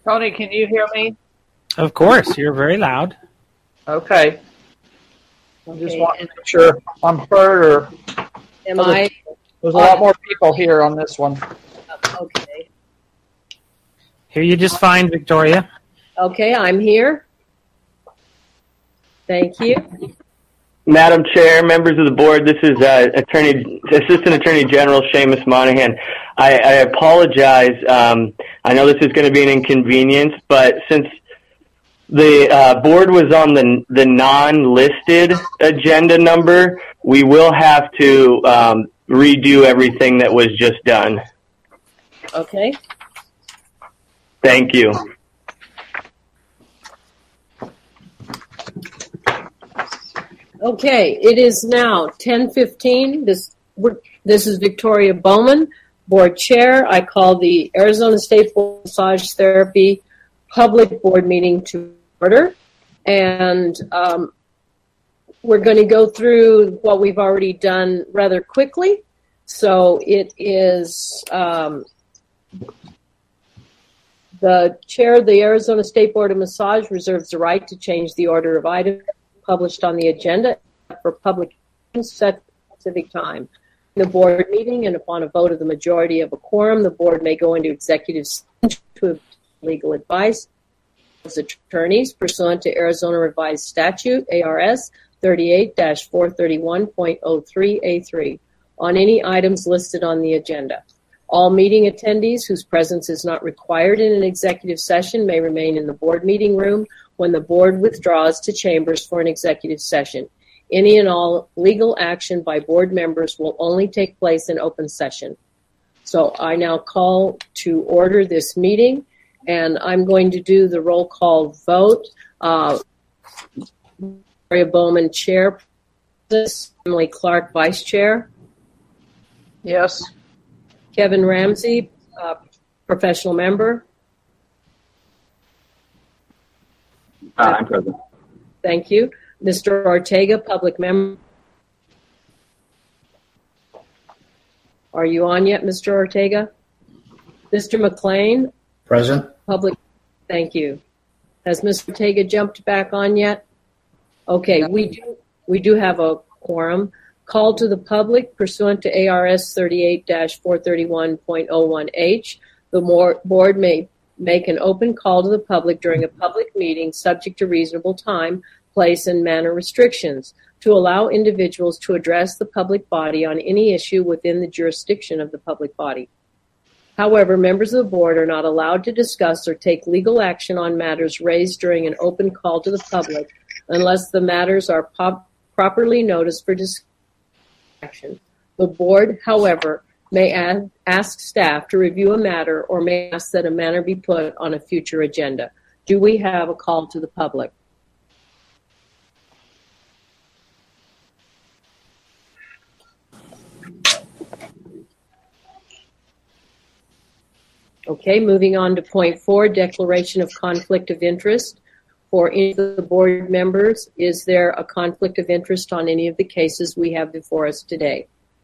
Tony, can you hear me? Of course, you're very loud. Okay. I just want to make sure I'm heard, or am I? There's a lot more people here on this one. Okay. Hear you just fine, Victoria. Okay, I'm here. Thank you. Madam Chair, members of the board, this is Assistant Attorney General Seamus Monaghan. I apologize. I know this is going to be an inconvenience, but since the board was on the non-listed agenda number, we will have to redo everything that was just done. Okay. Thank you. Okay, it is now 10:15. This is Victoria Bowman, Board Chair. I call the Arizona State Board of Massage Therapy Public Board meeting to order. And we're going to go through what we've already done rather quickly. So it is the Chair of the Arizona State Board of Massage reserves the right to change the order of items published on the agenda for public set at a specific time. In the board meeting, and upon a vote of the majority of a quorum, the board may go into executive session to obtain legal advice as attorneys pursuant to Arizona Revised Statute, ARS 38-431.03A3, on any items listed on the agenda. All meeting attendees whose presence is not required in an executive session may remain in the board meeting room when the board withdraws to chambers for an executive session. Any and all legal action by board members will only take place in open session. So I now call to order this meeting, and I'm going to do the roll call vote. Victoria Bowman, Chair. Emily Clark, Vice Chair. Yes. Kevin Ramsey, professional member. I'm present. Thank you. Mr. Ortega, public member. Are you on yet, Mr. Ortega? Mr. McLean? Present. Public. Thank you. Has Mr. Ortega jumped back on yet? Okay, we do have a quorum. Call to the public pursuant to ARS 38-431.01H. The board may make an open call to the public during a public meeting subject to reasonable time, place, and manner restrictions to allow individuals to address the public body on any issue within the jurisdiction of the public body. However, members of the board are not allowed to discuss or take legal action on matters raised during an open call to the public unless the matters are properly noticed for discussion. The board, however, may ask staff to review a matter or may ask that a matter be put on a future agenda. Do we have a call to the public? Okay, moving on to point 4, declaration of conflict of interest. For any of the board members, is there a conflict of interest on any of the cases we have before us today?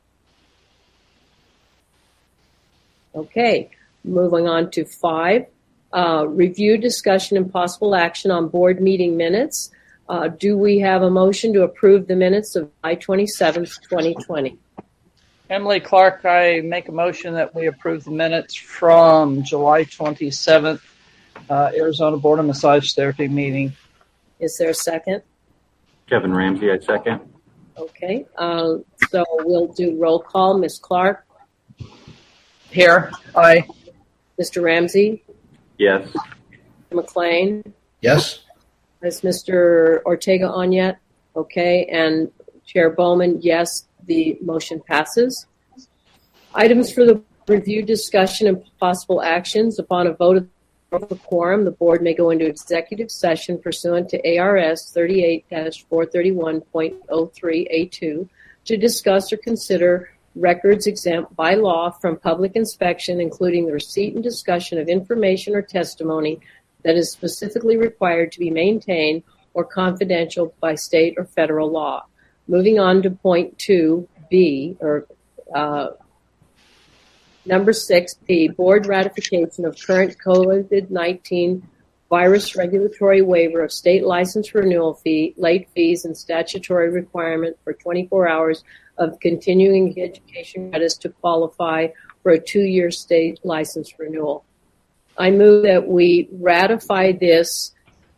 Okay, moving on to 5, review, discussion, and possible action on board meeting minutes. Do we have a motion to approve the minutes of July 27th, 2020? Emily Clark, I make a motion that we approve the minutes from July 27th, Arizona Board of Massage Therapy meeting. Is there a second? Kevin Ramsey, I second. Okay, so we'll do roll call. Ms. Clark? Here. Aye. Mr. Ramsey? Yes. McLean? Yes. Is Mr. Ortega on yet? Okay, and Chair Bowman, yes, the motion passes. Items for the review, discussion, and possible actions. Upon a vote of the quorum, the board may go into executive session pursuant to ARS 38-431.03A2 to discuss or consider records exempt by law from public inspection, including the receipt and discussion of information or testimony that is specifically required to be maintained or confidential by state or federal law. Moving on to point 2B, or Number 6B, board ratification of current COVID-19 virus regulatory waiver of state license renewal fee, late fees, and statutory requirement for 24 hours of continuing education credits to qualify for a 2-year state license renewal. I move that we ratify this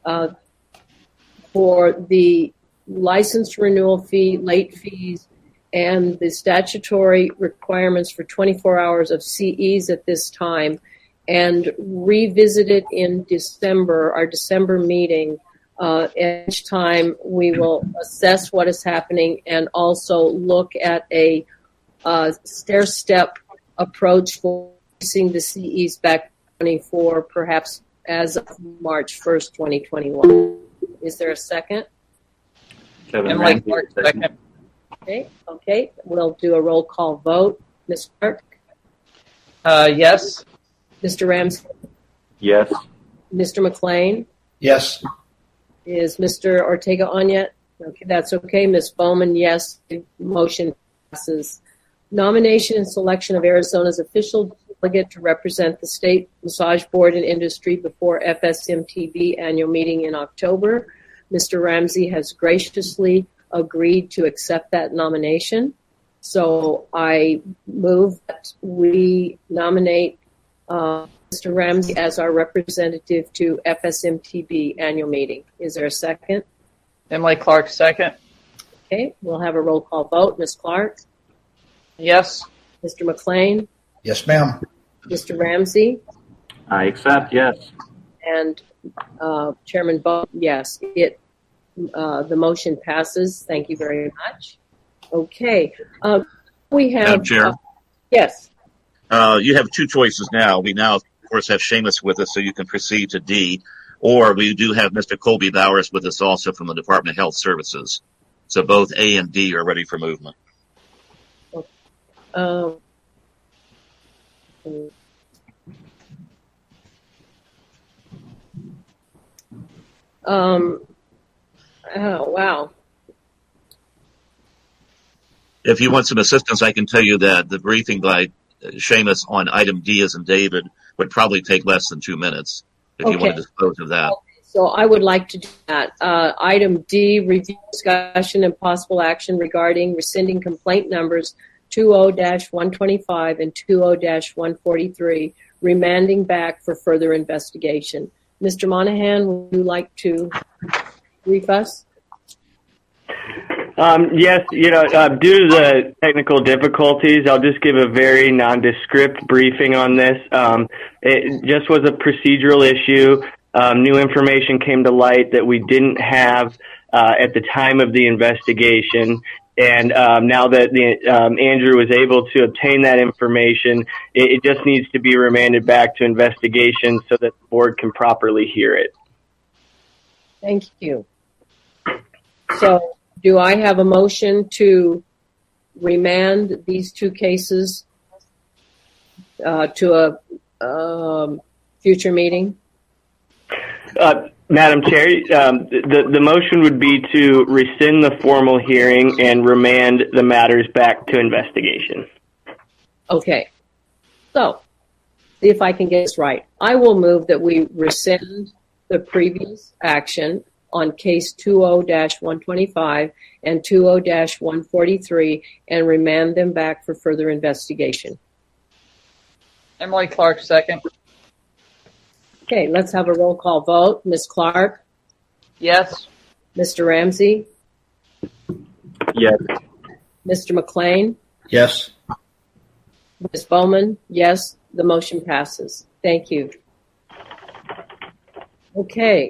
for the license renewal fee, late fees, and the statutory requirements for 24 hours of CEs at this time, and revisit it in December, our December meeting. Each time we will assess what is happening and also look at a stair-step approach for increasing the CEs back to 24, perhaps as of March 1st, 2021. Is there a second? Kevin Emily Ramsey, Clark, second. Okay. We'll do a roll call vote. Ms. Clark? Yes. Mr. Ramsey? Yes. Mr. McLean? Yes. Is Mr. Ortega on yet? Okay, that's okay. Ms. Bowman, yes. The motion passes. Nomination and selection of Arizona's official delegate to represent the state massage board and industry before FSMTB annual meeting in October. Mr. Ramsey has graciously agreed to accept that nomination. So I move that we nominate Mr. Ramsey as our representative to FSMTB annual meeting. Is there a second? Emily Clark, second. Okay, we'll have a roll call vote. Ms. Clark? Yes. Mr. McLean? Yes, ma'am. Mr. Ramsey? I accept, yes. And Chairman Bowman, yes. The motion passes. Thank you very much. Okay. We have... Madam Chair, yes. you have two choices now. We now, of course, have Seamus with us, so you can proceed to D. Or we do have Mr. Colby Bowers with us also from the Department of Health Services. So both A and D are ready for movement. Oh, wow. If you want some assistance, I can tell you that the briefing by Seamus on item D as in David would probably take less than 2 minutes if you want to dispose of that. So I would like to do that. Item D, review, discussion, and possible action regarding rescinding complaint numbers 20-125 and 20-143, remanding back for further investigation. Mr. Monahan, would you like to brief us? Yes, due to the technical difficulties, I'll just give a very nondescript briefing on this. It just was a procedural issue. New information came to light that we didn't have at the time of the investigation. And now that Andrew was able to obtain that information, it just needs to be remanded back to investigation so that the board can properly hear it. Thank you. So do I have a motion to remand these two cases to a future meeting? Madam Chair, the motion would be to rescind the formal hearing and remand the matters back to investigation. Okay. So, see if I can get this right. I will move that we rescind the previous action on case 20-125 and 20-143 and remand them back for further investigation. Emily Clark, second. Okay, let's have a roll call vote. Ms. Clark? Yes. Mr. Ramsey? Yes. Mr. McLean? Yes. Ms. Bowman? Yes, the motion passes. Thank you. Okay.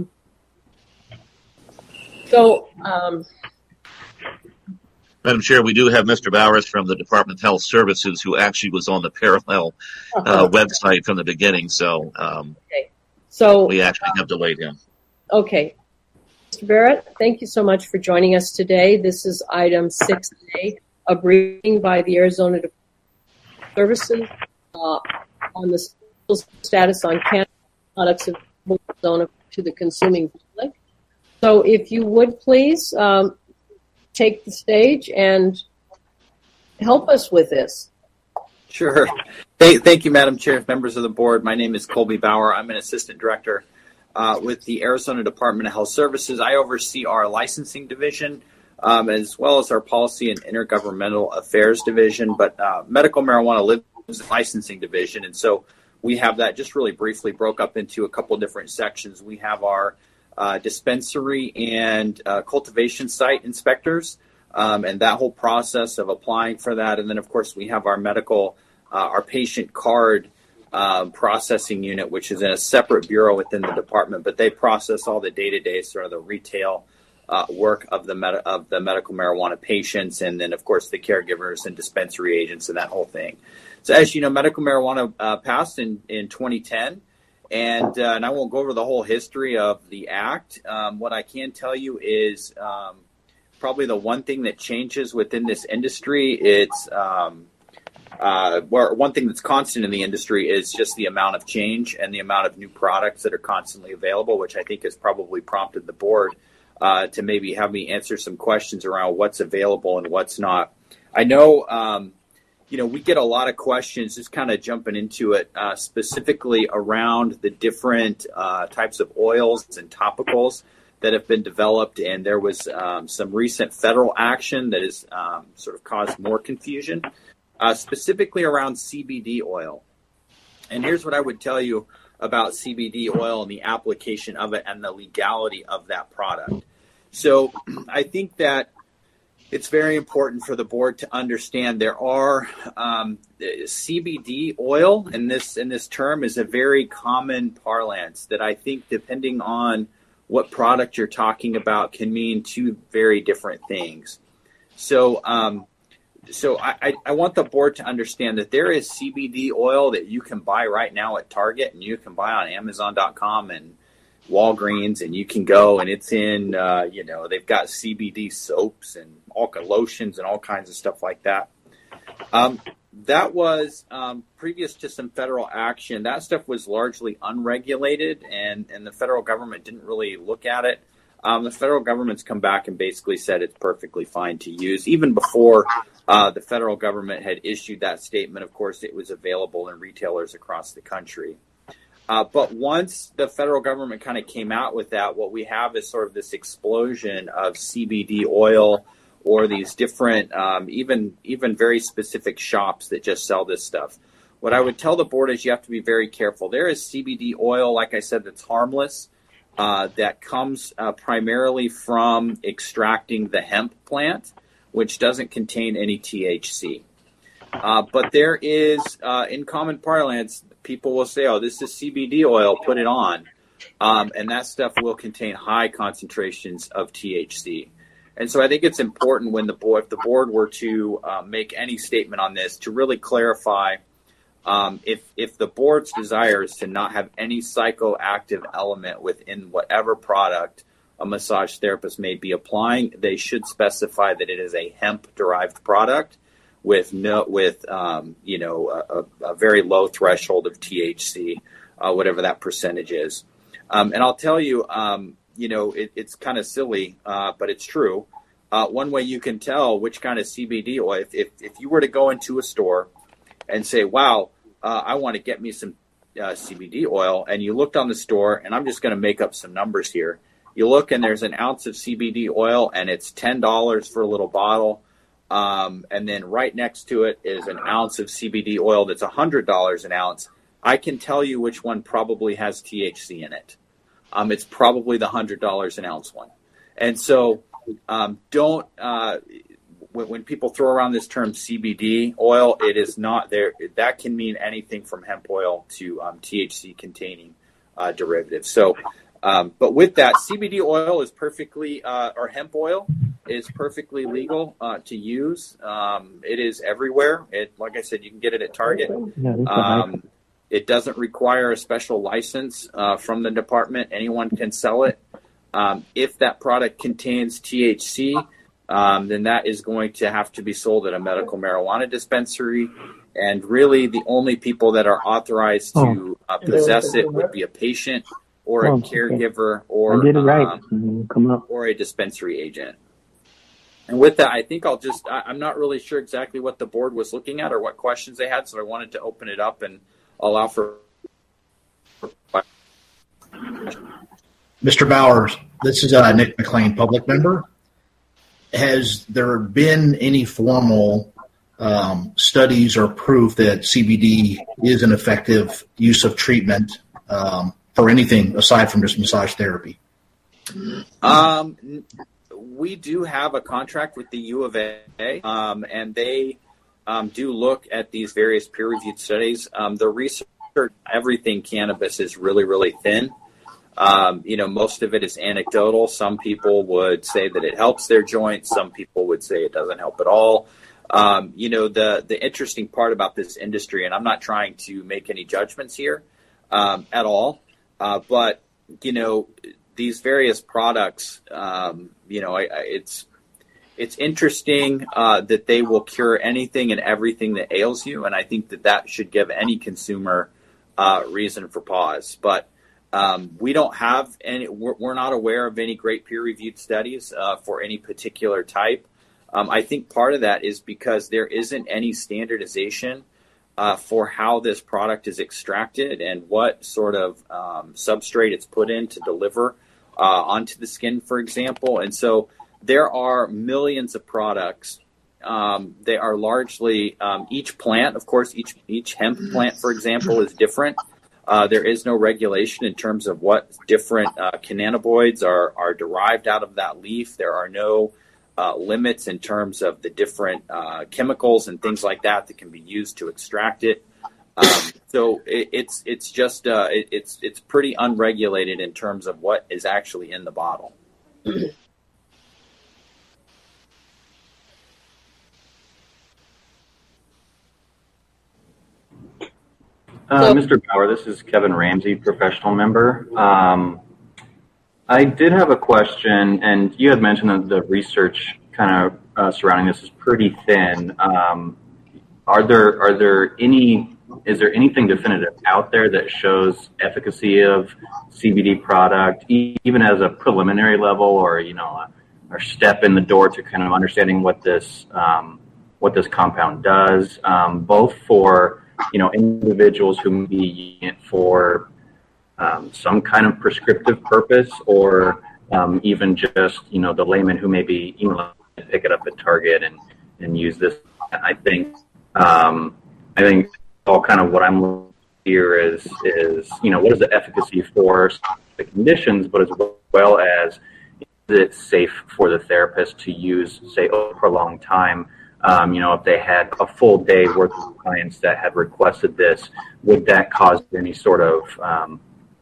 Madam Chair, we do have Mr. Bowers from the Department of Health Services who actually was on the parallel website from the beginning. So, we actually have delayed him. Okay. Mr. Barrett, thank you so much for joining us today. This is item 6A, a briefing by the Arizona Department of Services on the status on cannabis products in Arizona to the consuming public. So if you would please take the stage and help us with this. Sure. Thank you, Madam Chair, members of the board. My name is Colby Bauer. I'm an assistant director with the Arizona Department of Health Services. I oversee our licensing division as well as our policy and intergovernmental affairs division, but medical marijuana lives in the licensing division. And so we have that just really briefly broke up into a couple different sections. We have our dispensary and cultivation site inspectors, and that whole process of applying for that. And then, of course, we have our our patient card processing unit, which is in a separate bureau within the department, but they process all the day-to-day sort of the retail work of the medical marijuana patients, and then, of course, the caregivers and dispensary agents and that whole thing. So, as you know, medical marijuana passed in 2010. And I won't go over the whole history of the act. What I can tell you is probably the one thing that changes within this industry. It's one thing that's constant in the industry is just the amount of change and the amount of new products that are constantly available, which I think has probably prompted the board to maybe have me answer some questions around what's available and what's not. I know. We get a lot of questions, just kind of jumping into it, specifically around the different types of oils and topicals that have been developed. And there was some recent federal action that has sort of caused more confusion, specifically around CBD oil. And here's what I would tell you about CBD oil and the application of it and the legality of that product. So I think that it's very important for the board to understand there are CBD oil, and this term is a very common parlance that I think, depending on what product you're talking about, can mean two very different things. So I want the board to understand that there is CBD oil that you can buy right now at Target, and you can buy on Amazon.com and Walgreens, and you can go and it's in, they've got CBD soaps and all lotions and all kinds of stuff like that. That was previous to some federal action. That stuff was largely unregulated, and the federal government didn't really look at it. The federal government's come back and basically said it's perfectly fine to use. Even before the federal government had issued that statement, of course, it was available in retailers across the country. But once the federal government kind of came out with that, what we have is sort of this explosion of CBD oil, or these different, even very specific shops that just sell this stuff. What I would tell the board is you have to be very careful. There is CBD oil, like I said, that's harmless, that comes primarily from extracting the hemp plant, which doesn't contain any THC. But there is, in common parlance, people will say, oh, this is CBD oil, put it on. And that stuff will contain high concentrations of THC. And so I think it's important when if the board were to make any statement on this, to really clarify if the board's desire is to not have any psychoactive element within whatever product a massage therapist may be applying, they should specify that it is a hemp-derived product with a very low threshold of THC, whatever that percentage is. And I'll tell you, it's kind of silly, but it's true. One way you can tell which kind of CBD oil, if you were to go into a store and say, wow, I want to get me some CBD oil, and you looked on the store, and I'm just going to make up some numbers here. You look, and there's an ounce of CBD oil, and it's $10 for a little bottle. And then right next to it is an ounce of CBD oil that's $100 an ounce. I can tell you which one probably has THC in it. It's probably the $100 an ounce one. And so when people throw around this term CBD oil, it is not there. That can mean anything from hemp oil to THC containing derivatives. So, but with that, CBD oil is perfectly, or hemp oil is perfectly legal to use. It is everywhere. Like I said, you can get it at Target. It doesn't require a special license from the department. Anyone can sell it. If that product contains THC, then that is going to have to be sold at a medical marijuana dispensary. And really, the only people that are authorized to possess it would be a patient or a caregiver or a dispensary agent. And with that, I think I'm not really sure exactly what the board was looking at or what questions they had, so I wanted to open it up and allow for. Mr. Bowers, this is Nick McLean, public member. Has there been any formal studies or proof that CBD is an effective use of treatment for anything aside from just massage therapy? We do have a contract with the U of A, and they do look at these various peer-reviewed studies. The research, everything cannabis is really, really thin. Most of it is anecdotal. Some people would say that it helps their joints. Some people would say it doesn't help at all. The interesting part about this industry, and I'm not trying to make any judgments here at all, but these various products, it's interesting that they will cure anything and everything that ails you, and I think that should give any consumer reason for pause. But we don't have any. We're not aware of any great peer-reviewed studies for any particular type. I think part of that is because there isn't any standardization for how this product is extracted and what sort of substrate it's put in to deliver onto the skin, for example. And so there are millions of products. They are largely each plant, of course, each hemp plant, for example, is different. There is no regulation in terms of what different cannabinoids are derived out of that leaf. There are no limits in terms of the different chemicals and things like that can be used to extract it. So it's pretty unregulated in terms of what is actually in the bottle. Mr. Bauer, this is Kevin Ramsey, professional member. I did have a question, and you had mentioned that the research kind of surrounding this is pretty thin. Is there anything definitive out there that shows efficacy of CBD product, even as a preliminary level, or a step in the door to kind of understanding what this compound does, both for individuals who may be using it for some kind of prescriptive purpose, or even just the layman who may be pick it up at Target and use this. I think all kind of what I'm looking here is what is the efficacy for the conditions, but as well as is it safe for the therapist to use, say, for a long time. If they had a full day worth of clients that had requested this, would that cause any sort of,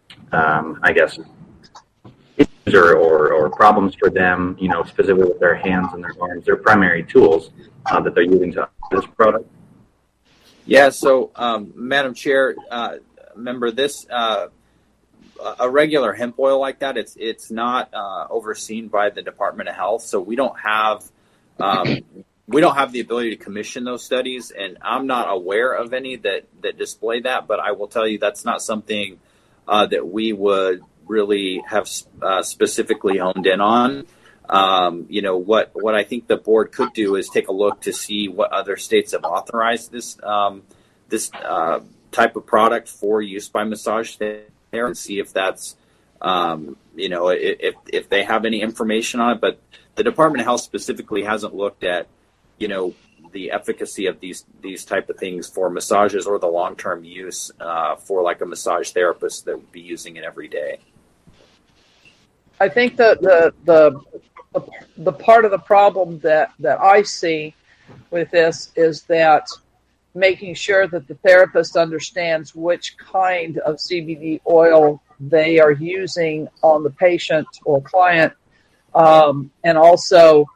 issues or problems for them, specifically with their hands and their arms, their primary tools that they're using to this product? Yeah, so, Madam Chair, member, this, a regular hemp oil like that, it's not overseen by the Department of Health, so we don't have the ability to commission those studies, and I'm not aware of any that display that, but I will tell you that's not something that we would really have specifically honed in on. What I think the board could do is take a look to see what other states have authorized this type of product for use by massage therapy, and see if that's if they have any information on it. But the Department of Health specifically hasn't looked at the efficacy of these type of things for massages or the long-term use for like a massage therapist that would be using it every day. I think that the part of the problem that I see with this is that making sure that the therapist understands which kind of CBD oil they are using on the patient or client, and also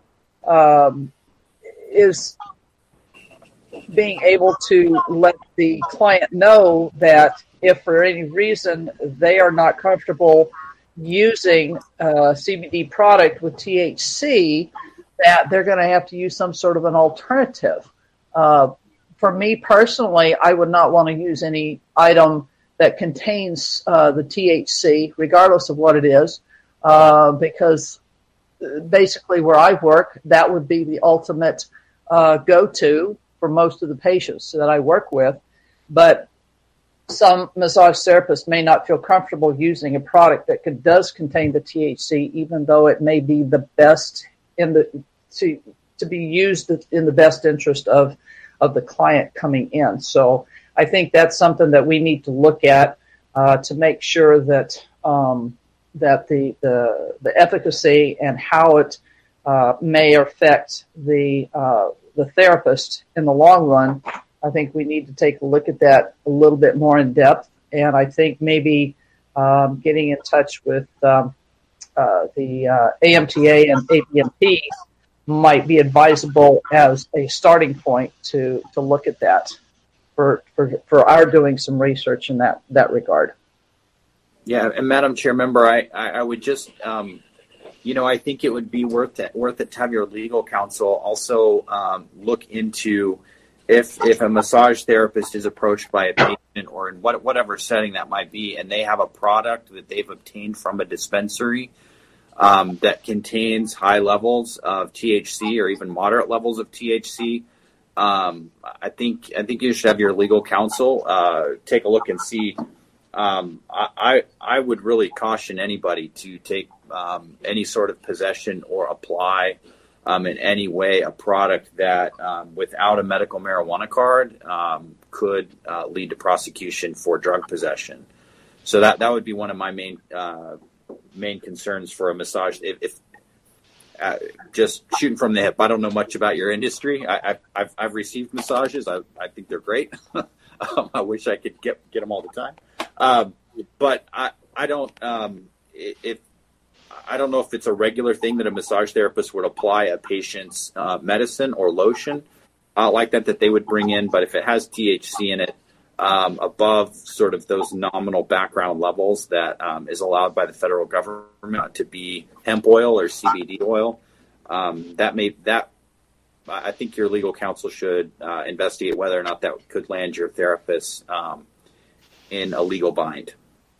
is being able to let the client know that if for any reason they are not comfortable using CBD product with THC, that they're going to have to use some sort of an alternative. For me personally, I would not want to use any item that contains the THC, regardless of what it is, because basically where I work, that would be the ultimate go-to for most of the patients that I work with. But some massage therapists may not feel comfortable using a product that does contain the THC, even though it may be the best to be used in the best interest of the client coming in. So I think that's something that we need to look at to make sure that that the efficacy and how it may affect the therapist in the long run. I think we need to take a look at that a little bit more in depth, and I think maybe getting in touch with the AMTA and ABMP might be advisable as a starting point to look at that for our doing some research in that regard. Yeah, and Madam Chair Member, I would just, I think it would be worth it to have your legal counsel also look into if a massage therapist is approached by a patient or in whatever setting that might be, and they have a product that they've obtained from a dispensary that contains high levels of THC or even moderate levels of THC, I think you should have your legal counsel take a look and see. I would really caution anybody to take any sort of possession or apply in any way a product that without a medical marijuana card could lead to prosecution for drug possession. So that would be one of my main concerns for a massage. If just shooting from the hip, I don't know much about your industry. I've received massages. I think they're great. I wish I could get them all the time. But I don't I don't know if it's a regular thing that a massage therapist would apply a patient's medicine or lotion like that they would bring in. But if it has THC in it above sort of those nominal background levels that is allowed by the federal government to be hemp oil or CBD oil, I think your legal counsel should investigate whether or not that could land your therapist in a legal bind.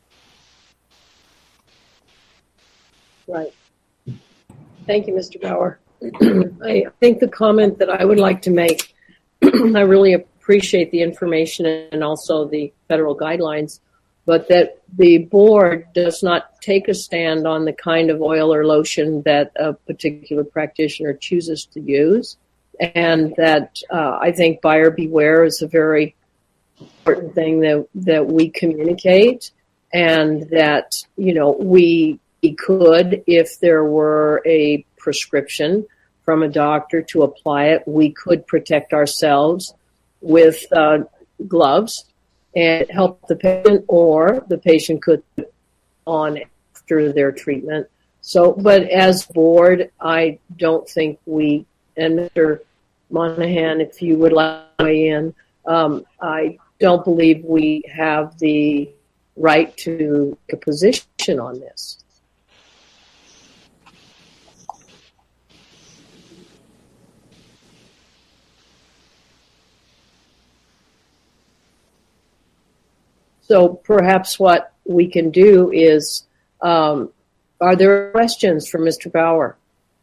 Right. Thank you, Mr. Bauer. I think the comment that I would like to make, I really appreciate the information and also the federal guidelines, but that the board does not take a stand on the kind of oil or lotion that a particular practitioner chooses to use. And that I think buyer beware is a very important thing that we communicate, and that, we could, if there were a prescription from a doctor to apply it, we could protect ourselves with gloves and help the patient, or the patient could put it on after their treatment. So, but as board, I don't think we, and Mr. Monahan, if you would like to weigh in, I don't believe we have the right to take a position on this. So perhaps what we can do is, are there questions for Mr. Bauer?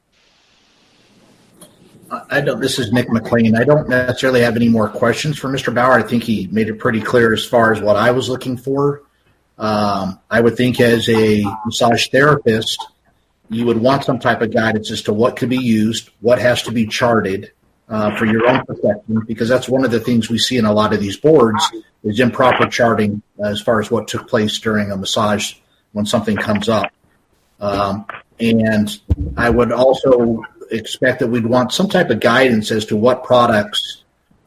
I don't. This is Nick McLean. I don't necessarily have any more questions for Mr. Bauer. I think he made it pretty clear as far as what I was looking for. I would think as a massage therapist, you would want some type of guidance as to what could be used, what has to be charted for your own protection, because that's one of the things we see in a lot of these boards is improper charting as far as what took place during a massage when something comes up. And I would also expect that we'd want some type of guidance as to what products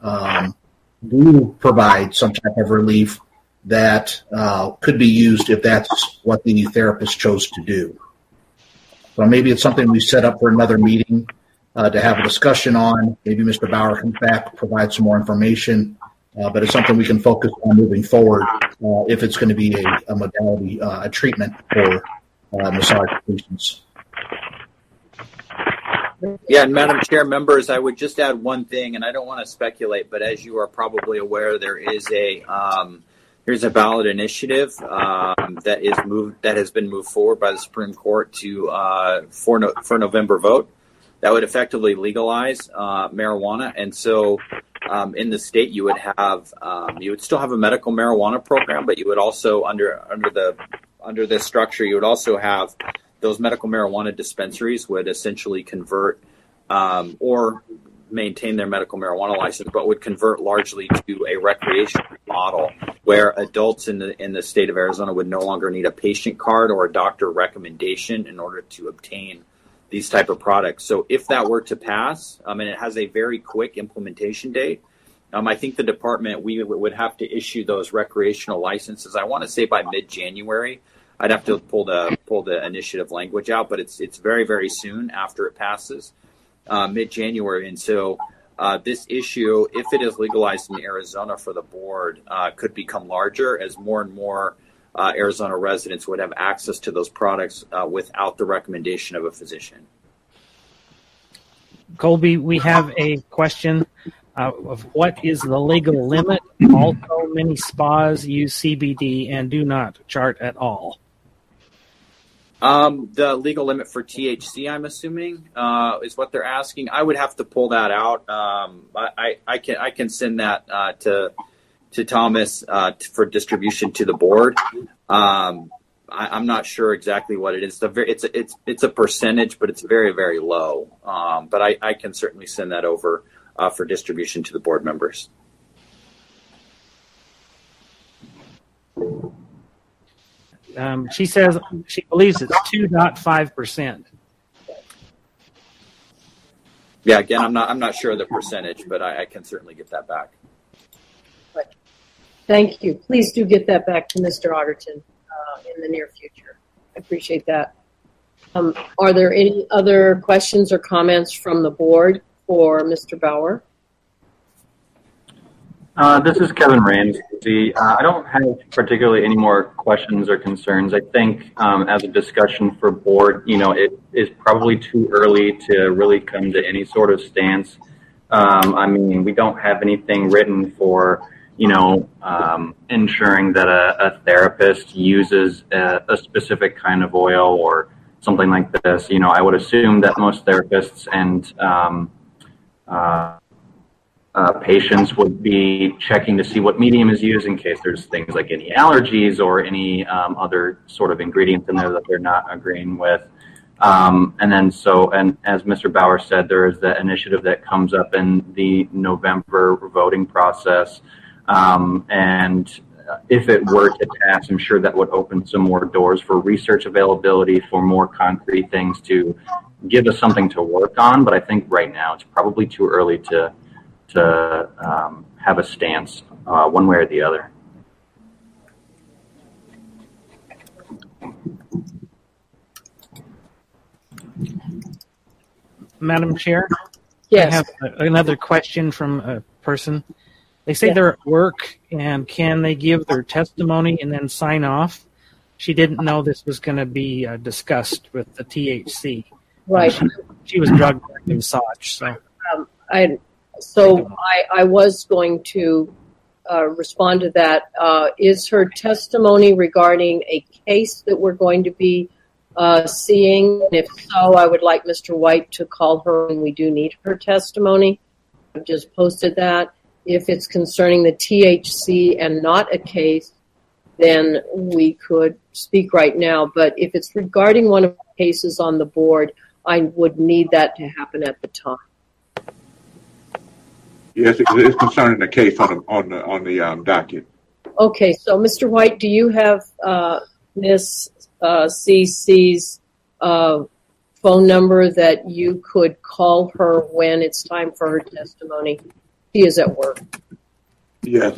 do provide some type of relief that could be used if that's what the therapist chose to do. So maybe it's something we set up for another meeting to have a discussion on. Maybe Mr. Bauer comes back, provide some more information, but it's something we can focus on moving forward if it's going to be a modality, a treatment for massage patients. Yeah, and Madam Chair, members, I would just add one thing, and I don't want to speculate, but as you are probably aware, there is Here's a ballot initiative that has been moved forward by the Supreme Court for November vote that would effectively legalize marijuana. And so in the state, you would still have a medical marijuana program, but you would also under this structure, you would also have those medical marijuana dispensaries would essentially convert or maintain their medical marijuana license, but would convert largely to a recreational model where adults in the state of Arizona would no longer need a patient card or a doctor recommendation in order to obtain these type of products. So if that were to pass, and it has a very quick implementation date, I think the department, we would have to issue those recreational licenses. I want to say by mid-January. I'd have to pull the initiative language out, but it's very, very soon after it passes, mid-January. And so this issue, if it is legalized in Arizona for the board, could become larger as more and more Arizona residents would have access to those products without the recommendation of a physician. Colby, we have a question of what is the legal limit. Also, many spas use CBD and do not chart at all. The legal limit for THC, I'm assuming, is what they're asking. I would have to pull that out. I can send that to Thomas for distribution to the board. I'm not sure exactly what it is. It's a percentage, but it's very, very low. But I can certainly send that over for distribution to the board members. She says she believes it's 2.5%. Yeah, again, I'm not sure of the percentage, but I can certainly get that back. Thank you. Please do get that back to Mr. Otterton in the near future. I appreciate that. Are there any other questions or comments from the board for Mr. Bauer? This is Kevin Ramsey. I don't have particularly any more questions or concerns. I think as a discussion for board, it is probably too early to really come to any sort of stance. We don't have anything written for, ensuring that a therapist uses a specific kind of oil or something like this. I would assume that most therapists and patients would be checking to see what medium is used in case there's things like any allergies or any other sort of ingredients in there that they're not agreeing with. And as Mr. Bauer said, there is the initiative that comes up in the November voting process. And if it were to pass, I'm sure that would open some more doors for research availability, for more concrete things to give us something to work on. But I think right now it's probably too early to have a stance one way or the other. Madam Chair? Yes. I have another question from a person. They say they're at work, and can they give their testimony and then sign off? She didn't know this was going to be discussed with the THC. Right. She was drugged and such. So I was going to respond to that. Is her testimony regarding a case that we're going to be seeing? And if so, I would like Mr. White to call her when we do need her testimony. I've just posted that. If it's concerning the THC and not a case, then we could speak right now. But if it's regarding one of the cases on the board, I would need that to happen at the time. Yes, it's concerning the case on the docket. Okay, so Mr. White, do you have Ms. CC's phone number that you could call her when it's time for her testimony? She is at work. Yes.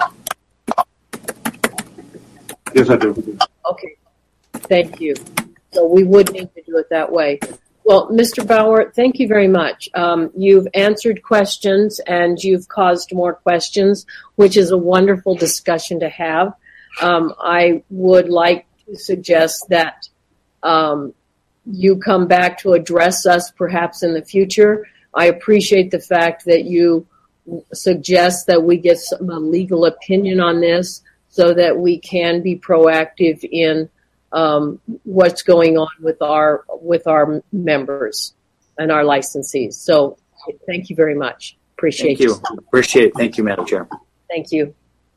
Yes, I do. Okay, thank you. So we would need to do it that way. Well, Mr. Bauer, thank you very much. You've answered questions and you've caused more questions, which is a wonderful discussion to have. I would like to suggest that you come back to address us perhaps in the future. I appreciate the fact that you suggest that we get a legal opinion on this so that we can be proactive in what's going on with our members and our licensees. So thank you very much. Appreciate you. Appreciate it. Thank you, Madam Chair. Thank you.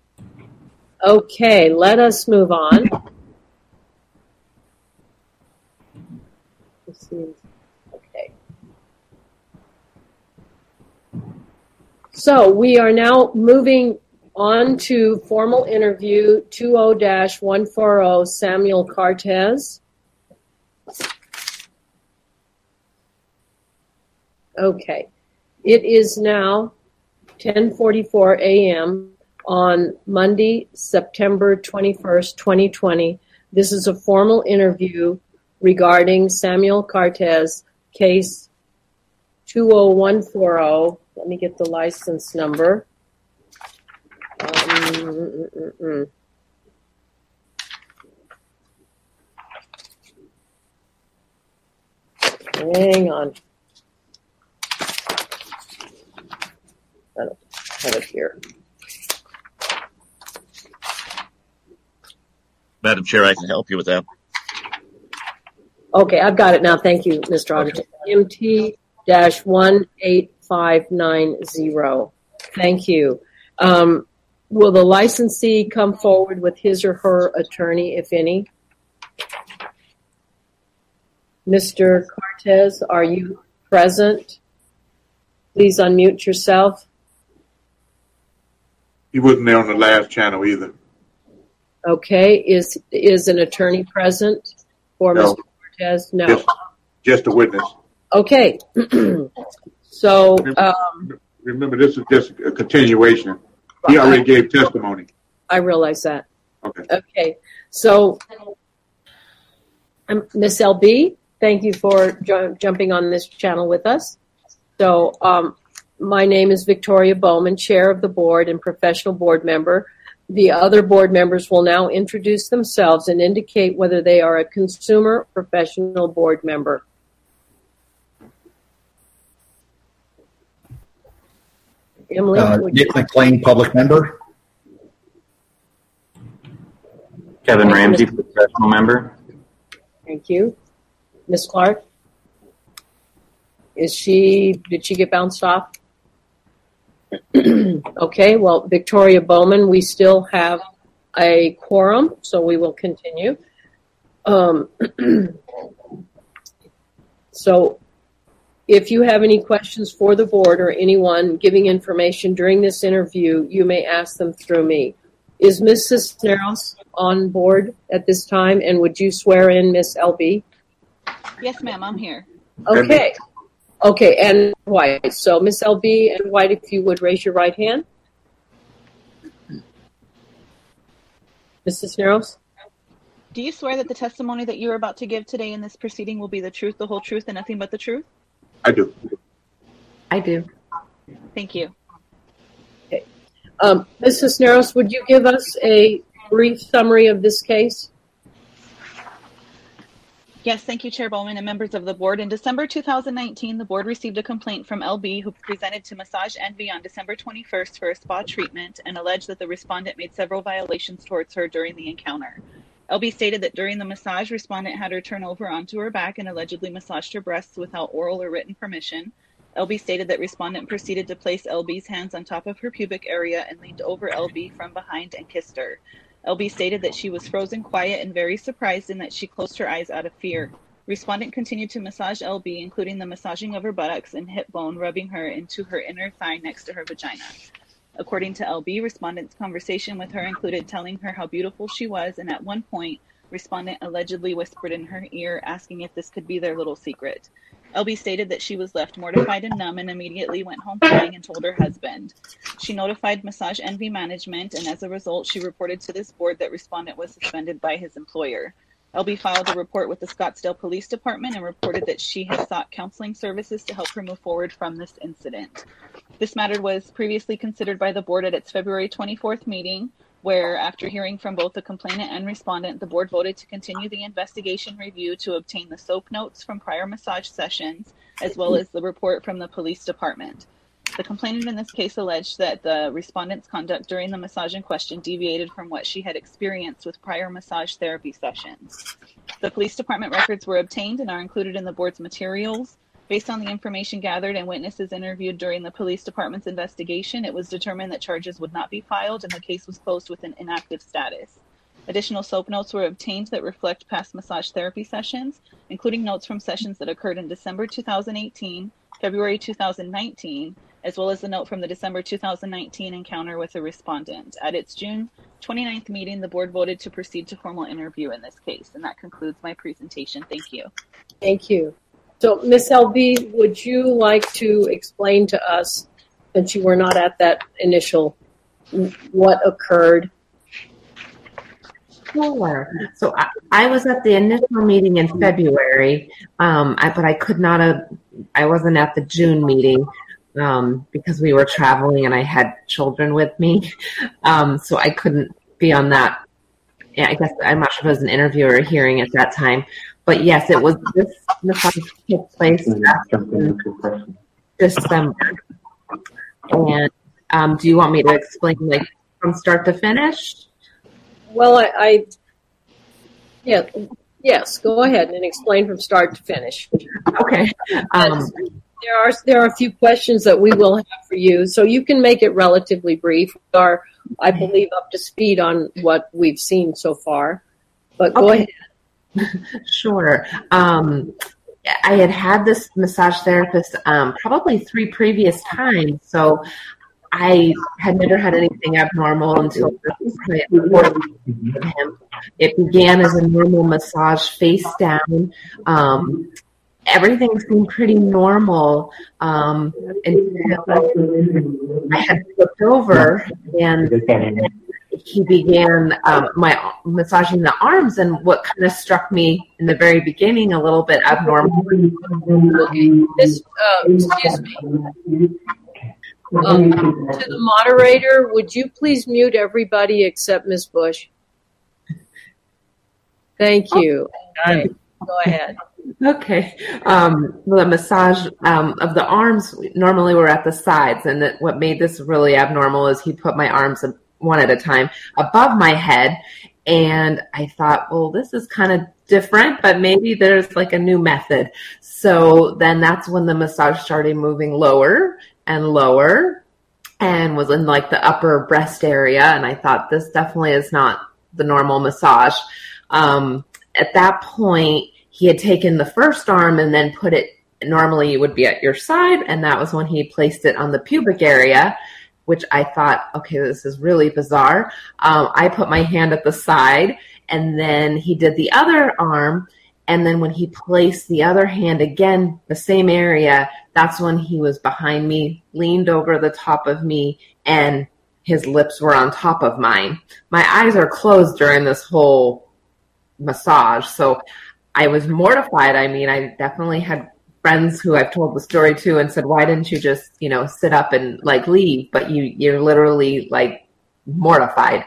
Okay, let us move on. Okay. So we are now moving on to formal interview 20-140 Samuel Cartez. Okay. It is now 10:44 a.m. on Monday, September 21st, 2020. This is a formal interview regarding Samuel Cartez, case 20140. Let me get the license number. Hang on. I don't have it here. Madam Chair, I can help you with that. Okay, I've got it now. Thank you, Mr. Auditor. MT-18590. Thank you. Will the licensee come forward with his or her attorney, if any? Mr. Cartez, are you present? Please unmute yourself. He wasn't there on the last channel either. Okay, is an attorney present for No. Mr. Cartez? No. Just a witness. Okay. So, Remember, this is just a continuation. He already gave testimony. I realize that. Okay. Okay. So, Ms. LB, thank you for jumping on this channel with us. So, my name is Victoria Bowman, Chair of the Board and professional board member. The other board members will now introduce themselves and indicate whether they are a consumer professional board member. Emily, Nick McLean, public member. Kevin Ramsey, professional member. Thank you. Ms. Clark? Did she get bounced off? Okay, well, Victoria Bowman, we still have a quorum, so we will continue. So if you have any questions for the board or anyone giving information during this interview, you may ask them through me. Is Ms. Cisneros on board at this time, and would you swear in Ms. LB? Yes, ma'am, I'm here. Okay. Okay, and White. So, Ms. LB and White, if you would raise your right hand. Ms. Cisneros? Do you swear that the testimony that you are about to give today in this proceeding will be the truth, the whole truth, and nothing but the truth? I do. I do. Thank you. Okay. Ms. Cisneros, would you give us a brief summary of this case? Yes, thank you, Chair Bowman and members of the board. In December 2019, the board received a complaint from LB, who presented to Massage Envy on December 21st for a spa treatment and alleged that the respondent made several violations towards her during the encounter. LB stated that during the massage, respondent had her turn over onto her back and allegedly massaged her breasts without oral or written permission. LB stated that respondent proceeded to place LB's hands on top of her pubic area and leaned over LB from behind and kissed her. LB stated that she was frozen quiet and very surprised and that she closed her eyes out of fear. Respondent continued to massage LB, including the massaging of her buttocks and hip bone, rubbing her into her inner thigh next to her vagina. According to LB, respondent's conversation with her included telling her how beautiful she was, and at one point, respondent allegedly whispered in her ear, asking if this could be their little secret. LB stated that she was left mortified and numb and immediately went home crying and told her husband. She notified Massage Envy management, and as a result, she reported to this board that respondent was suspended by his employer. LB filed a report with the Scottsdale Police Department and reported that she had sought counseling services to help her move forward from this incident. This matter was previously considered by the board at its February 24th meeting, where, after hearing from both the complainant and respondent, the board voted to continue the investigation review to obtain the SOAP notes from prior massage sessions, as well as the report from the police department. The complainant in this case alleged that the respondent's conduct during the massage in question deviated from what she had experienced with prior massage therapy sessions. The police department records were obtained and are included in the board's materials. Based on the information gathered and witnesses interviewed during the police department's investigation, it was determined that charges would not be filed and the case was closed with an inactive status. Additional SOAP notes were obtained that reflect past massage therapy sessions, including notes from sessions that occurred in December 2018, February 2019, as well as the note from the December 2019 encounter with the respondent. At its June 29th meeting, the board voted to proceed to formal interview in this case. And that concludes my presentation. Thank you. Thank you. So, Ms. Elby, would you like to explain to us, since you were not at that initial, what occurred? Sure. So I was at the initial meeting in February, but I wasn't at the June meeting because we were traveling and I had children with me. So I couldn't be on that. I guess I'm not sure if it was an interview or a hearing at that time. But yes, it was this massage took place in December. And do you want me to explain from start to finish? Well, yes, go ahead and explain from start to finish. Okay. There are a few questions that we will have for you, so you can make it relatively brief. We are, I believe, up to speed on what we've seen so far, but go ahead. Sure. I had this massage therapist probably 3 previous times, so I had never had anything abnormal until probably at 4 weeks with him. It began as a normal massage face down. Everything seemed pretty normal until I had flipped over and he began massaging the arms, and what kind of struck me in the very beginning a little bit abnormal. Okay. Excuse me. To the moderator, would you please mute everybody except Ms. Bush? Thank you. Okay, go ahead. Okay. The massage of the arms normally were at the sides, and what made this really abnormal is he put my arms one at a time above my head, and I thought, well, this is kind of different, but maybe there's a new method. So then that's when the massage started moving lower and lower and was in the upper breast area. And I thought, this definitely is not the normal massage. At that point, he had taken the first arm and then put it, normally you would be at your side. And that was when he placed it on the pubic area, which I thought, okay, this is really bizarre. I put my hand at the side and then he did the other arm. And then when he placed the other hand again, the same area, that's when he was behind me, leaned over the top of me, and his lips were on top of mine. My eyes are closed during this whole massage, so I was mortified. I mean, I definitely had friends who I've told the story to and said, why didn't you just, sit up and leave? But you're literally mortified.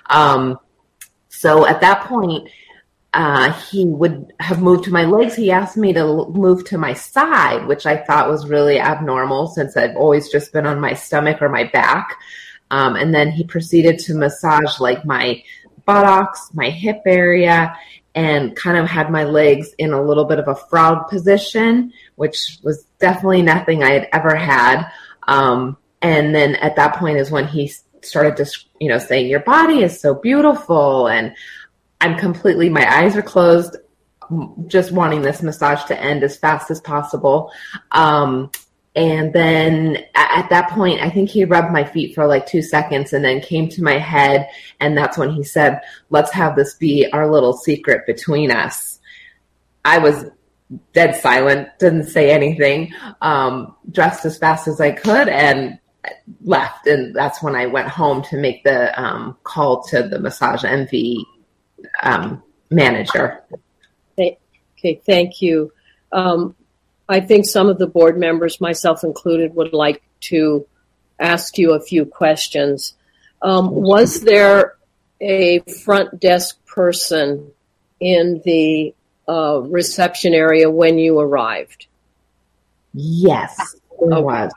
So at that point, he would have moved to my legs. He asked me to move to my side, which I thought was really abnormal since I've always just been on my stomach or my back. And then he proceeded to massage my buttocks, my hip area, and kind of had my legs in a little bit of a frog position, which was definitely nothing I had ever had. And then at that point is when he started to, saying, your body is so beautiful. And I'm completely, my eyes are closed, just wanting this massage to end as fast as possible. And then at that point, I think he rubbed my feet for 2 seconds and then came to my head. And that's when he said, let's have this be our little secret between us. I was dead silent, didn't say anything, dressed as fast as I could and left. And that's when I went home to make the call to the Massage Envy manager. Okay, thank you. I think some of the board members, myself included, would like to ask you a few questions. Was there a front desk person in the reception area when you arrived? Yes, there was.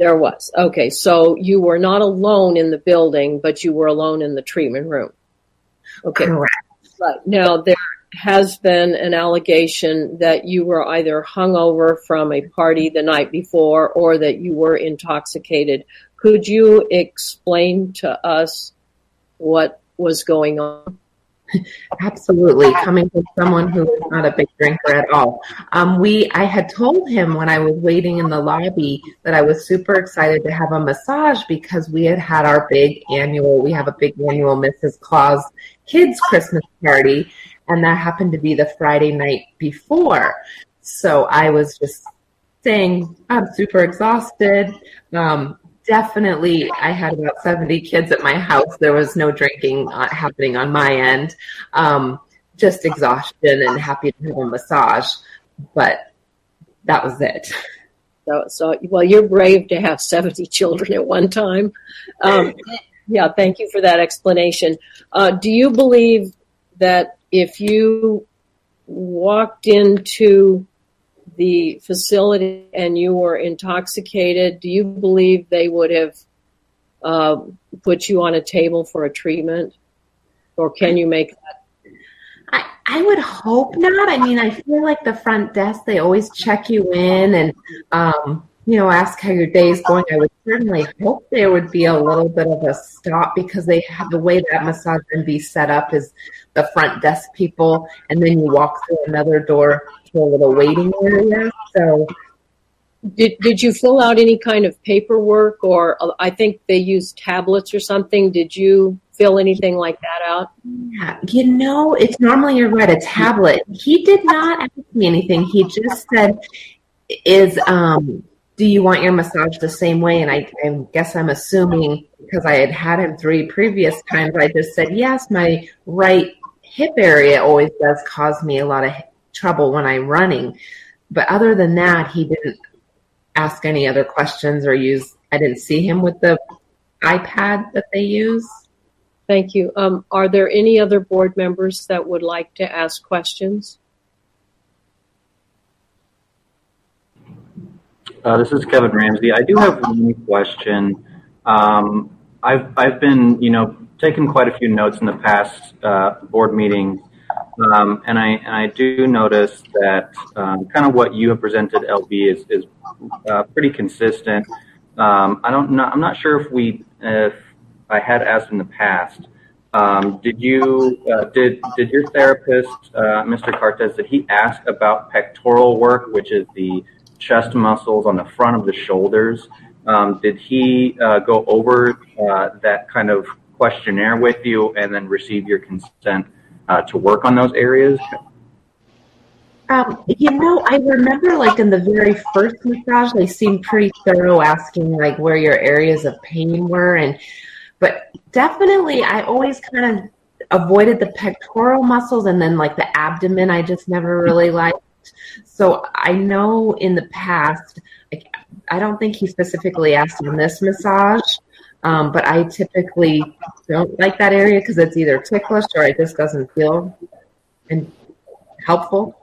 There was. Okay, so you were not alone in the building, but you were alone in the treatment room. Okay. Correct. Right. Now, there has been an allegation that you were either hungover from a party the night before or that you were intoxicated. Could you explain to us what was going on? Absolutely. Coming from someone who is not a big drinker at all. I had told him when I was waiting in the lobby that I was super excited to have a massage because we had our we have a big annual Mrs. Claus kids Christmas party, and that happened to be the Friday night before. So I was just saying, I'm super exhausted. Definitely, I had about 70 kids at my house. There was no drinking happening on my end. Just exhaustion and happy to have a massage. But that was it. So well, you're brave to have 70 children at one time. Yeah, thank you for that explanation. Do you believe that if you walked into the facility and you were intoxicated, do you believe they would have put you on a table for a treatment? Or can you make that? I would hope not. I mean, I feel like the front desk, they always check you in and, ask how your day is going. I would certainly hope there would be a little bit of a stop because they have the way that massage can be set up is the front desk people, and then you walk through another door to a little waiting area. So, did you fill out any kind of paperwork, or I think they used tablets or something? Did you fill anything like that out? Yeah, it's normally you write a tablet. He did not ask me anything. He just said, do you want your massage the same way? And I guess I'm assuming because I had him 3 previous times, I just said, yes, my right hip area always does cause me a lot of trouble when I'm running. But other than that, he didn't ask any other questions or I didn't see him with the iPad that they use. Thank you. Are there any other board members that would like to ask questions? This is Kevin Ramsey. I do have one question. I've been, taking quite a few notes in the past board meetings, and I do notice that kind of what you have presented, LB, is pretty consistent. I'm not sure if I had asked in the past. Did your therapist, Mr. Cartes, did he ask about pectoral work, which is the chest muscles on the front of the shoulders? Did he go over that kind of questionnaire with you and then receive your consent to work on those areas? I remember like in the very first massage, they seemed pretty thorough asking like where your areas of pain were. But definitely I always kind of avoided the pectoral muscles and then like the abdomen I just never really liked. So I know in the past, I don't think he specifically asked on this massage, but I typically don't like that area because it's either ticklish or it just doesn't feel helpful.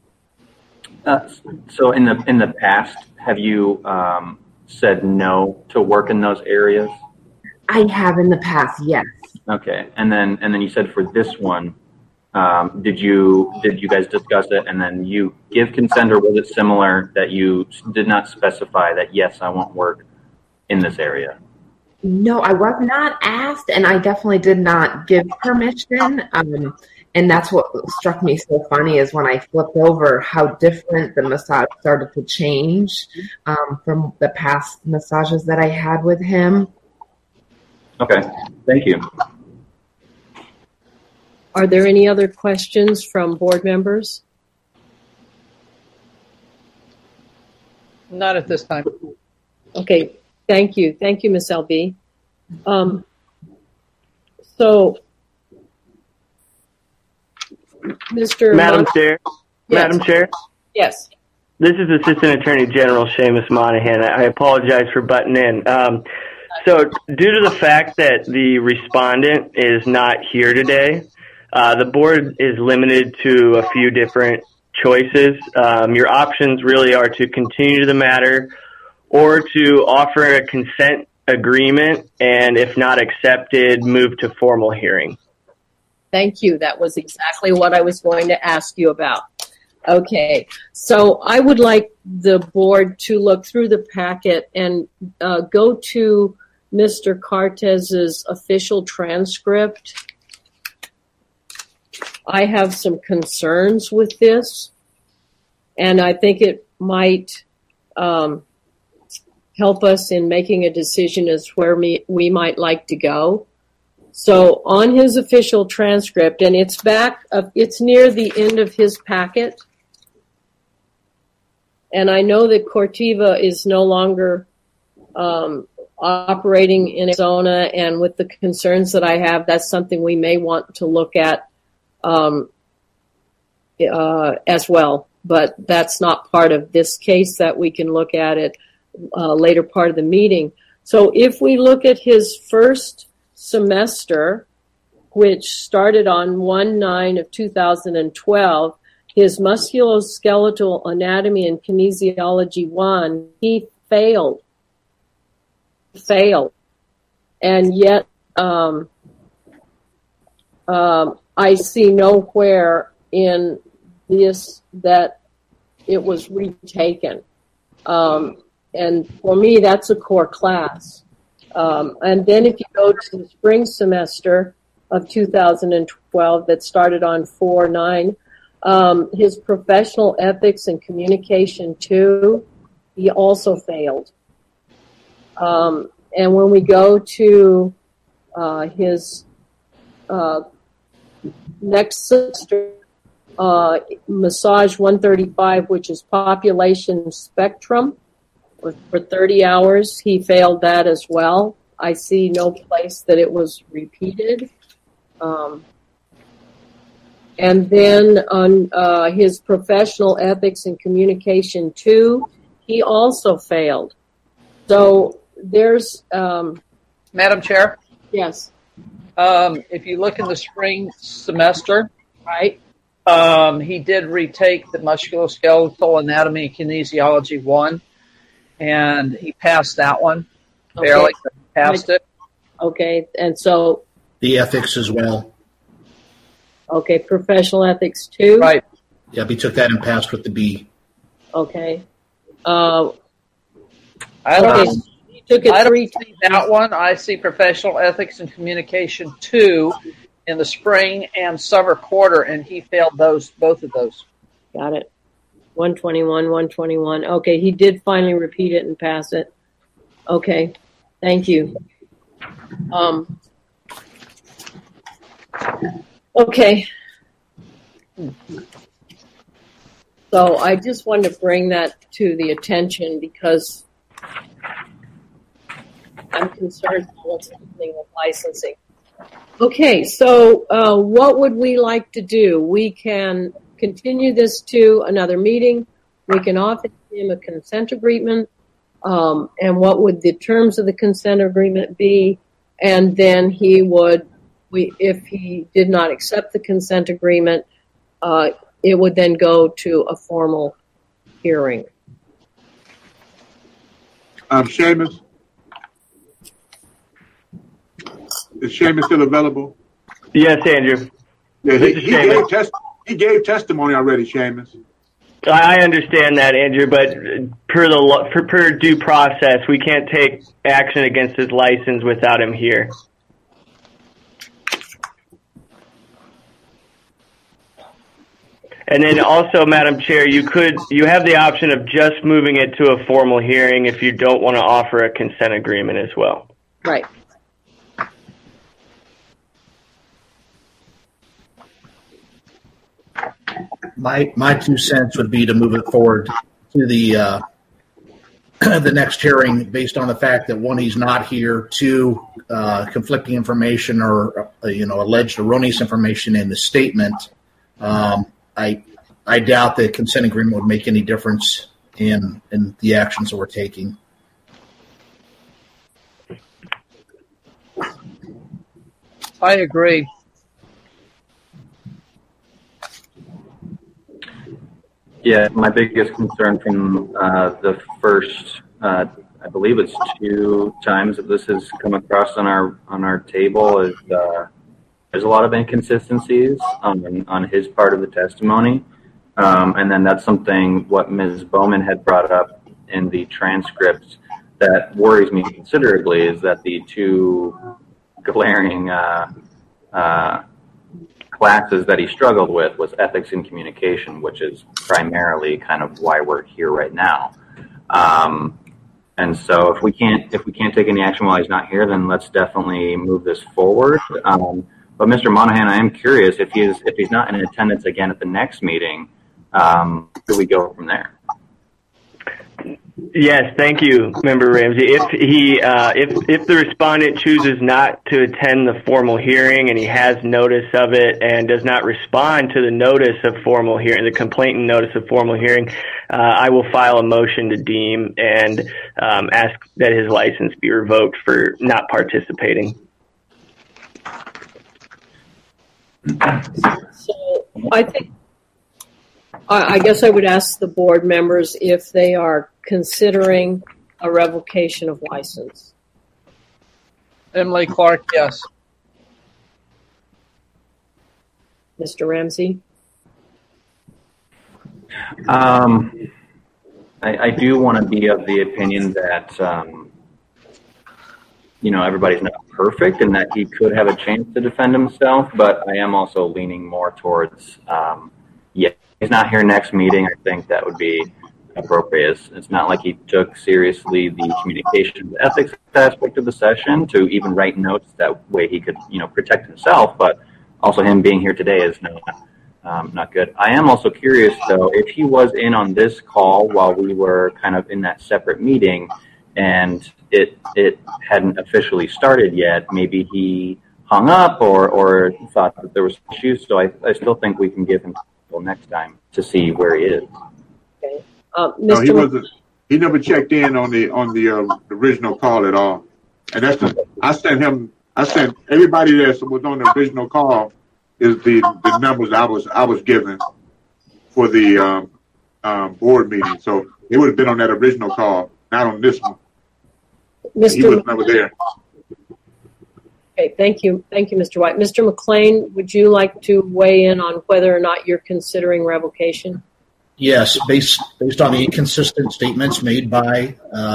So in the past, have you said no to work in those areas? I have in the past, yes. Okay, and then you said for this one, did you guys discuss it and then you give consent, or was it similar that you did not specify that, yes, I want work in this area? No, I was not asked, and I definitely did not give permission. And that's what struck me so funny is when I flipped over how different the massage started to change from the past massages that I had with him. Okay, thank you. Are there any other questions from board members? Not at this time. Okay, thank you. Thank you, Ms. LB. So, Mr. Madam Chair. Yes. Madam Chair. Yes. This is Assistant Attorney General Seamus Monahan. I apologize for butting in. So due to the fact that the respondent is not here today, the board is limited to a few different choices. Your options really are to continue the matter or to offer a consent agreement, and if not accepted, move to formal hearing. Thank you. That was exactly what I was going to ask you about. Okay, so I would like the board to look through the packet and go to Mr. Cartez's official transcript. I have some concerns with this, and I think it might help us in making a decision as where we might like to go. So on his official transcript, and it's near the end of his packet, and I know that Corteva is no longer operating in Arizona, and with the concerns that I have, that's something we may want to look at as well. But that's not part of this case. That we can look at it later part of the meeting. So if we look at his first semester, which started on 1/9/2012, his musculoskeletal anatomy and kinesiology 1, he failed. And yet I see nowhere in this that it was retaken. And for me, that's a core class. And then if you go to the spring semester of 2012 that started on 4/9, his professional ethics and communication 2, he also failed. And when we go to his next semester, massage 135, which is population spectrum, for 30 hours, he failed that as well. I see no place that it was repeated. And then on his professional ethics and communication 2, he also failed. So there's... Madam Chair? Yes. If you look in the spring semester, right, he did retake the musculoskeletal anatomy and kinesiology 1, and he passed that one. Barely passed it. Okay, and so... The ethics as well. Okay, professional ethics 2? Right. Yep, he took that and passed with the B. Okay. I don't Took it 3 see that one. I see professional ethics and communication 2 in the spring and summer quarter, and he failed both of those. Got it. 121. Okay, he did finally repeat it and pass it. Okay, thank you. Okay. So I just wanted to bring that to the attention because I'm concerned about what's happening with licensing. Okay, so what would we like to do? We can continue this to another meeting. We can offer him a consent agreement. And what would the terms of the consent agreement be? And then he would, if he did not accept the consent agreement, it would then go to a formal hearing. Seamus? Is Seamus still available? Yes, Andrew. Yeah, he gave testimony already, Seamus. I understand that, Andrew, but per due process, we can't take action against his license without him here. And then also, Madam Chair, you have the option of just moving it to a formal hearing if you don't want to offer a consent agreement as well. Right. My 2 cents would be to move it forward to the next hearing based on the fact that 1, he's not here, 2, conflicting information or alleged erroneous information in the statement. I doubt the consent agreement would make any difference in the actions that we're taking. I agree. Yeah, my biggest concern from the first I believe it's 2 times that this has come across on our table. Is there's a lot of inconsistencies on his part of the testimony, and then that's something what Ms. Bowman had brought up in the transcripts that worries me considerably, is that the 2 glaring classes that he struggled with was ethics and communication, which is primarily kind of why we're here right now. And so if we can't take any action while he's not here, then let's definitely move this forward. But Mr. Monahan, I am curious if he's not in attendance again at the next meeting, do we go from there? Yes, thank you, Member Ramsey. If the respondent chooses not to attend the formal hearing and he has notice of it and does not respond to the notice of formal hearing, the complaint and notice of formal hearing, I will file a motion to deem and ask that his license be revoked for not participating. So I guess I would ask the board members if they are considering a revocation of license. Emily Clark, yes. Mr. Ramsey? I do want to be of the opinion that, everybody's not perfect and that he could have a chance to defend himself, but I am also leaning more towards, he's not here next meeting. I think that would be appropriate. It's not like he took seriously the communication, the ethics aspect of the session to even write notes that way he could, protect himself, but also him being here today is not good. I am also curious, though, if he was in on this call while we were kind of in that separate meeting and it hadn't officially started yet, maybe he hung up or thought that there was issues. So I still think we can give him until next time to see where he is. Okay. No, he never checked in on the original call at all. And I sent everybody that was on the original call is the numbers I was given for the board meeting. So he would have been on that original call, not on this one. He was never there. Okay, thank you, Mr. White. Mr. McLean, would you like to weigh in on whether or not you're considering revocation? Yes, based on the inconsistent statements made by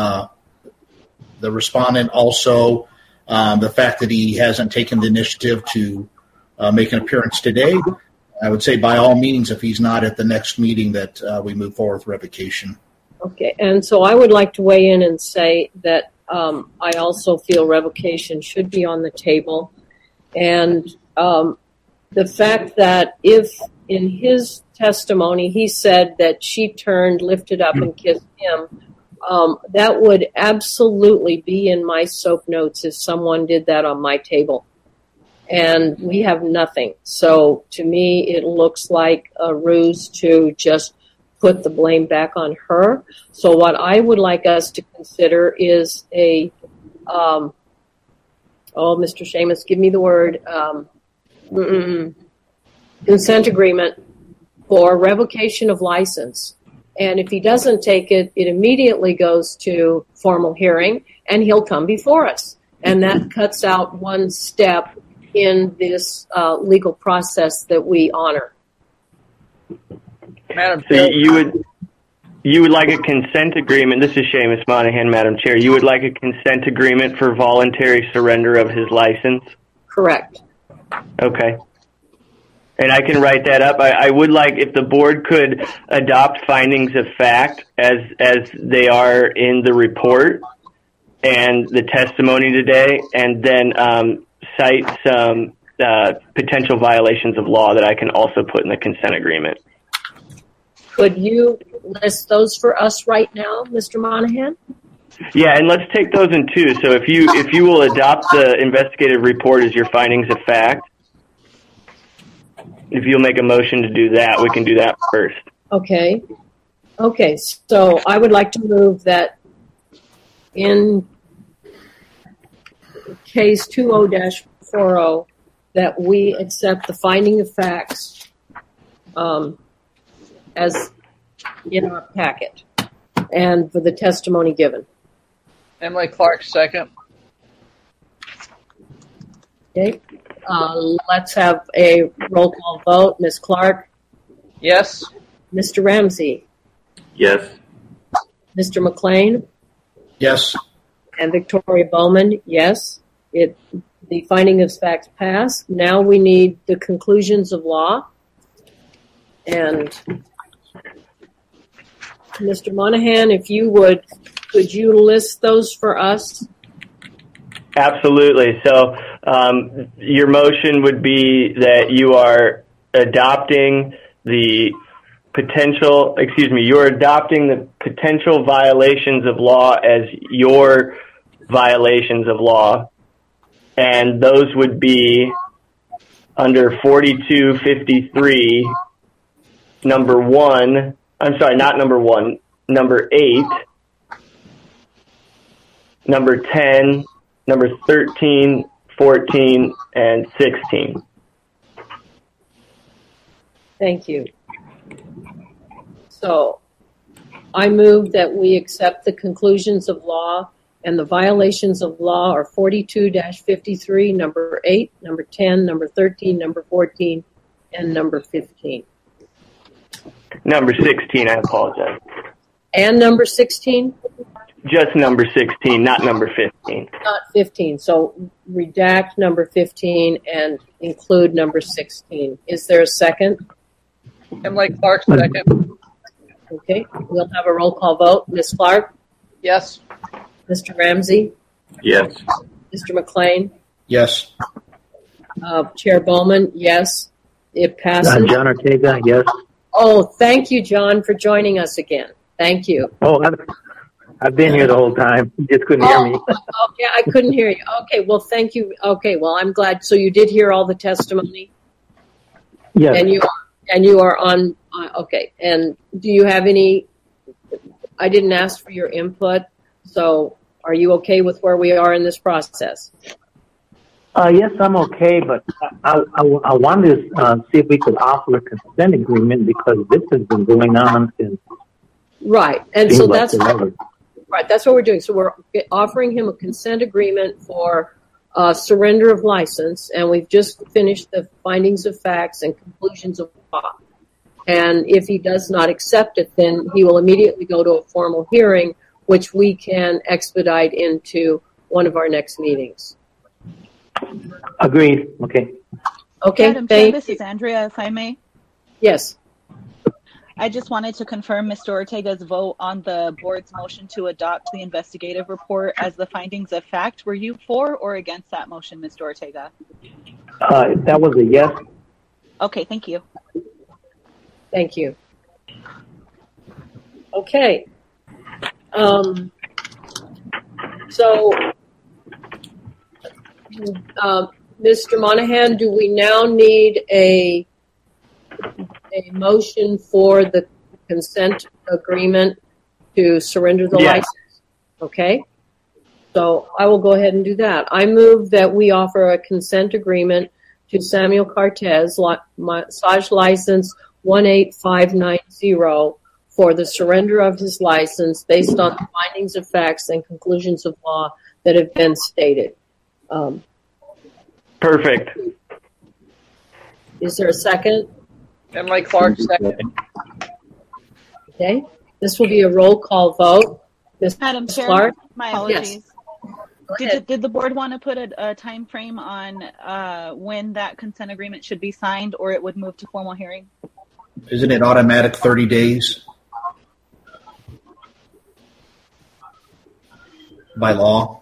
the respondent, also the fact that he hasn't taken the initiative to make an appearance today, I would say by all means, if he's not at the next meeting, that we move forward with revocation. Okay, and so I would like to weigh in and say that I also feel revocation should be on the table. And the fact that if in his testimony he said that she turned, lifted up, and kissed him, that would absolutely be in my soap notes if someone did that on my table. And we have nothing. So to me, it looks like a ruse to just put the blame back on her. So what I would like us to consider is Mr. Seamus, give me the word, consent agreement for revocation of license. And if he doesn't take it, it immediately goes to formal hearing and he'll come before us. And that cuts out one step in this legal process that we honor. Madam So Chair. you would like a consent agreement. This is Seamus Monahan, Madam Chair. You would like a consent agreement for voluntary surrender of his license? Correct. Okay. And I can write that up. I would like if the board could adopt findings of fact as they are in the report and the testimony today, and then cite some potential violations of law that I can also put in the consent agreement. Could you list those for us right now, Mr. Monahan? Yeah, and let's take those in two. So if you will adopt the investigative report as your findings of fact, if you'll make a motion to do that, we can do that first. Okay. So I would like to move that in case 20-40 that we accept the finding of facts as in our packet and for the testimony given. Emily Clark, second. Okay. Let's have a roll call vote. Ms. Clark? Yes. Mr. Ramsey? Yes. Mr. McLean? Yes. And Victoria Bowman? Yes. The finding of facts passed. Now we need the conclusions of law. And Mr. Monahan, if you would, could you list those for us? Absolutely. So your motion would be that you are adopting you're adopting the potential violations of law as your violations of law. And those would be under 4253, number 8, number 10, number 13, 14, and 16. Thank you. So I move that we accept the conclusions of law, and the violations of law are 42-53, number 8, number 10, number 13, number 14, and number 15. Number 16, I apologize. And number 16? Just number 16, not number 15. Not 15. So redact number 15 and include number 16. Is there a second? Emily Clark, second. Okay. We'll have a roll call vote. Ms. Clark? Yes. Mr. Ramsey? Yes. Mr. McLean? Yes. Chair Bowman? Yes. It passes. John Ortega, yes. Oh, thank you, John, for joining us again. Thank you. Oh, I've been here the whole time. You just couldn't hear me. Okay, I couldn't hear you. Okay, well, thank you. Okay, well, I'm glad. So you did hear all the testimony? Yes. And you are on, okay. And do you have any, I didn't ask for your input, so are you okay with where we are in this process? Yes, I'm okay, but I wanted to see if we could offer a consent agreement because this has been going on since. Right, and so that's forever. Right, that's what we're doing. So we're offering him a consent agreement for surrender of license, and we've just finished the findings of facts and conclusions of law. And if he does not accept it, then he will immediately go to a formal hearing, which we can expedite into one of our next meetings. Agreed. Okay. Okay. Madam Chair, this is Andrea, if I may. Yes. I just wanted to confirm Mr. Ortega's vote on the board's motion to adopt the investigative report as the findings of fact. Were you for or against that motion, Mr. Ortega? That was a yes. Okay, thank you. Thank you. Okay. Mr. Monahan, do we now need a motion for the consent agreement to surrender the license? Okay. So I will go ahead and do that. I move that we offer a consent agreement to Samuel Cartez, massage license 18590, for the surrender of his license based on the findings of facts and conclusions of law that have been stated. Perfect. Is there a second? Emily Clark, second. Okay. This will be a roll call vote. Madam Chair, Clark? my apologies. Yes. Did the board want to put a time frame on when that consent agreement should be signed, or it would move to formal hearing? Isn't it automatic 30 days by law?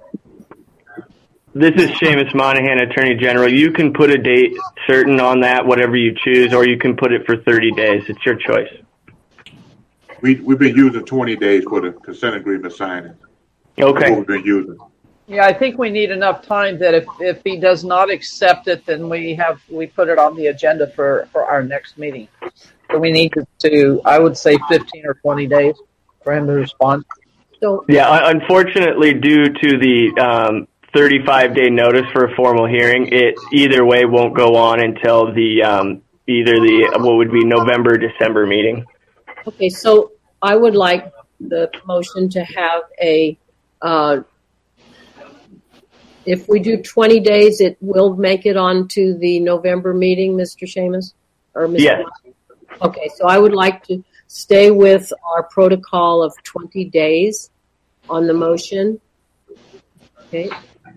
This is Seamus Monahan, Attorney General. You can put a date certain on that, whatever you choose, or you can put it for 30 days. It's your choice. We've been using 20 days for the consent agreement signing. Okay. That's what we've been using. Yeah, I think we need enough time that if he does not accept it, then we put it on the agenda for our next meeting. So we need to I would say 15 or 20 days for him to respond. So yeah, unfortunately, due to the 35-day notice for a formal hearing, it either way won't go on until the what would be November, December meeting. Okay, so I would like the motion to have a If we do 20 days, it will make it onto the November meeting, Mr. Seamus? Or Mr. Yes. Okay, so I would like to stay with our protocol of 20 days on the motion. Okay.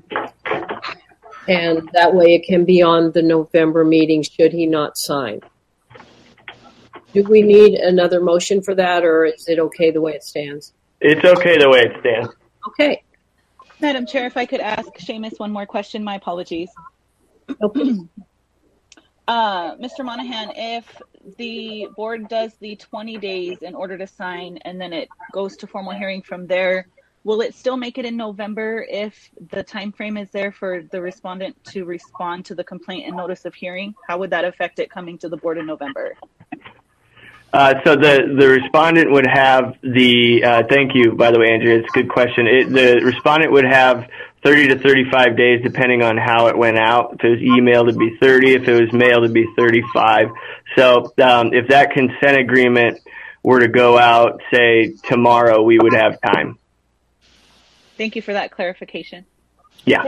And that way it can be on the November meeting should he not sign. Do we need another motion for that, or is it okay the way it stands? It's okay the way it stands. Okay. Madam Chair, if I could ask Seamus one more question, my apologies. Okay. Mr. Monahan, if the board does the 20 days in order to sign and then it goes to formal hearing from there, will it still make it in November if the time frame is there for the respondent to respond to the complaint and notice of hearing? How would that affect it coming to the board in November? So the respondent would have thank you, by the way, Andrea, it's a good question. The respondent would have 30 to 35 days depending on how it went out. If it was emailed, it'd be 30. If it was mailed, it'd be 35. So if that consent agreement were to go out, say, tomorrow, we would have time. Thank you for that clarification. Yeah.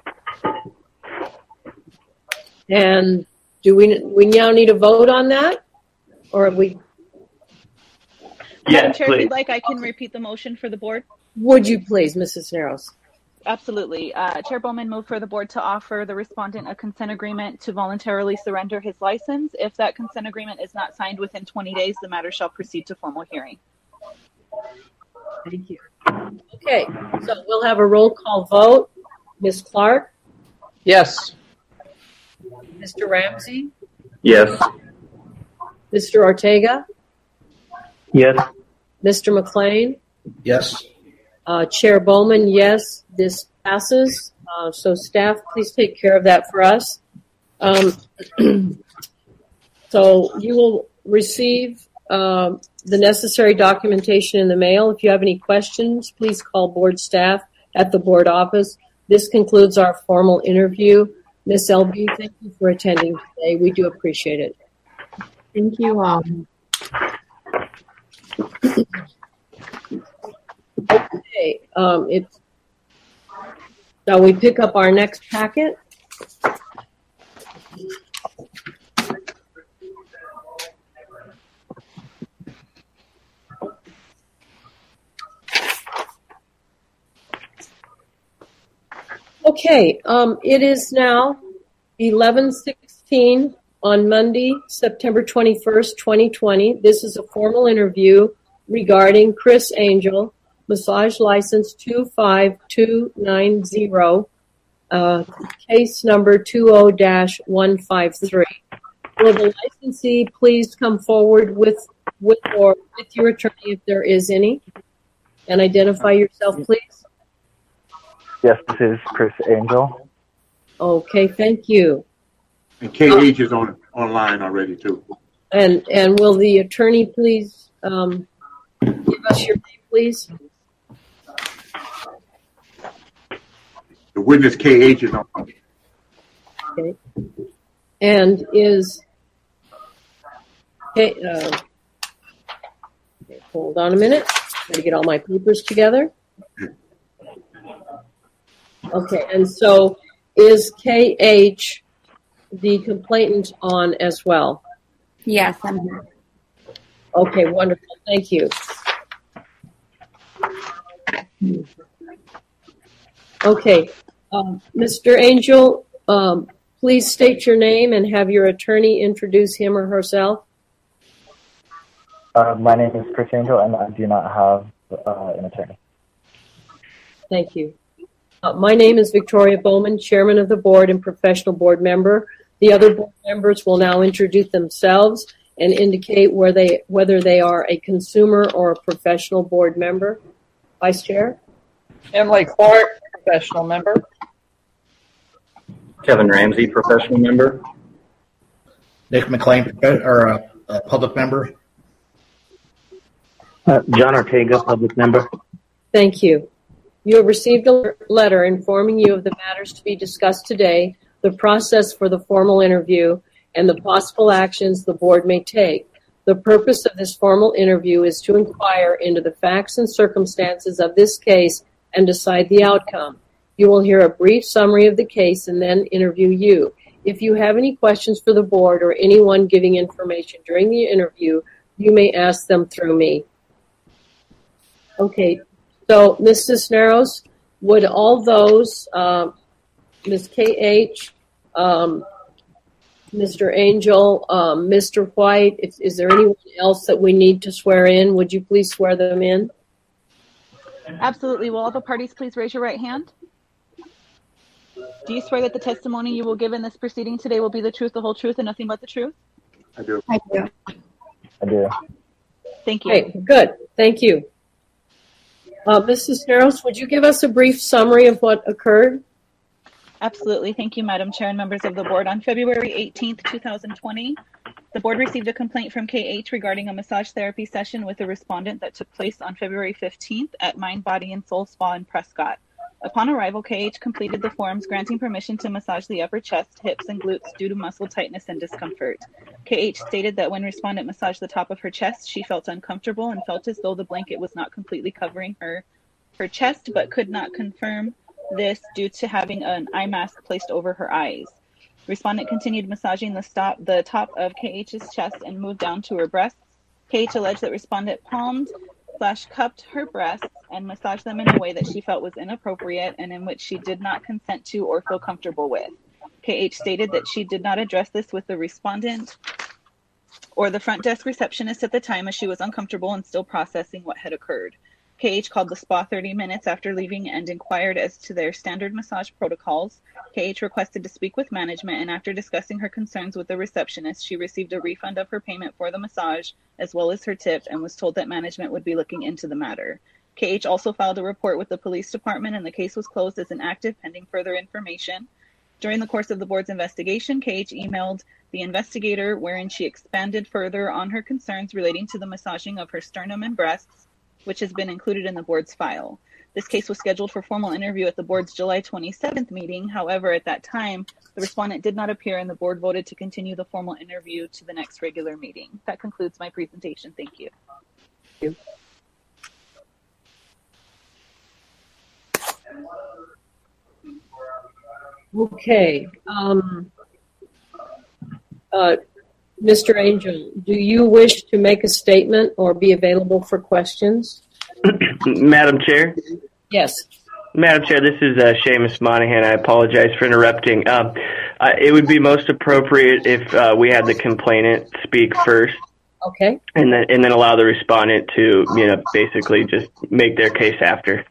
And do we now need a vote on that? Or have we... Madam Yes, Chair, please. if you'd like, I can repeat the motion for the board. Would you please, Mrs. Narrows? Absolutely. Chair Bowman moved for the board to offer the respondent a consent agreement to voluntarily surrender his license. If that consent agreement is not signed within 20 days, the matter shall proceed to formal hearing. Thank you. Okay, so we'll have a roll call vote. Ms. Clark? Yes. Mr. Ramsey? Yes. Mr. Ortega? Yes. Mr. McLean? Yes. Chair Bowman, yes, this passes. So staff, please take care of that for us. So you will receive the necessary documentation in the mail. If you have any questions, please call board staff at the board office. This concludes our formal interview. Ms. LB, thank you for attending today. We do appreciate it. Thank you all. Okay, shall we pick up our next packet? Okay, it is now 11:16 on Monday, September 21st, 2020. This is a formal interview regarding Chris Angel, massage license 25290, case number 20-153. Will the licensee please come forward with your attorney if there is any, and identify yourself, please? Yes, this is Chris Angel. Okay, thank you. And KH is online already too. And will the attorney please give us your name, please? The witness KH is on. Okay. And is okay, hold on a minute. Got to get all my papers together. Okay, and so is KH the complainant on as well? Yes, I'm here. Okay, wonderful. Thank you. Okay, Mr. Angel, please state your name and have your attorney introduce him or herself. My name is Chris Angel, and I do not have an attorney. Thank you. My name is Victoria Bowman, chairman of the board and professional board member. The other board members will now introduce themselves and indicate whether they are a consumer or a professional board member. Vice Chair? Emily Clark, professional member. Kevin Ramsey, professional member. Nick McLean, public member. John Ortega, public member. Thank you. You have received a letter informing you of the matters to be discussed today, the process for the formal interview, and the possible actions the board may take. The purpose of this formal interview is to inquire into the facts and circumstances of this case and decide the outcome. You will hear a brief summary of the case and then interview you. If you have any questions for the board or anyone giving information during the interview, you may ask them through me. Okay, so Ms. Cisneros, would all those, Ms. K.H., Mr. Angel, Mr. White, is there anyone else that we need to swear in? Would you please swear them in? Absolutely. Will all the parties please raise your right hand? Do you swear that the testimony you will give in this proceeding today will be the truth, the whole truth, and nothing but the truth? I do. I do. Thank you. Okay, good. Thank you. Ms. Cisneros, would you give us a brief summary of what occurred? Absolutely. Thank you, Madam Chair and members of the board. On February 18th, 2020, the board received a complaint from KH regarding a massage therapy session with a respondent that took place on February 15th at Mind, Body, and Soul Spa in Prescott. Upon arrival, KH completed the forms granting permission to massage the upper chest, hips, and glutes due to muscle tightness and discomfort. KH stated that when respondent massaged the top of her chest, she felt uncomfortable and felt as though the blanket was not completely covering her chest, but could not confirm this due to having an eye mask placed over her eyes. Respondent continued massaging the top of KH's chest and moved down to her breasts. KH alleged that respondent palmed/cupped her breasts and massaged them in a way that she felt was inappropriate and in which she did not consent to or feel comfortable with. KH stated that she did not address this with the respondent or the front desk receptionist at the time, as she was uncomfortable and still processing what had occurred. KH called the spa 30 minutes after leaving and inquired as to their standard massage protocols. KH requested to speak with management, and after discussing her concerns with the receptionist, she received a refund of her payment for the massage as well as her tip and was told that management would be looking into the matter. KH also filed a report with the police department, and the case was closed as inactive pending further information. During the course of the board's investigation, KH emailed the investigator wherein she expanded further on her concerns relating to the massaging of her sternum and breasts, which has been included in the board's file. This case was scheduled for formal interview at the board's July 27th meeting. However, at that time, the respondent did not appear and the board voted to continue the formal interview to the next regular meeting. That concludes my presentation. Thank you. Thank you. Okay. Mr. Angel, do you wish to make a statement or be available for questions? Madam Chair? Yes. Madam Chair, this is Seamus Monahan. I apologize for interrupting. It would be most appropriate if we had the complainant speak first. Okay. And then allow the respondent to, basically just make their case after.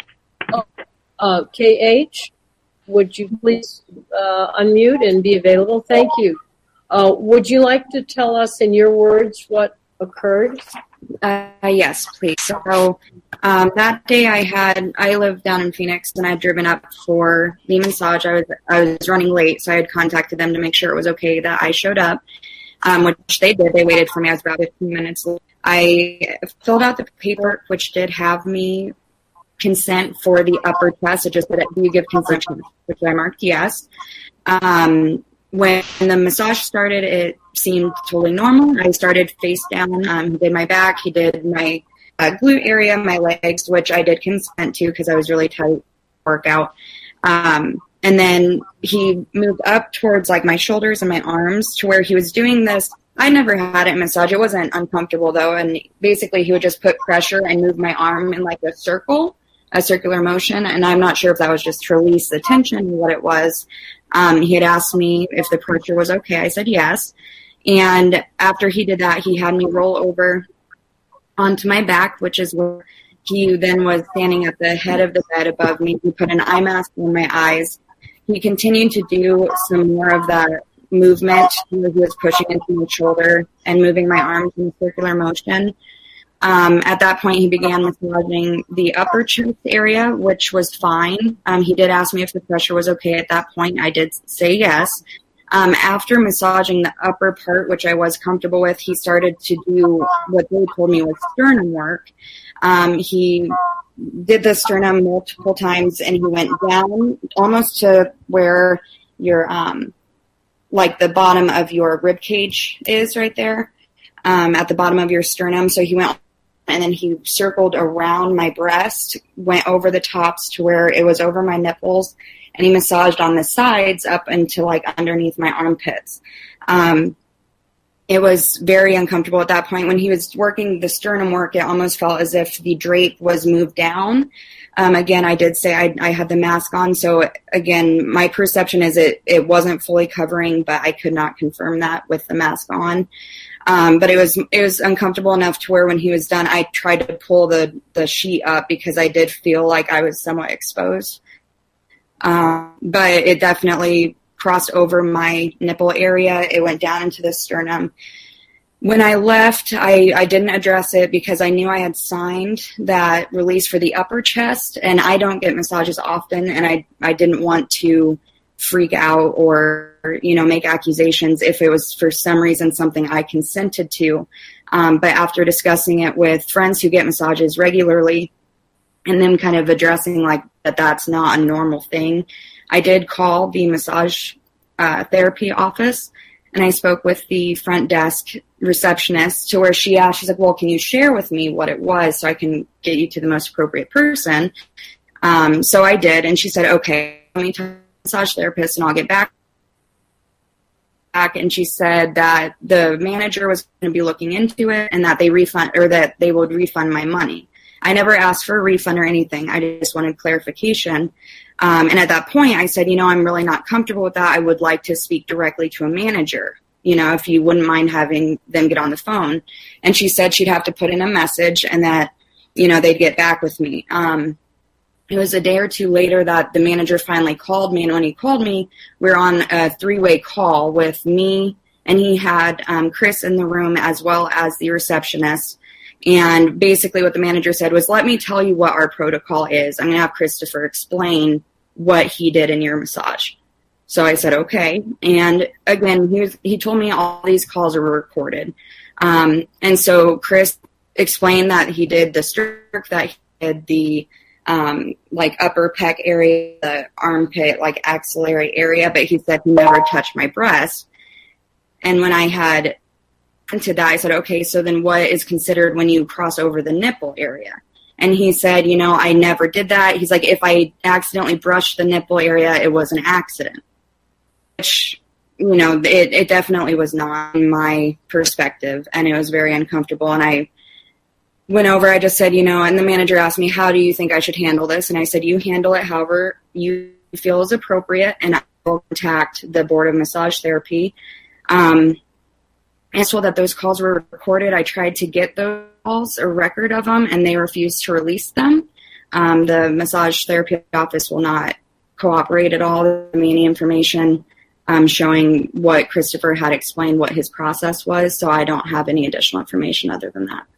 KH, would you please unmute and be available? Thank you. Would you like to tell us in your words what occurred? Yes, please. So that day I lived down in Phoenix and I'd driven up for the massage. I was running late, so I had contacted them to make sure it was okay that I showed up, which they did. They waited for me. I was about 15 minutes late. I filled out the paperwork, which did have me consent for the upper chest. It just said, do you give consent, which I marked yes. When the massage started, it seemed totally normal. I started face down. He did my back. He did my glute area, my legs, which I did consent to because I was really tight workout. And then he moved up towards like my shoulders and my arms to where he was doing this. I never had it massage. It wasn't uncomfortable though. And basically he would just put pressure and move my arm in like a circular motion. And I'm not sure if that was just to release the tension or what it was. He had asked me if the pressure was okay. I said yes. And after he did that, he had me roll over onto my back, which is where he then was standing at the head of the bed above me. He put an eye mask on my eyes. He continued to do some more of that movement. He was pushing into my shoulder and moving my arms in a circular motion. At that point, he began massaging the upper chest area, which was fine. He did ask me if the pressure was okay at that point. I did say yes. After massaging the upper part, which I was comfortable with, he started to do what they told me was sternum work. He did the sternum multiple times, and he went down almost to where your, like the bottom of your rib cage is right there, at the bottom of your sternum. So he went and then he circled around my breast, went over the tops to where it was over my nipples, and he massaged on the sides up into like underneath my armpits. It was very uncomfortable at that point. When he was working the sternum work, it almost felt as if the drape was moved down. Again, I did say I had the mask on. So again, my perception is it wasn't fully covering, but I could not confirm that with the mask on. But it was uncomfortable enough to where when he was done, I tried to pull the sheet up because I did feel like I was somewhat exposed. But it definitely crossed over my nipple area. It went down into the sternum. When I left, I didn't address it because I knew I had signed that release for the upper chest, and I don't get massages often, and I didn't want to freak out or, make accusations if it was for some reason something I consented to. But after discussing it with friends who get massages regularly and them kind of addressing like that's not a normal thing, I did call the massage therapy office, and I spoke with the front desk receptionist to where she asked, she's like, well, can you share with me what it was so I can get you to the most appropriate person? So I did, and she said, okay, let me talk to the massage therapist and I'll get back. And she said that the manager was going to be looking into it and that they would refund my money. I never asked for a refund or anything. I just wanted clarification. And at that point, I said, I'm really not comfortable with that. I would like to speak directly to a manager, if you wouldn't mind having them get on the phone. And she said she'd have to put in a message and that, they'd get back with me. It was a day or two later that the manager finally called me. And when he called me, we were on a 3-way call with me, and he had Chris in the room as well as the receptionist. And basically what the manager said was, let me tell you what our protocol is. I'm going to have Christopher explain what he did in your massage. So I said, okay. And again, he told me all these calls are recorded. And so Chris explained that he did the stroke, that he did the upper pec area, the armpit, axillary area, but he said he never touched my breast. And when I had to that, I said, okay, so then what is considered when you cross over the nipple area? And he said, I never did that. He's like, if I accidentally brushed the nipple area, it was an accident. Which, it definitely was not in my perspective, and it was very uncomfortable. And I went over, I just said, and the manager asked me, how do you think I should handle this? And I said, you handle it however you feel is appropriate, and I will contact the Board of Massage Therapy. I was told that those calls were recorded. I tried to get those calls, a record of them, and they refused to release them. The massage therapy office will not cooperate at all with me any information showing what Christopher had explained, what his process was, so I don't have any additional information other than that.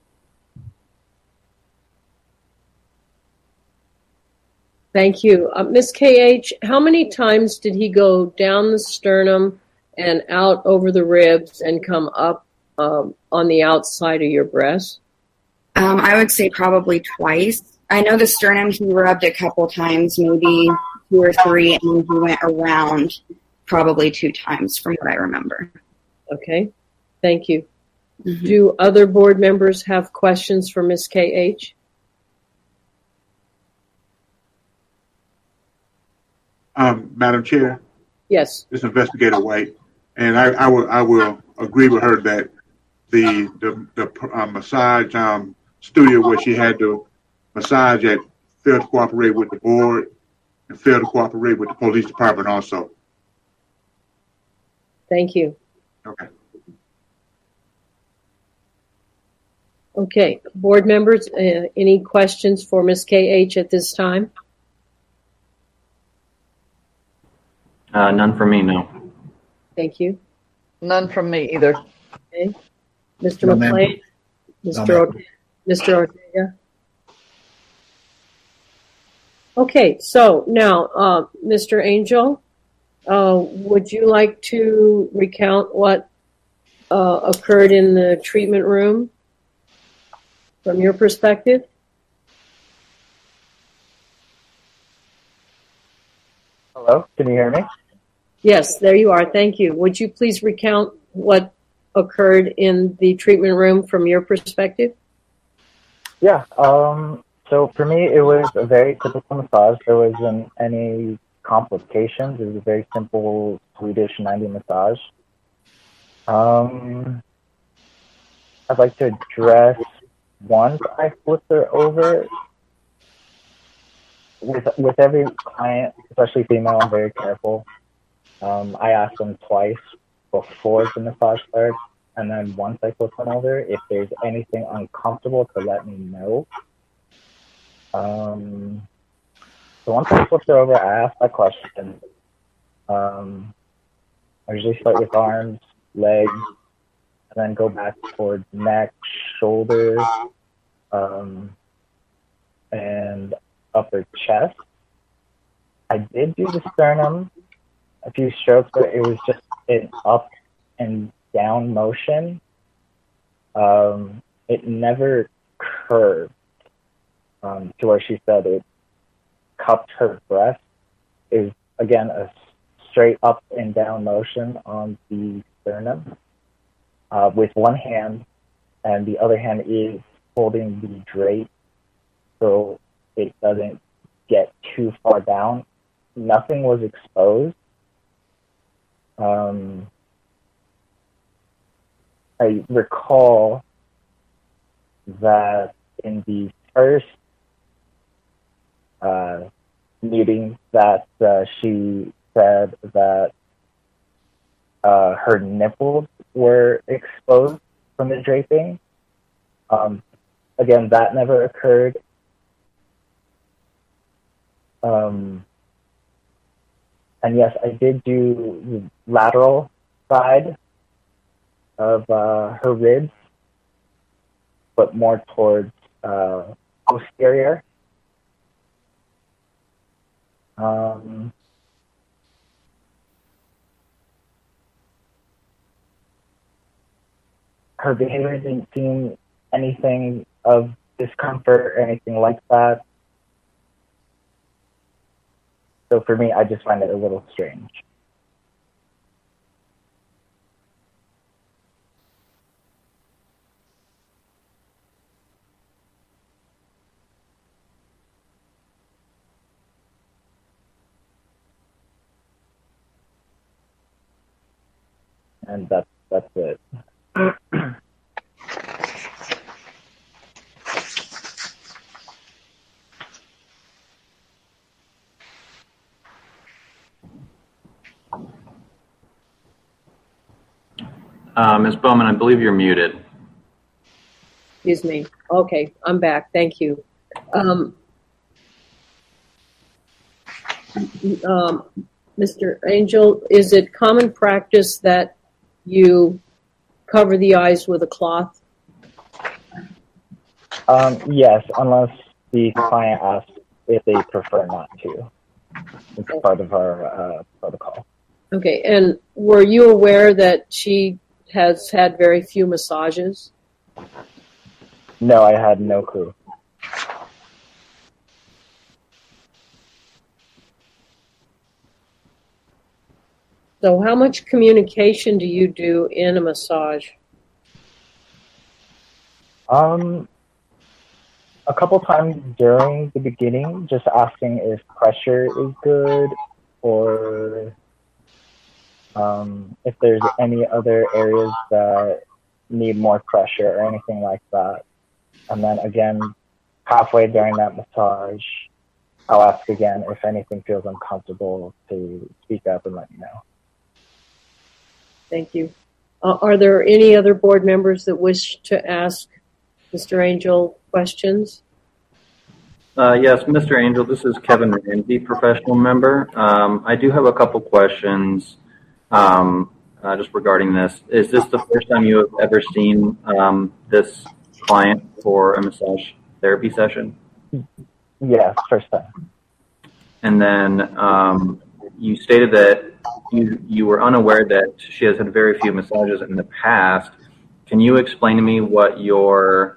Thank you. Ms. K.H., how many times did he go down the sternum and out over the ribs and come up on the outside of your breast? I would say probably twice. I know the sternum he rubbed a couple times, maybe 2 or 3, and he went around probably 2 times from what I remember. Okay, thank you. Mm-hmm. Do other board members have questions for Ms. K.H.? Madam Chair? Yes. This is Investigator White, and I will agree with her that the massage studio where she had to massage at failed to cooperate with the board and failed to cooperate with the police department also. Thank you. Okay. Okay, board members, any questions for Ms. K.H. at this time? None from me, no. Thank you. None from me either. Okay. Mr. McLean? Mr. Ortega? Okay, so now, Mr. Angel, would you like to recount what occurred in the treatment room from your perspective? Hello, can you hear me? Yes, there you are. Thank you. Would you please recount what occurred in the treatment room from your perspective? Yeah. So for me, it was a very typical massage. There wasn't any complications. It was a very simple Swedish 90 massage. I'd like to address once I flipped her over. With every client, especially female, I'm very careful. I ask them twice before the massage starts, and then once I flip them over, if there's anything uncomfortable, to let me know. So once I flip her over, I ask my question. I usually start with arms, legs, and then go back towards neck, shoulders, and upper chest. I did do the sternum, a few strokes, but it was just an up and down motion. It never curved to where she said it cupped her breast. It was, again, a straight up and down motion on the sternum with one hand, and the other hand is holding the drape so it doesn't get too far down. Nothing was exposed. I recall that in the first meeting that she said that her nipples were exposed from the draping. Again, that never occurred. And yes, I did do the lateral side of her ribs, but more towards posterior. Her behavior didn't seem anything of discomfort or anything like that. So for me, I just find it a little strange. And that's it. Ms. Bowman, I believe you're muted. Excuse me. Okay, I'm back. Thank you. Mr. Angel, is it common practice that you cover the eyes with a cloth? Yes, unless the client asks if they prefer not to. It's part of our protocol. Okay, and were you aware that she has had very few massages? No, I had no clue. So how much communication do you do in a massage? A couple times during the beginning, just asking if pressure is good or if there's any other areas that need more pressure or anything like that. And then again, halfway during that massage, I'll ask again if anything feels uncomfortable to speak up and let me know. Thank you. Are there any other board members that wish to ask Mr. Angel questions? Yes, Mr. Angel, this is Kevin Ramsey, professional member. I do have a couple questions just regarding this. Is this the first time you have ever seen this client for a massage therapy session? Yes, first time. And then you stated that you were unaware that she has had very few massages in the past. Can you explain to me what your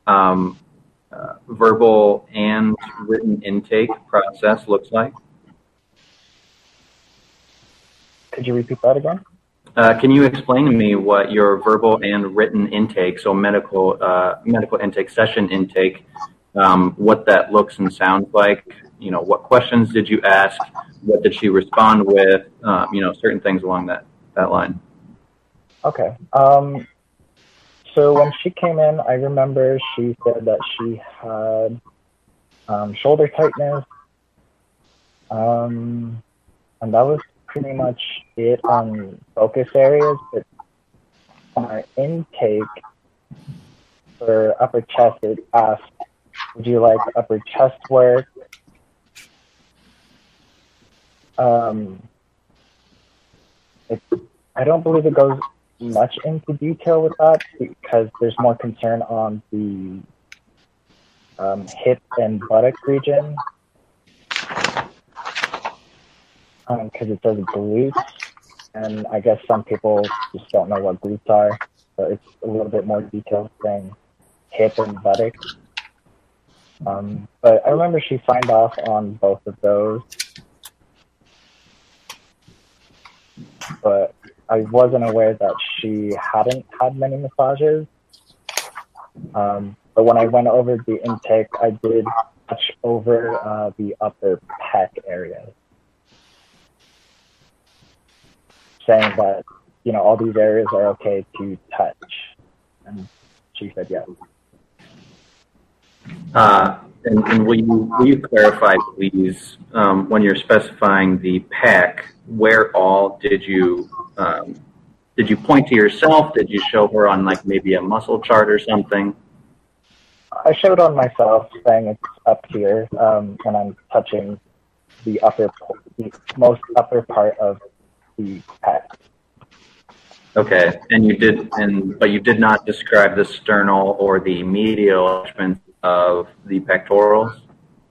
verbal and written intake process looks like? Could you repeat that again? Can you explain to me what your verbal and written intake, so medical intake, session intake, what that looks and sounds like? You know, what questions did you ask? What did she respond with? You know, certain things along that line. Okay. So when she came in, I remember she said that she had shoulder tightness, and that was pretty much it on focus areas. But on our intake for upper chest, it asked, would you like upper chest work? I don't believe it goes much into detail with that because there's more concern on the hip and buttock region because it says glutes, and I guess some people just don't know what glutes are, so it's a little bit more detailed saying hip and buttock. But I remember she signed off on both of those, but I wasn't aware that she hadn't had many massages. But when I went over the intake, I did touch over the upper pec area, saying that, you know, all these areas are okay to touch. And she said yes. And will you clarify, please, when you're specifying the pec, where all did you point to yourself? Did you show her on like maybe a muscle chart or something? I showed on myself, saying it's up here, and I'm touching the most upper part of the pec. Okay, and but you did not describe the sternal or the medial attachment of the pectorals?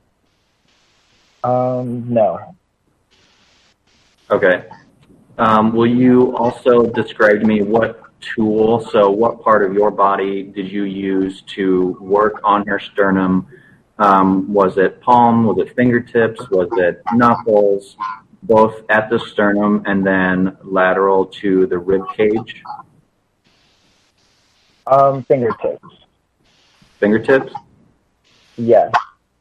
No. Okay. Will you also describe to me what tool, so what part of your body did you use to work on her sternum? Was it palm? Was it fingertips? Was it knuckles? Both at the sternum and then lateral to the rib cage? Fingertips. Fingertips? Yeah.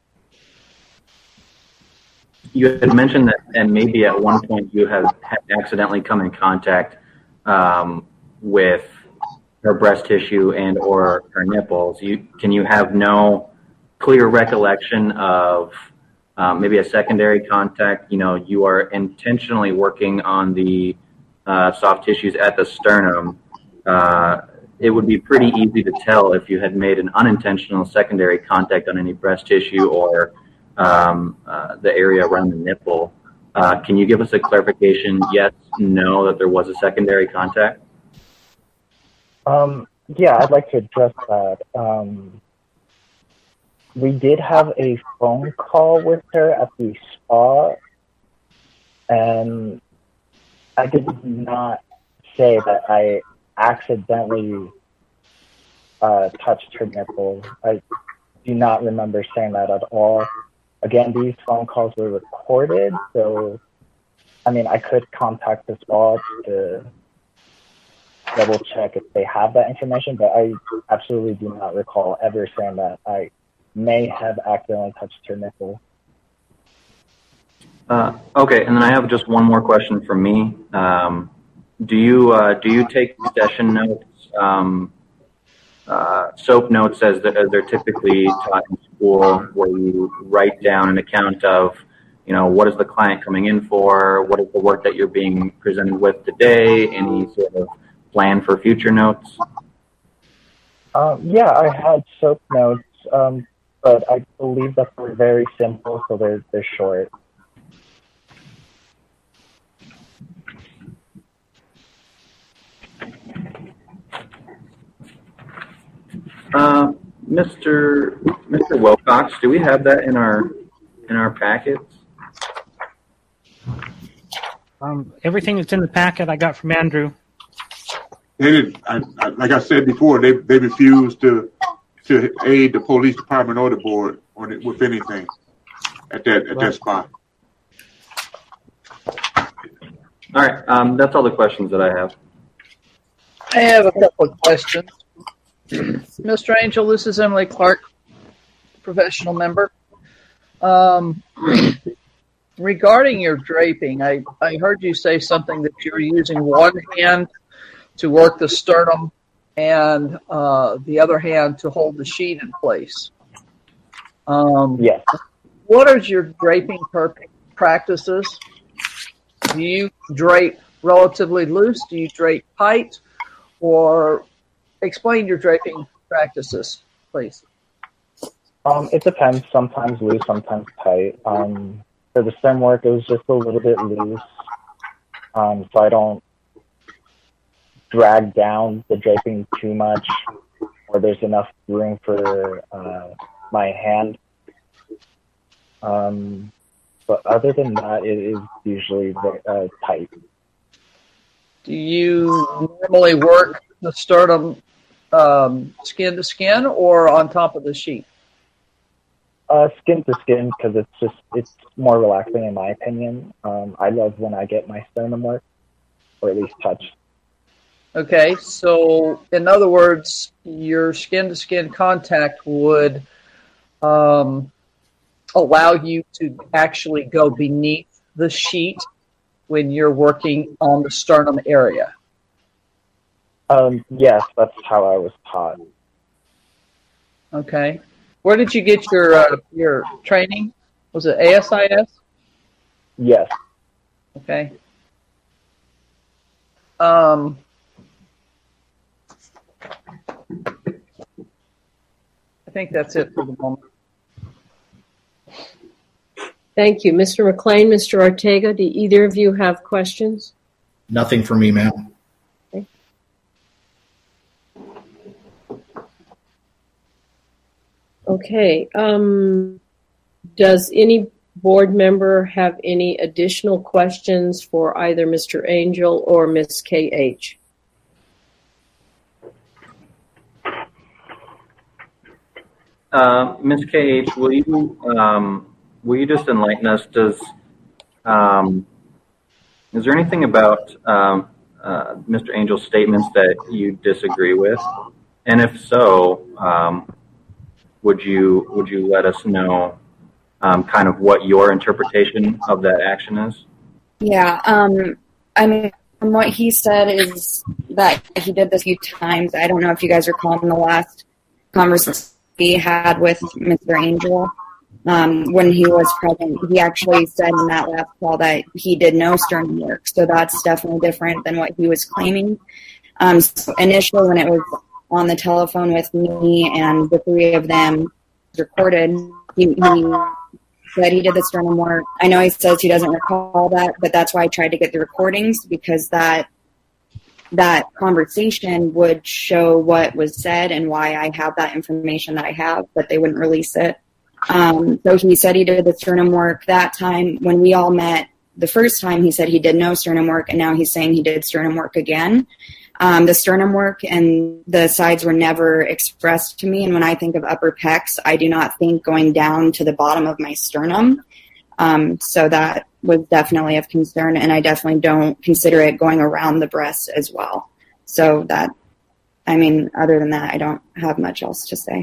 You had mentioned that, and maybe at one point you have accidentally come in contact with her breast tissue and or her nipples. Can you have no clear recollection of maybe a secondary contact? You know, you are intentionally working on the soft tissues at the sternum. It would be pretty easy to tell if you had made an unintentional secondary contact on any breast tissue or the area around the nipple. Can you give us a clarification, yes, no, that there was a secondary contact? Yeah, I'd like to address that. We did have a phone call with her at the spa, and I did not say that I accidentally touched her nipple. I do not remember saying that at all. Again, these phone calls were recorded, so, I mean, I could contact the spa to double check if they have that information, but I absolutely do not recall ever saying that I may have accidentally touched her nipple. Okay, and then I have just one more question from me. Do you take session notes, SOAP notes as they're typically taught in school, where you write down an account of, you know, what is the client coming in for, what is the work that you're being presented with today, any sort of plan for future notes? Yeah, I had SOAP notes, but I believe that they're very simple, so they're short. Mr. Wilcox, do we have that in our packets? Everything that's in the packet I got from Andrew. They didn't. Like I said before, they refused to aid the police department or the board on it with anything at that spot. All right, that's all the questions that I have. I have a couple of questions. Mr. Angel, this is Emily Clark, professional member. Regarding your draping, I heard you say something that you're using one hand to work the sternum and the other hand to hold the sheet in place. Yes. What are your draping practices? Do you drape relatively loose? Do you drape tight? Or explain your draping practices, please. It depends. Sometimes loose, sometimes tight. For the stem work, it was just a little bit loose, so I don't drag down the draping too much, or there's enough room for my hand. But other than that, it is usually tight. Do you normally work the sternum skin to skin or on top of the sheet? Skin to skin, because it's more relaxing in my opinion. I love when I get my sternum work, or at least touched. Okay, so in other words, your skin to skin contact would allow you to actually go beneath the sheet when you're working on the sternum area. Yes, that's how I was taught. Okay. Where did you get your training? Was it ASIS? Yes. Okay. I think that's it for the moment. Thank you. Mr. McLean, Mr. Ortega, do either of you have questions? Nothing for me, ma'am. Okay. Does any board member have any additional questions for either Mr. Angel or Ms. KH? Ms. KH, will you just enlighten us? Is there anything about Mr. Angel's statements that you disagree with? And if so, would you let us know kind of what your interpretation of that action is? Yeah, I mean, from what he said is that he did this a few times. I don't know if you guys recall in the last conversation he had with Mr. Angel. When he was present, he actually said in that last call that he did no sternum work. So that's definitely different than what he was claiming. So initially, when it was on the telephone with me and the three of them recorded, he said he did the sternum work. I know he says he doesn't recall that, but that's why I tried to get the recordings, because that conversation would show what was said and why I have that information that I have, but they wouldn't release it. So he said he did the sternum work that time. When we all met the first time, he said he did no sternum work, and now he's saying he did sternum work again. The sternum work and the sides were never expressed to me, and when I think of upper pecs, I do not think going down to the bottom of my sternum. So that was definitely of concern, and I definitely don't consider it going around the breast as well. So that, I mean, other than that, I don't have much else to say.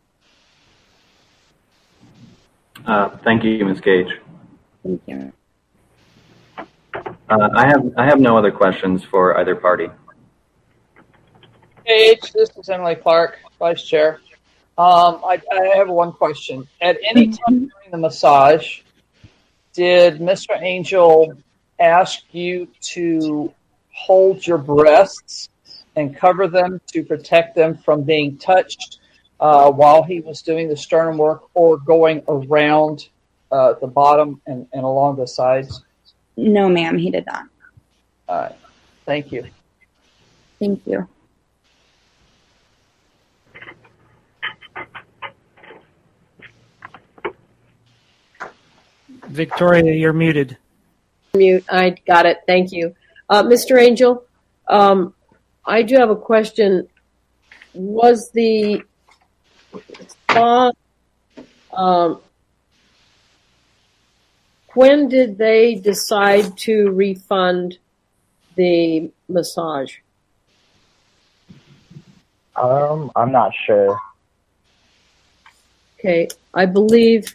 Thank you, Ms. Gage. Thank you. I have no other questions for either party. KH, this is Emily Clark, Vice Chair. I have one question. At any time during the massage, did Mr. Angel ask you to hold your breasts and cover them to protect them from being touched while he was doing the sternum work, or going around the bottom and along the sides? No, ma'am, he did not. All right. Thank you. Thank you. Victoria, you're muted. Mute. I got it. Thank you. Mr. Angel, I do have a question. Was the spa, when did they decide to refund the massage? I'm not sure. Okay, I believe,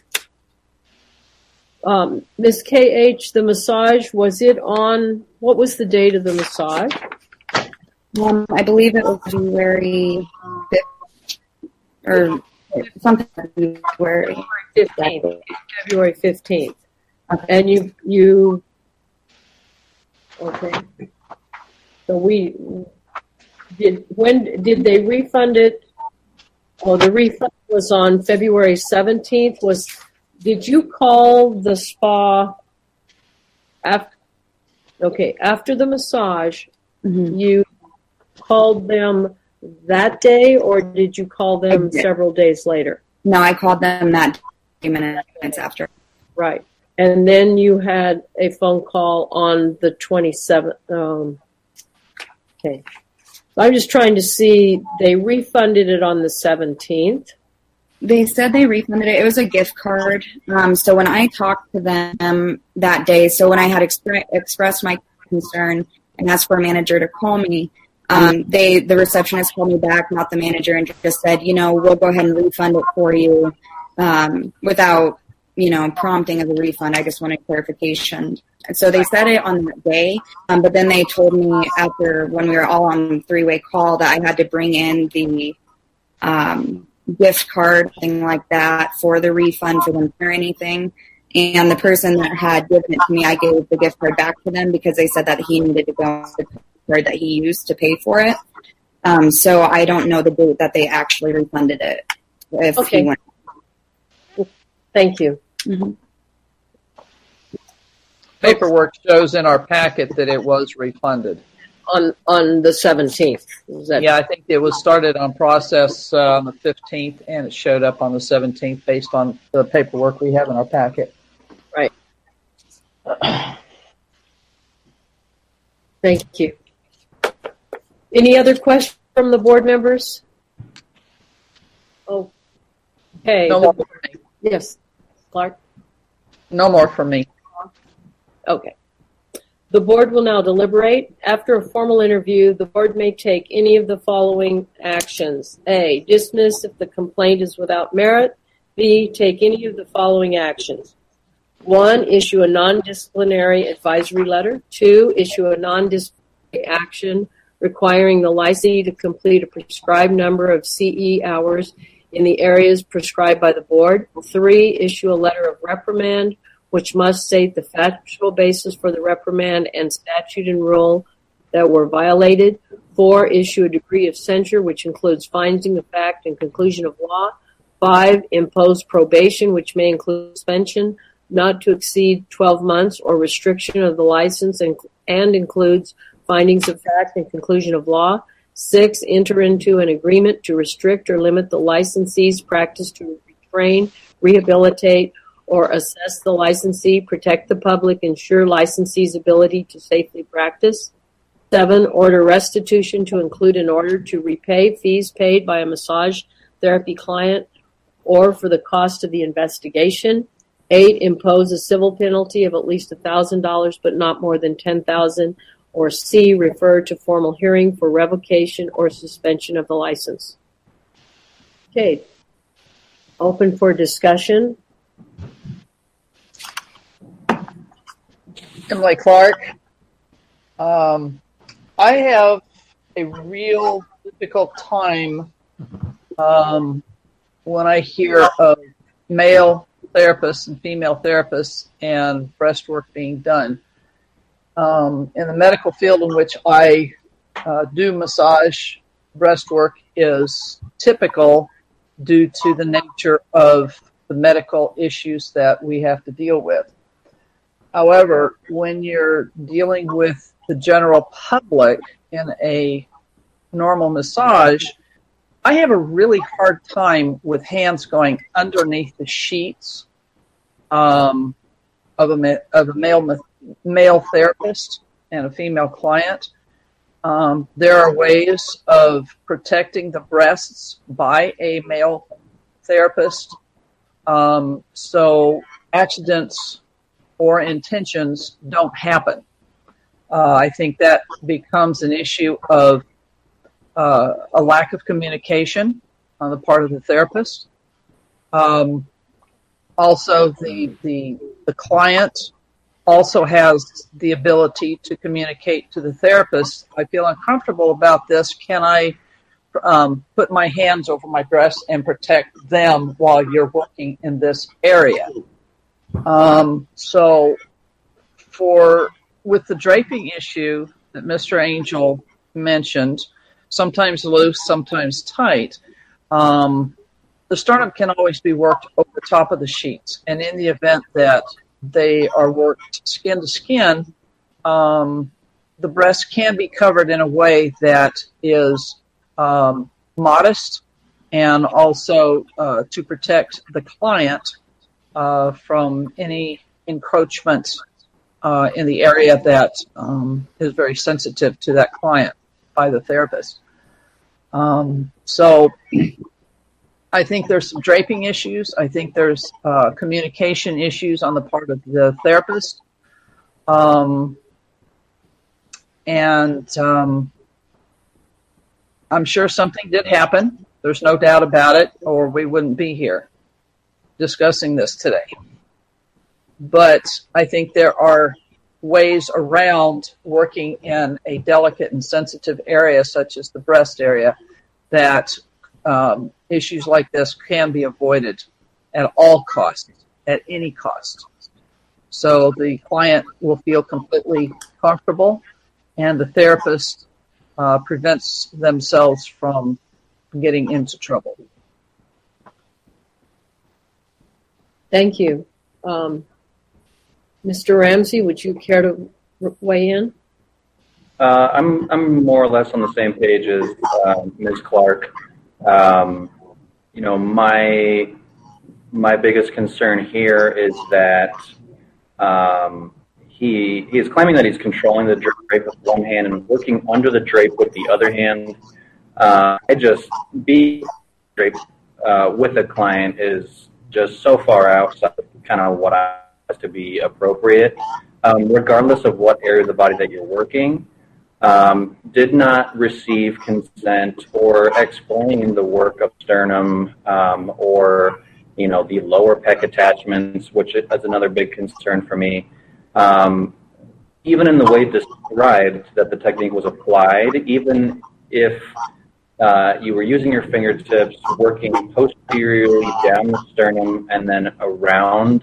Ms. KH, the massage, was it on, what was the date of the massage? I believe it was February 5th, or something like February 15th. February 15th. Okay. And you, okay. So when did they refund it? Oh, the refund was on February 17th. Did you call the spa after the massage? Mm-hmm. You called them that day, or did you call them several days later? No, I called them that 20 minutes after. Right. And then you had a phone call on the 27th. Okay. I'm just trying to see, they refunded it on the 17th. They said they refunded it. It was a gift card. So when I talked to them that day, so when I had expressed my concern and asked for a manager to call me, the receptionist called me back, not the manager, and just said, we'll go ahead and refund it for you without, prompting of a refund. I just wanted clarification. And so they said it on that day, but then they told me after, when we were all on three-way call, that I had to bring in the gift card, thing like that, for the refund for them or anything. And the person that had given it to me, I gave the gift card back to them because they said that he needed to go on the card that he used to pay for it. So I don't know the date that they actually refunded it. Okay. Thank you. Mm-hmm. Paperwork shows in our packet that it was refunded. On the 17th. Yeah, I think it was started on process on the 15th, and it showed up on the 17th based on the paperwork we have in our packet. Right. Thank you. Any other questions from the board members? Okay. No more for me. Yes, Clark? No more for me. Okay. The board will now deliberate. After a formal interview, the board may take any of the following actions. A, dismiss if the complaint is without merit. B, take any of the following actions. 1, issue a non-disciplinary advisory letter. 2, issue a non-disciplinary action requiring the licensee to complete a prescribed number of CE hours in the areas prescribed by the board. 3, issue a letter of reprimand, which must state the factual basis for the reprimand and statute and rule that were violated. 4, issue a degree of censure, which includes finding of fact and conclusion of law. 5, impose probation, which may include suspension not to exceed 12 months or restriction of the license and includes findings of fact and conclusion of law. 6, enter into an agreement to restrict or limit the licensee's practice to retrain, rehabilitate, or assess the licensee, protect the public, ensure licensee's ability to safely practice. 7, order restitution to include an order to repay fees paid by a massage therapy client or for the cost of the investigation. 8, impose a civil penalty of at least $1,000 but not more than $10,000. Or C, refer to formal hearing for revocation or suspension of the license. Okay. Open for discussion. Emily Clark. I have a real difficult time when I hear of male therapists and female therapists and breast work being done. In the medical field in which I do massage, breast work is typical due to the nature of the medical issues that we have to deal with. However, when you're dealing with the general public in a normal massage, I have a really hard time with hands going underneath the sheets of a male therapist and a female client. There are ways of protecting the breasts by a male therapist, so accidents or intentions don't happen. I think that becomes an issue of a lack of communication on the part of the therapist. Also, the client also has the ability to communicate to the therapist. I feel uncomfortable about this. Can I put my hands over my breast and protect them while you're working in this area? So with the draping issue that Mr. Angel mentioned, sometimes loose, sometimes tight, the sternum can always be worked over the top of the sheets. And in the event that they are worked skin to skin, the breast can be covered in a way that is modest and also to protect the client from any encroachment in the area that is very sensitive to that client by the therapist. So I think there's some draping issues. I think there's communication issues on the part of the therapist. And I'm sure something did happen. There's no doubt about it, or we wouldn't be here discussing this today. But I think there are ways around working in a delicate and sensitive area, such as the breast area, that issues like this can be avoided at all costs, at any cost. So the client will feel completely comfortable, and the therapist prevents themselves from getting into trouble. Thank you. Mr. Ramsey, would you care to weigh in? I'm more or less on the same page as Ms. Clark. You know, my biggest concern here is that he is claiming that he's controlling the drape with one hand and working under the drape with the other hand. Being drape with a client is just so far outside of kind of what I has to be appropriate, regardless of what area of the body that you're working. Did not receive consent or explain the work of sternum or, you know, the lower pec attachments, which is another big concern for me. Even in the way described that the technique was applied, even if you were using your fingertips, working posteriorly down the sternum and then around,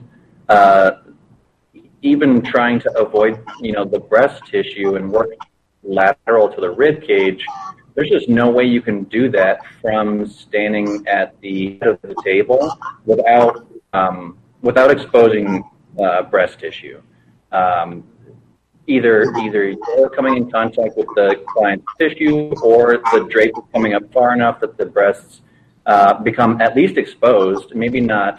even trying to avoid, you know, the breast tissue and work lateral to the rib cage, there's just no way you can do that from standing at the head of the table without exposing breast tissue. Either you're coming in contact with the client's tissue, or the drape is coming up far enough that the breasts become at least exposed, maybe not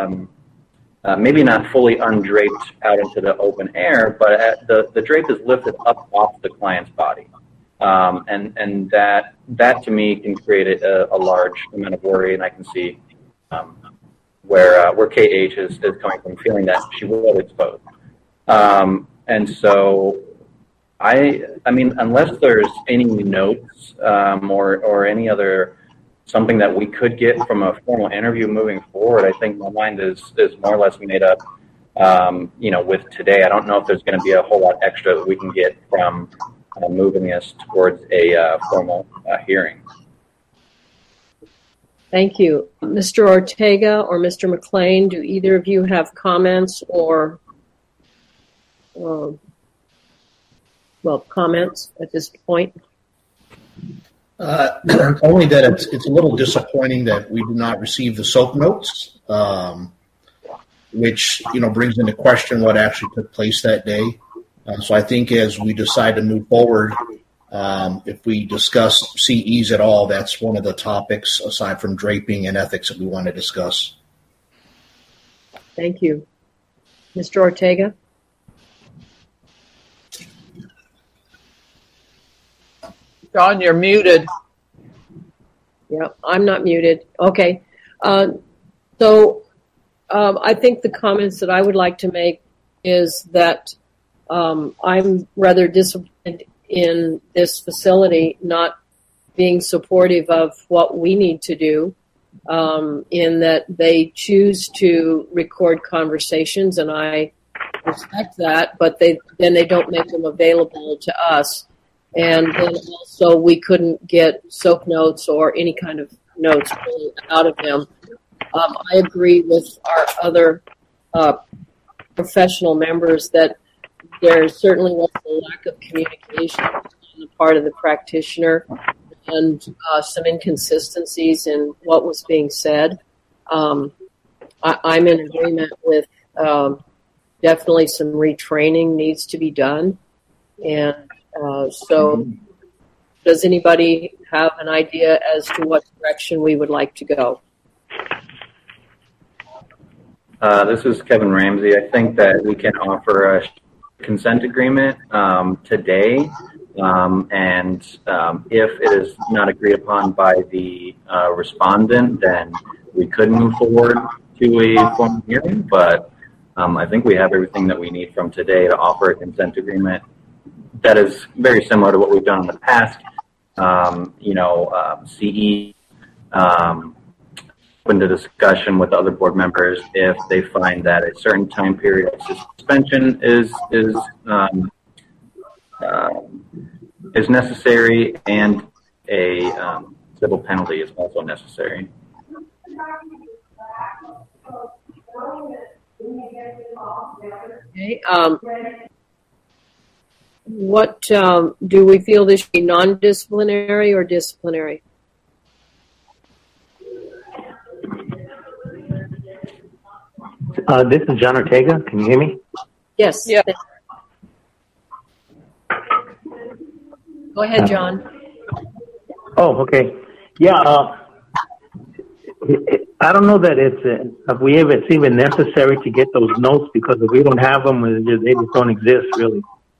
fully undraped out into the open air, but the drape is lifted up off the client's body. And that to me can create a large amount of worry, and I can see where KH is coming from, feeling that she was exposed. And so I mean, unless there's any notes or any other something that we could get from a formal interview moving forward, I think my mind is more or less made up, you know, with today. I don't know if there's going to be a whole lot extra that we can get from moving this towards a formal hearing. Thank you. Mr. Ortega or Mr. McLean, do either of you have comments or, comments at this point? Only that it's a little disappointing that we do not receive the SOAP notes, which, you know, brings into question what actually took place that day. So I think as we decide to move forward, if we discuss CEs at all, that's one of the topics aside from draping and ethics that we want to discuss. Thank you. Mr. Ortega? John, you're muted. Yeah, I'm not muted. Okay. So I think the comments that I would like to make is that I'm rather disappointed in this facility not being supportive of what we need to do, in that they choose to record conversations, and I respect that, but then they don't make them available to us. And then also we couldn't get soap notes or any kind of notes really out of them. I agree with our other professional members that there certainly was a lack of communication on the part of the practitioner and some inconsistencies in what was being said. I'm in agreement with definitely some retraining needs to be done. And so does anybody have an idea as to what direction we would like to go? This is Kevin Ramsey. I think that we can offer a consent agreement today. And if it is not agreed upon by the respondent, then we could move forward to a formal hearing. But I think we have everything that we need from today to offer a consent agreement that is very similar to what we've done in the past. CE open to discussion with other board members if they find that a certain time period of suspension is necessary, and a civil penalty is also necessary. Okay. What do we feel this should be non-disciplinary or disciplinary? This is John Ortega. Can you hear me? Yes. Yeah. Go ahead, John. Okay. Yeah. I don't know that it's even necessary to get those notes, because if we don't have them, they just don't exist really.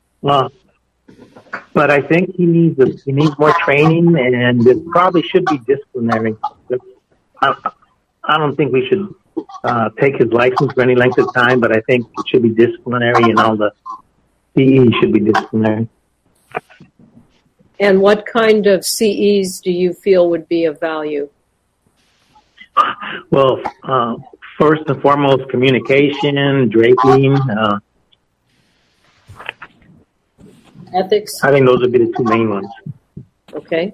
But I think he needs more training, and it probably should be disciplinary. I don't think we should take his license for any length of time, but I think it should be disciplinary, and all the CEs should be disciplinary. And what kind of CEs do you feel would be of value? Well, first and foremost, communication, draping, ethics. I think those would be the two main ones. Okay.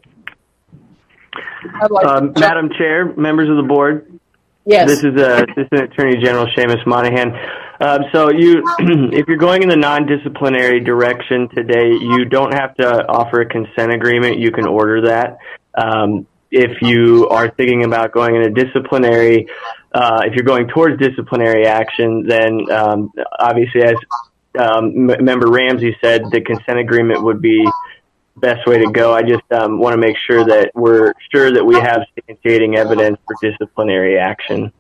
Madam Chair, members of the board. Yes. This is Assistant Attorney General Seamus Monahan. So if you're going in the non-disciplinary direction today, you don't have to offer a consent agreement. You can order that. If you are thinking about going in a disciplinary, if you're going towards disciplinary action, then obviously, as Member Ramsey said, the consent agreement would be the best way to go. I just want to make sure that we're sure that we have substantiating evidence for disciplinary action.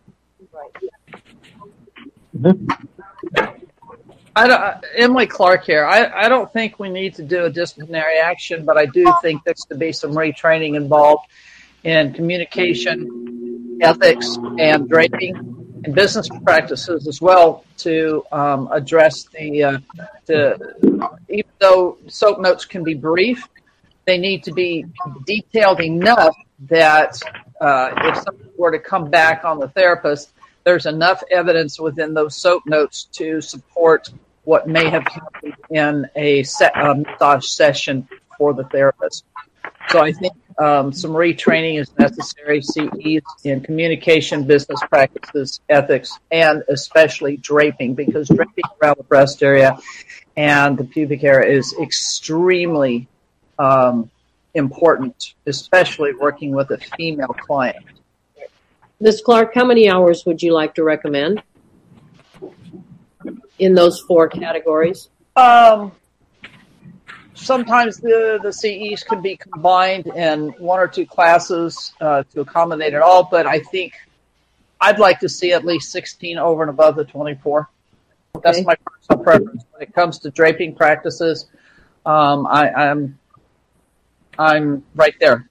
Emily Clark here. I don't think we need to do a disciplinary action, but I do think there's to be some retraining involved in communication, ethics, and draping, and business practices as well to address even though soap notes can be brief, they need to be detailed enough that if something were to come back on the therapist, there's enough evidence within those soap notes to support what may have happened in a massage session for the therapist. So I think some retraining is necessary, CEs in communication, business practices, ethics, and especially draping, because draping around the breast area and the pubic area is extremely important, especially working with a female client. Ms. Clark, how many hours would you like to recommend in those 4 categories? Sometimes the CEs can be combined in 1 or 2 classes to accommodate it all, but I think I'd like to see at least 16 over and above the 24. Okay. That's my personal preference. When it comes to draping practices, I'm right there.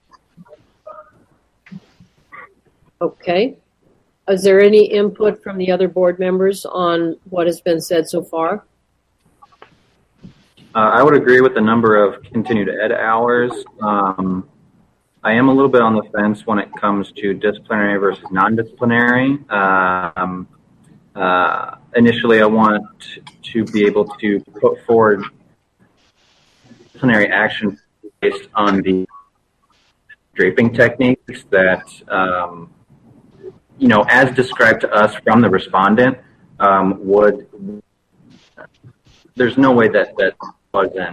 Okay. Is there any input from the other board members on what has been said so far? I would agree with the number of continued ed hours. I am a little bit on the fence when it comes to disciplinary versus non-disciplinary. Initially, I want to be able to put forward disciplinary action based on the draping techniques that, as described to us from the respondent, there's no way that wasn't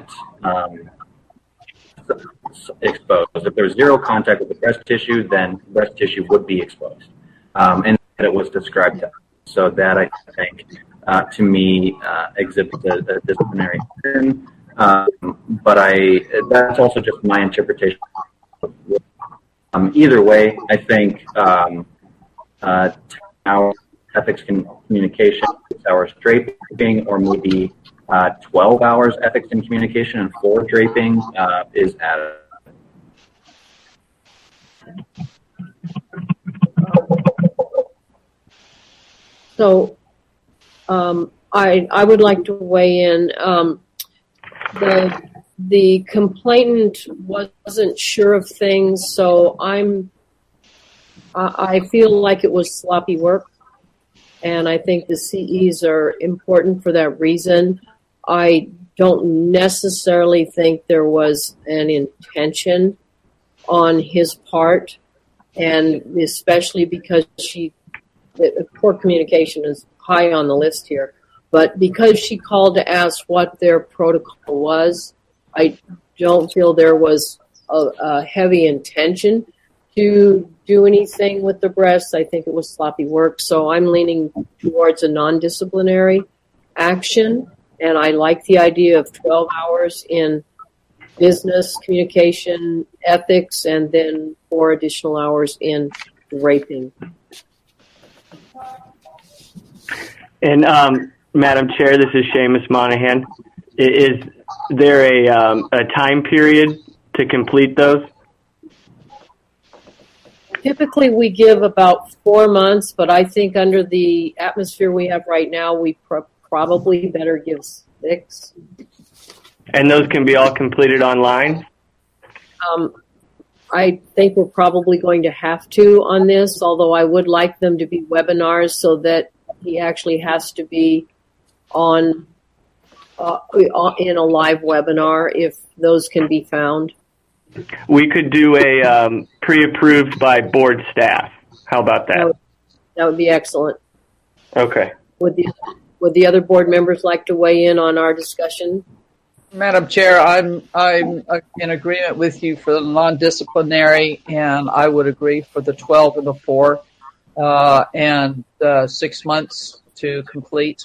exposed. If there's zero contact with the breast tissue, then breast tissue would be exposed. And it was described to us. So that, I think, to me, exhibits a disciplinary pattern. But that's also just my interpretation. Either way, I think 10 hours ethics communication, 6 hours draping, or maybe 12 hours ethics and communication and 4 draping is added. So I would like to weigh in. The complainant wasn't sure of things, so I feel like it was sloppy work, and I think the CEs are important for that reason. I don't necessarily think there was an intention on his part, and especially because poor communication is high on the list here, but because she called to ask what their protocol was, I don't feel there was a heavy intention to do anything with the breasts. I think it was sloppy work, so I'm leaning towards a non-disciplinary action, and I like the idea of 12 hours in business, communication, ethics, and then 4 additional hours in draping. And Madam Chair, this is Seamus Monahan. Is there a time period to complete those? Typically, we give about 4 months, but I think under the atmosphere we have right now, we probably better give 6. And those can be all completed online? I think we're probably going to have to on this, although I would like them to be webinars so that he actually has to be in a live webinar if those can be found. We could do a pre-approved by board staff. How about that? That would be excellent. Okay. Would the other board members like to weigh in on our discussion? Madam Chair, I'm in agreement with you for the non-disciplinary, and I would agree for the 12 and the 4, and 6 months to complete.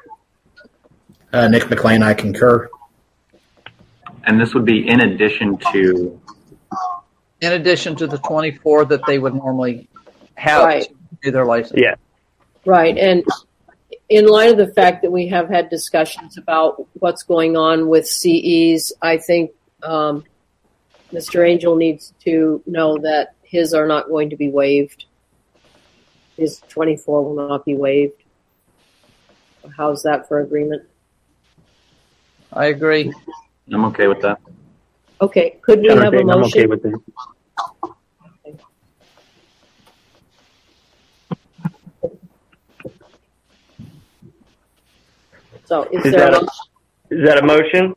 Nick McLean, I concur. And this would be in addition to? In addition to the 24 that they would normally have to do their license. Yeah. Right, and in light of the fact that we have had discussions about what's going on with CEs, I think Mr. Angel needs to know that his are not going to be waived. His 24 will not be waived. How's that for agreement? I agree. I'm okay with that. Okay, could we have a motion? I'm okay with that. So is that a motion?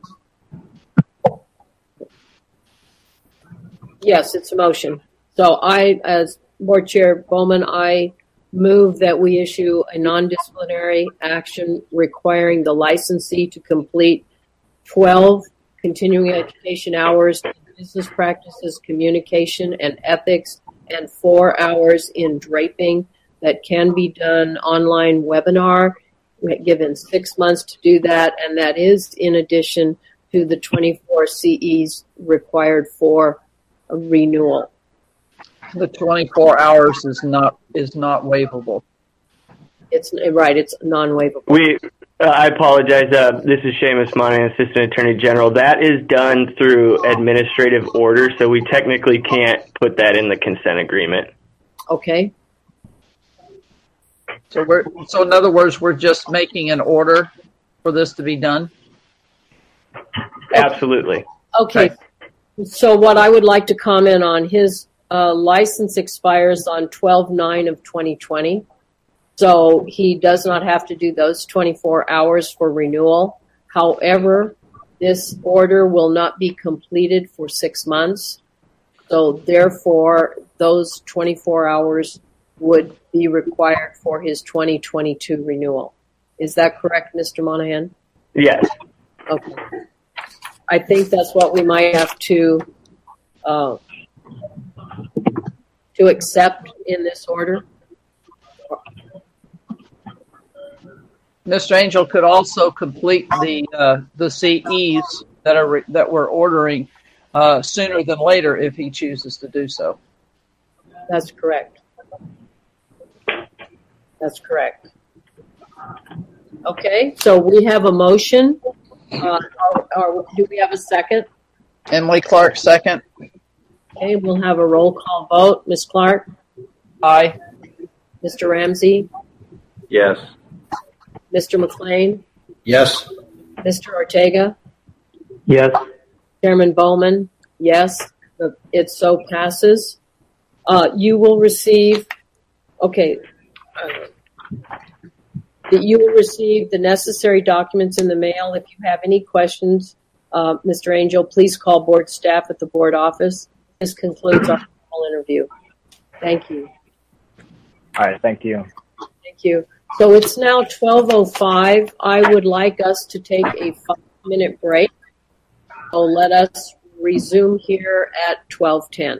Yes, it's a motion. So I, as Board Chair Bowman, I move that we issue a non-disciplinary action requiring the licensee to complete 12 continuing education hours in business practices, communication, and ethics, and 4 hours in draping that can be done online webinar. We're given 6 months to do that, and that is in addition to the 24 CEs required for a renewal. The 24 hours is not waivable. It's right. It's non-waivable. I apologize. This is Seamus Monahan, Assistant Attorney General. That is done through administrative order, so we technically can't put that in the consent agreement. Okay. So in other words, we're just making an order for this to be done? Absolutely. Okay. So what I would like to comment on, his license expires on 12/9 of 2020. So he does not have to do those 24 hours for renewal. However, this order will not be completed for 6 months. So therefore, those 24 hours would be required for his 2022 renewal. Is that correct, Mr. Monahan? Yes. Okay. I think that's what we might have to accept in this order. Mr. Angel could also complete the CEs that we're ordering sooner than later if he chooses to do so. That's correct. That's correct. Okay, so we have a motion. Do we have a second? Emily Clark, second. Okay, we'll have a roll call vote. Ms. Clark? Aye. Mr. Ramsey? Yes. Mr. McLean? Yes. Mr. Ortega? Yes. Chairman Bowman? Yes. It so passes. You will receive, you will receive the necessary documents in the mail. If you have any questions, Mr. Angel, please call board staff at the board office. This concludes our formal interview. Thank you. All right. Thank you. Thank you. So it's now 12:05. I would like us to take a 5-minute break. So let us resume here at 12:10.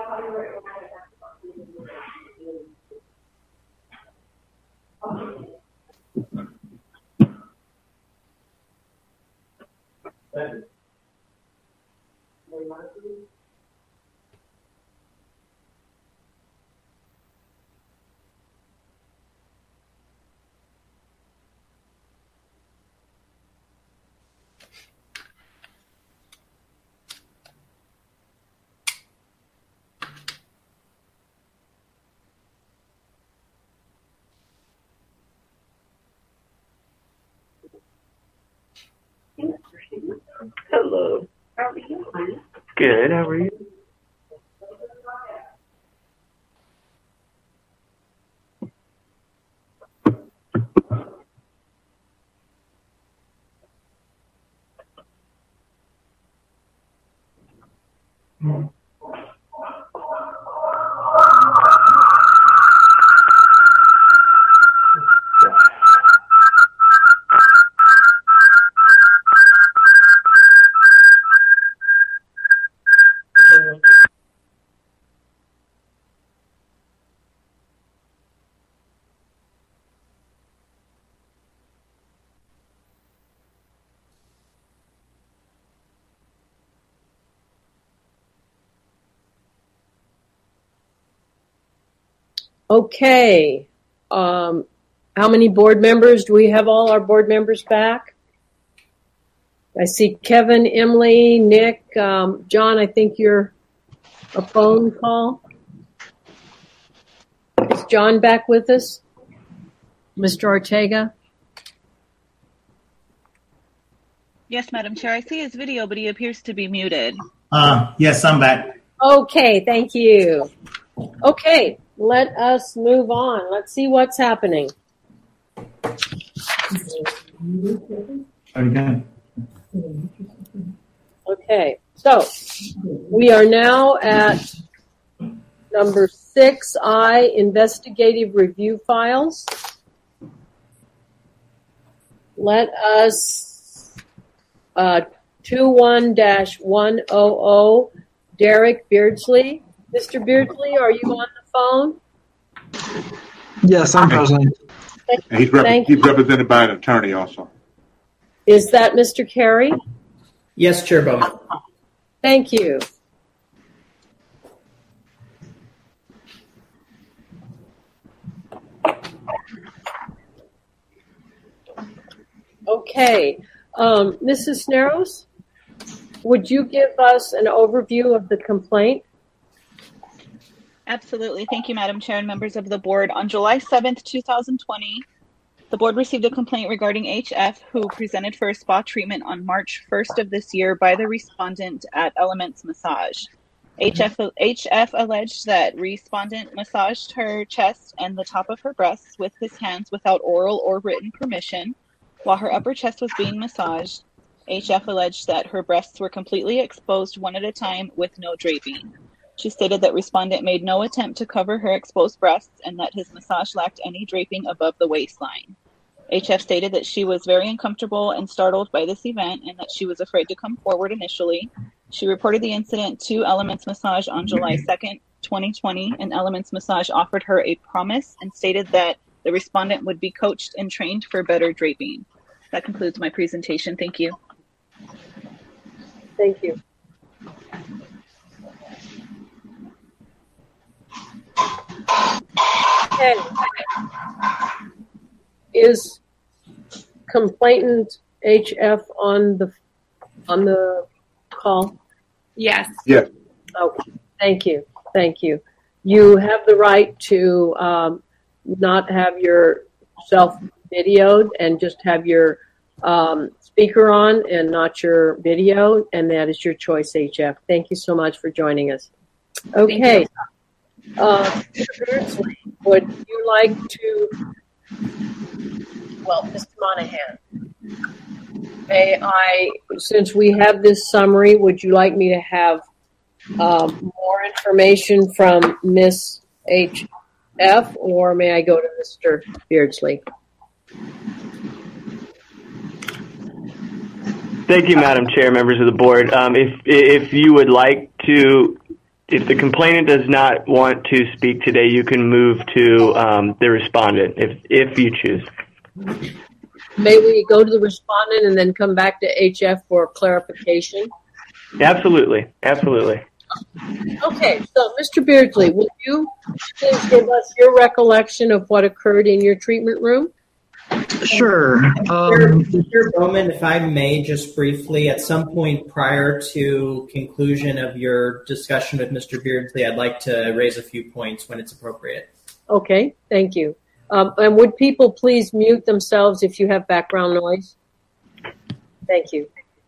Hello. How are you? Good. How are you? Okay. How many board members? Do we have all our board members back? I see Kevin, Emily, Nick, John, I think you're a phone call. Is John back with us? Mr. Ortega? Yes, Madam Chair. I see his video, but he appears to be muted. Yes, I'm back. Okay, thank you. Okay, let us move on. Let's see what's happening. Okay, so we are now at number 6I, investigative review files. Let us 21-100, Derek Beardsley. Mr. Beardsley, are you on the phone? Yes, I'm present. And he's represented by an attorney also. Is that Mr. Carey? Yes, Chair Bowman. Thank you. Okay. Mrs. Snarrows, would you give us an overview of the complaint? Absolutely. Thank you, Madam Chair and members of the board. On July 7th, 2020, the board received a complaint regarding HF, who presented for a spa treatment on March 1st of this year by the respondent at Elements Massage. HF alleged that respondent massaged her chest and the top of her breasts with his hands without oral or written permission. While her upper chest was being massaged, HF alleged that her breasts were completely exposed one at a time with no draping. She stated that respondent made no attempt to cover her exposed breasts and that his massage lacked any draping above the waistline. HF stated that she was very uncomfortable and startled by this event and that she was afraid to come forward initially. She reported the incident to Elements Massage on July 2nd, 2020, and Elements Massage offered her a promise and stated that the respondent would be coached and trained for better draping. That concludes my presentation. Thank you. Thank you. Okay. Is complainant HF on the call? Yes. Yes. Okay. Thank you. Thank you. You have the right to not have yourself videoed and just have your speaker on and not your video, and that is your choice, HF. Thank you so much for joining us. Okay. Mr. Beardsley, would you like to, well, Mr. Monahan, since we have this summary, would you like me to have more information from Ms. HF, or may I go to Mr. Beardsley? Thank you, Madam Chair, members of the board. If you would like to if the complainant does not want to speak today, you can move to the respondent if you choose. May we go to the respondent and then come back to HF for clarification? Absolutely. Absolutely. Okay, so Mr. Beardsley, will you please give us your recollection of what occurred in your treatment room? Sure. Mr. Bowman, if I may, just briefly, at some point prior to conclusion of your discussion with Mr. Beardsley, I'd like to raise a few points when it's appropriate. Okay, thank you. And would people please mute themselves if you have background noise? Thank you.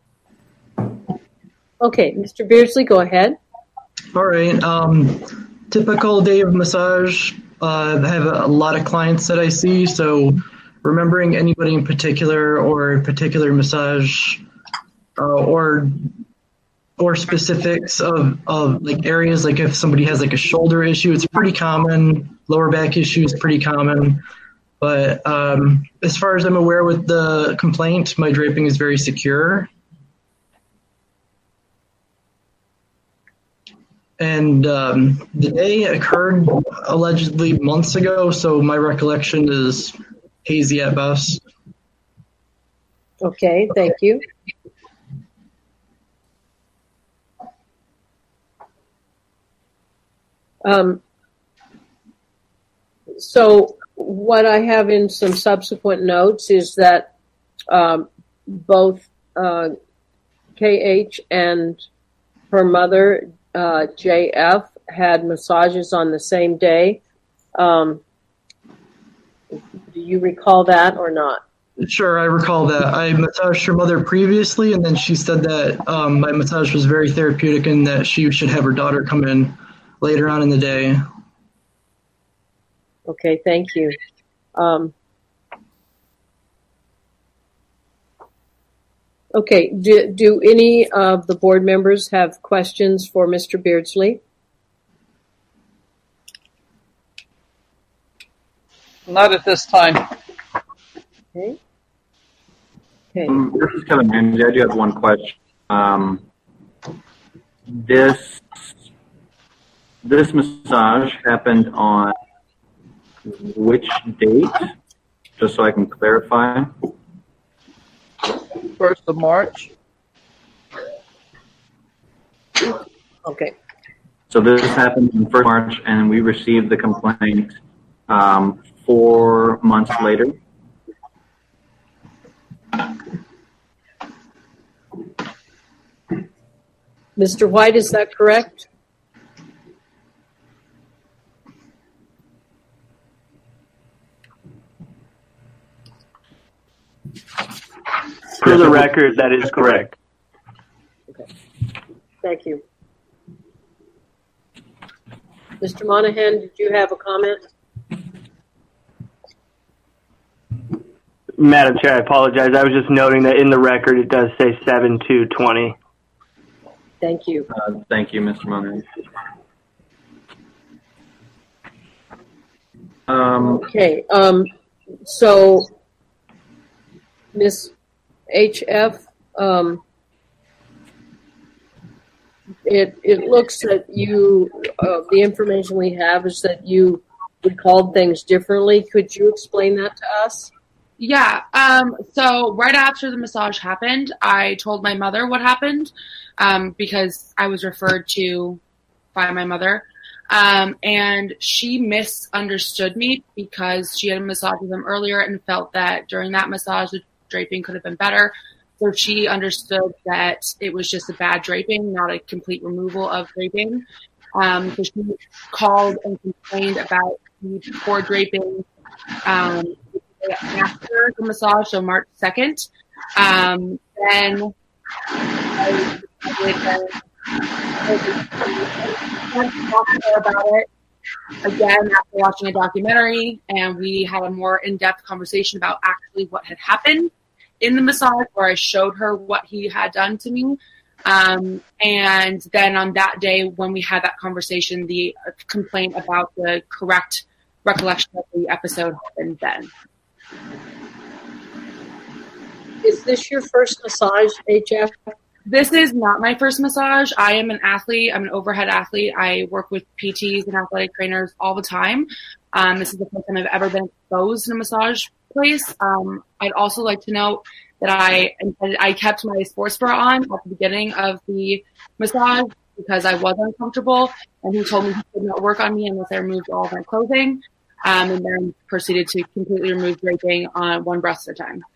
Okay, Mr. Beardsley, go ahead. All right. Typical day of massage. I have a lot of clients that I see, so remembering anybody in particular or a particular massage or specifics of like areas, like if somebody has like a shoulder issue, it's pretty common. Lower back issue is pretty common. But as far as I'm aware with the complaint, my draping is very secure. And the day occurred allegedly months ago, so my recollection is hazy at best. Okay, thank you. So what I have in some subsequent notes is that both KH and her mother, JF, had massages on the same day. Do you recall that or not? Sure, I recall that. I massaged her mother previously, and then she said that my massage was very therapeutic and that she should have her daughter come in later on in the day. Okay, thank you. Okay, do any of the board members have questions for Mr. Beardsley? Not at this time. Okay. This is Kevin Ramsey. I do have one question. This massage happened on which date? Just so I can clarify. 1st of March. Okay. So this happened on 1st of March, and we received the complaint 4 months later. Mr. White, is that correct? For the record, that is correct. Okay. Thank you. Mr. Monahan, did you have a comment? Madam Chair, I apologize. I was just noting that in the record it does say 7/2/20. Thank you. Thank you, Mr. Monahan. Okay. So, Ms. HF, it looks that you, the information we have is that you recalled things differently. Could you explain that to us? Yeah. So right after the massage happened, I told my mother what happened because I was referred to by my mother. And she misunderstood me because she had a massage with him earlier and felt that during that massage, the draping could have been better. So she understood that it was just a bad draping, not a complete removal of draping. So she called and complained about the poor draping after the massage, so March 2nd. Then I talked to her about it again after watching a documentary, and we had a more in-depth conversation about actually what had happened in the massage, where I showed her what he had done to me. And then on that day, when we had that conversation, the complaint about the correct recollection of the episode happened then. Is this your first massage, HF? This is not my first massage. I am an athlete. I'm an overhead athlete. I work with PTs and athletic trainers all the time. This is the first time I've ever been exposed in a massage place. I'd also like to note that I kept my sports bra on at the beginning of the massage because I was uncomfortable, and he told me he could not work on me unless I removed all of my clothing, and then proceeded to completely remove draping on one breast at a time.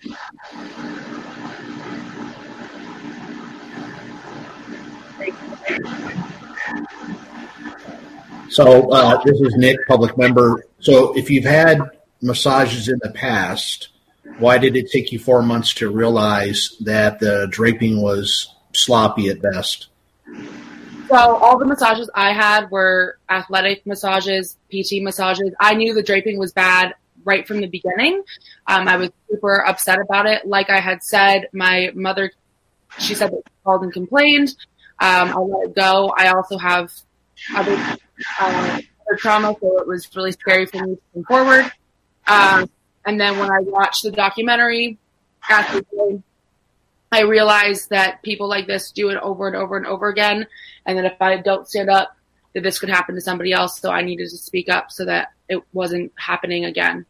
So this is Nick, public member. So if you've had massages in the past, why did it take you 4 months to realize that the draping was sloppy at best? So all the massages I had were athletic massages, PT massages. I knew the draping was bad right from the beginning. I was super upset about it. Like I had said, my mother, she said that she called and complained. I let it go. I also have other trauma, so it was really scary for me to come forward. And then when I watched the documentary, after I realized that people like this do it over and over and over again, and that if I don't stand up, that this could happen to somebody else. So I needed to speak up so that it wasn't happening again.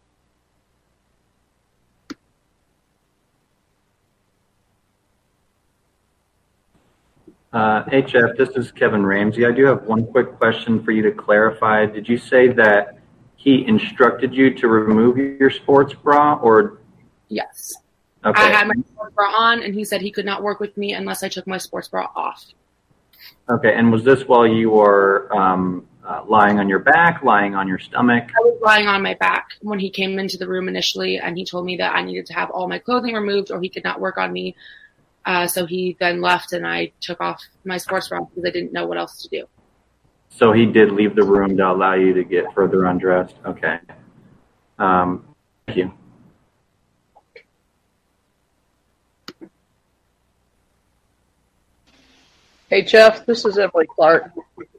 HF, this is Kevin Ramsey. I do have one quick question for you to clarify. Did you say that he instructed you to remove your sports bra, or? Yes. Okay. I had my sports bra on, and he said he could not work with me unless I took my sports bra off. Okay, and was this while you were lying on your back, lying on your stomach? I was lying on my back when he came into the room initially, and he told me that I needed to have all my clothing removed or he could not work on me. So he then left, and I took off my sports bra because I didn't know what else to do. So he did leave the room to allow you to get further undressed. Okay. Thank you. Hey, Jeff, this is Emily Clark.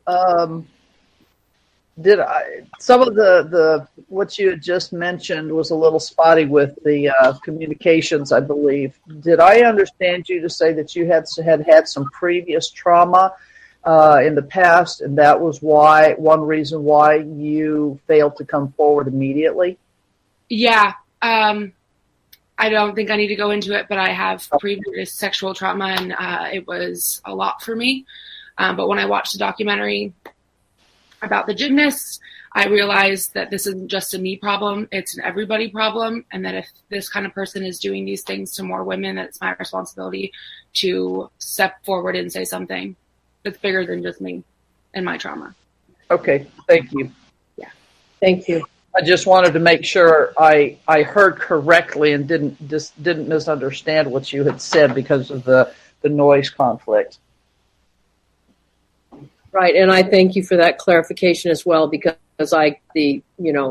Some of the what you had just mentioned was a little spotty with the communications, I believe. Did I understand you to say that you had some previous trauma in the past, and that was one reason why you failed to come forward immediately? Yeah. I don't think I need to go into it, but I have previous sexual trauma, and it was a lot for me. But when I watched the documentary about the gymnasts, I realized that this isn't just a me problem, it's an everybody problem, and that if this kind of person is doing these things to more women, that it's my responsibility to step forward and say something that's bigger than just me and my trauma. Okay, thank you. Yeah. Thank you. I just wanted to make sure I heard correctly and didn't misunderstand what you had said because of the noise conflict. Right, and I thank you for that clarification as well, because the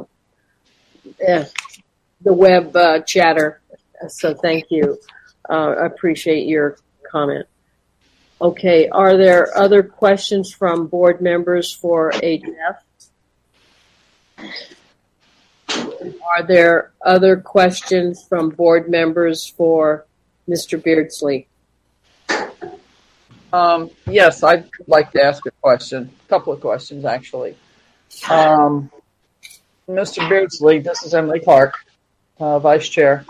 web chatter. So thank you. I appreciate your comment. Okay, are there other questions from board members for HF? Are there other questions from board members for Mr. Beardsley? Yes, I'd like to ask a question. A couple of questions, actually. Mr. Beardsley, this is Emily Clark, Vice Chair.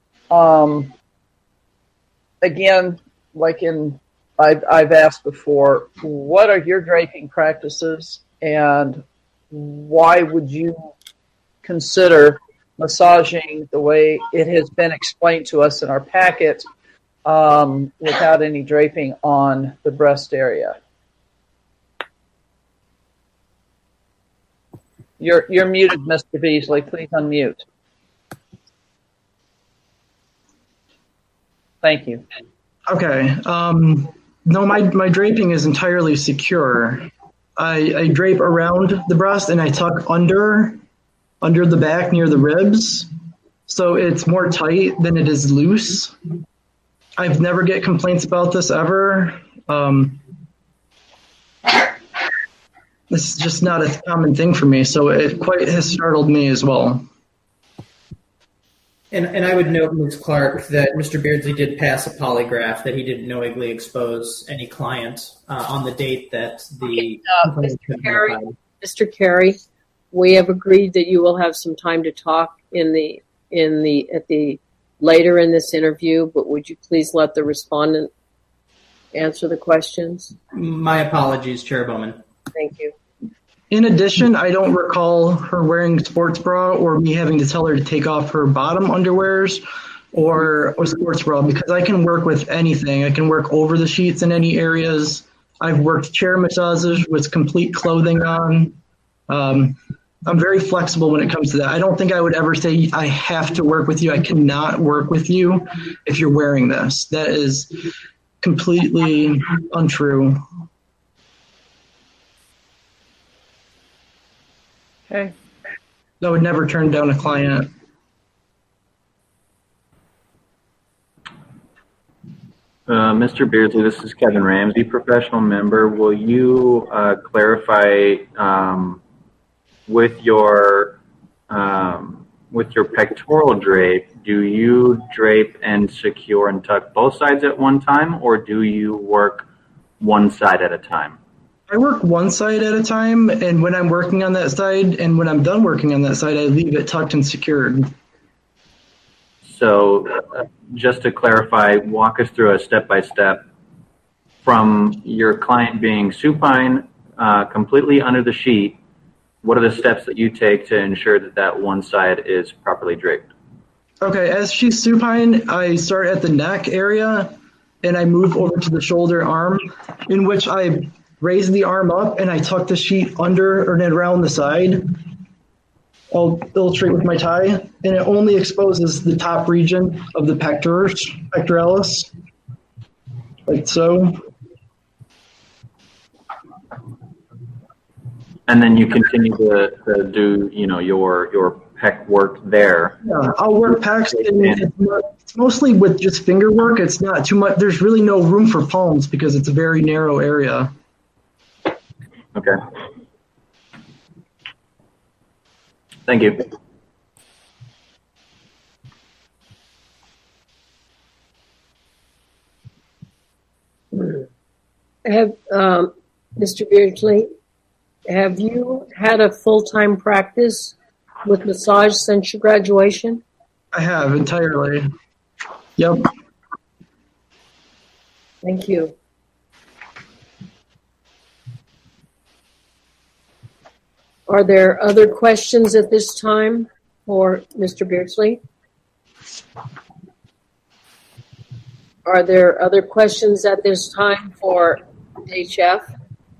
Again, I've asked before, what are your draping practices, and why would you consider massaging the way it has been explained to us in our packet without any draping on the breast area? You're muted, Mr. Beasley. Please unmute. Thank you. Okay. No, my draping is entirely secure. I drape around the breast and I tuck under the back near the ribs, so it's more tight than it is loose. I've never get complaints about this ever. This is just not a common thing for me, so it quite has startled me as well. And I would note, Ms. Clark, that Mr. Beardsley did pass a polygraph, that he didn't knowingly expose any client on the date that the Mr. Carey, we have agreed that you will have some time to talk later in this interview, but would you please let the respondent answer the questions? My apologies, Chair Bowman. Thank you. In addition, I don't recall her wearing sports bra or me having to tell her to take off her bottom underwears or sports bra, because I can work with anything. I can work over the sheets in any areas. I've worked chair massages with complete clothing on. I'm very flexible when it comes to that. I don't think I would ever say I have to work with you. I cannot work with you if you're wearing this. That is completely untrue. Okay. I would never turn down a client. Mr. Beardsley, this is Kevin Ramsey, professional member. Will you clarify with your pectoral drape, do you drape and secure and tuck both sides at one time, or do you work one side at a time? I work one side at a time, and when I'm working on that side, and when I'm done working on that side, I leave it tucked and secured. So just to clarify, walk us through a step-by-step from your client being supine, completely under the sheet. What are the steps that you take to ensure that that one side is properly draped? Okay, as she's supine, I start at the neck area, and I move over to the shoulder arm, in which I raise the arm up and I tuck the sheet under or around the side. I'll illustrate with my tie, and it only exposes the top region of the pectoralis, like so. And then you continue to do, your pec work there. Yeah, I'll work pecs, and it's mostly with just finger work. It's not too much. There's really no room for palms because it's a very narrow area. Okay. Thank you. Mr. Beardsley, have you had a full-time practice with massage since your graduation? I have, entirely. Yep. Thank you. Are there other questions at this time for Mr. Beardsley? Are there other questions at this time for HF?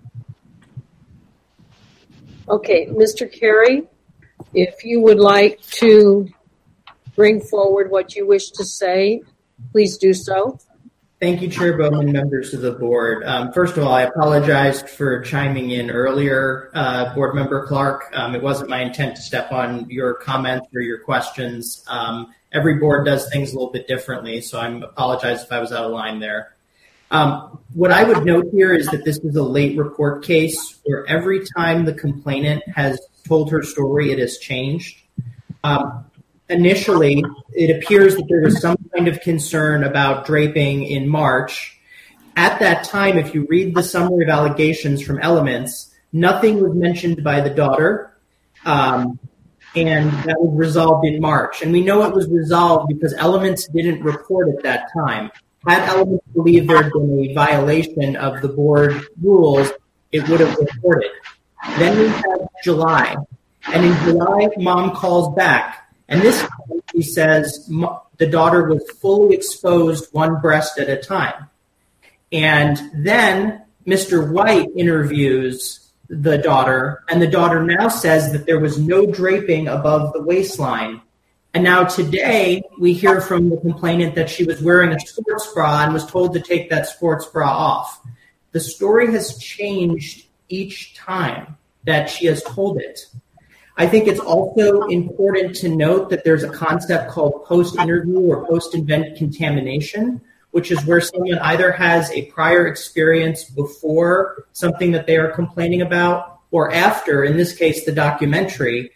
Okay, Mr. Carey, if you would like to bring forward what you wish to say, please do so. Thank you, Chair Bowman, members of the board. First of all, I apologized for chiming in earlier, Board Member Clark. It wasn't my intent to step on your comments or your questions. Every board does things a little bit differently, so I apologize if I was out of line there. What I would note here is that this is a late report case where every time the complainant has told her story, it has changed. Initially, it appears that there was some kind of concern about draping in March. At that time, if you read the summary of allegations from Elements, nothing was mentioned by the daughter, and that was resolved in March. And we know it was resolved because Elements didn't report at that time. Had Elements believed there had been a violation of the board rules, it would have reported. Then we have July. And in July, mom calls back. And this time she says the daughter was fully exposed one breast at a time. And then Mr. White interviews the daughter, and the daughter now says that there was no draping above the waistline. And now today we hear from the complainant that she was wearing a sports bra and was told to take that sports bra off. The story has changed each time that she has told it. I think it's also important to note that there's a concept called post-interview or post-event contamination, which is where someone either has a prior experience before something that they are complaining about or after, in this case, the documentary,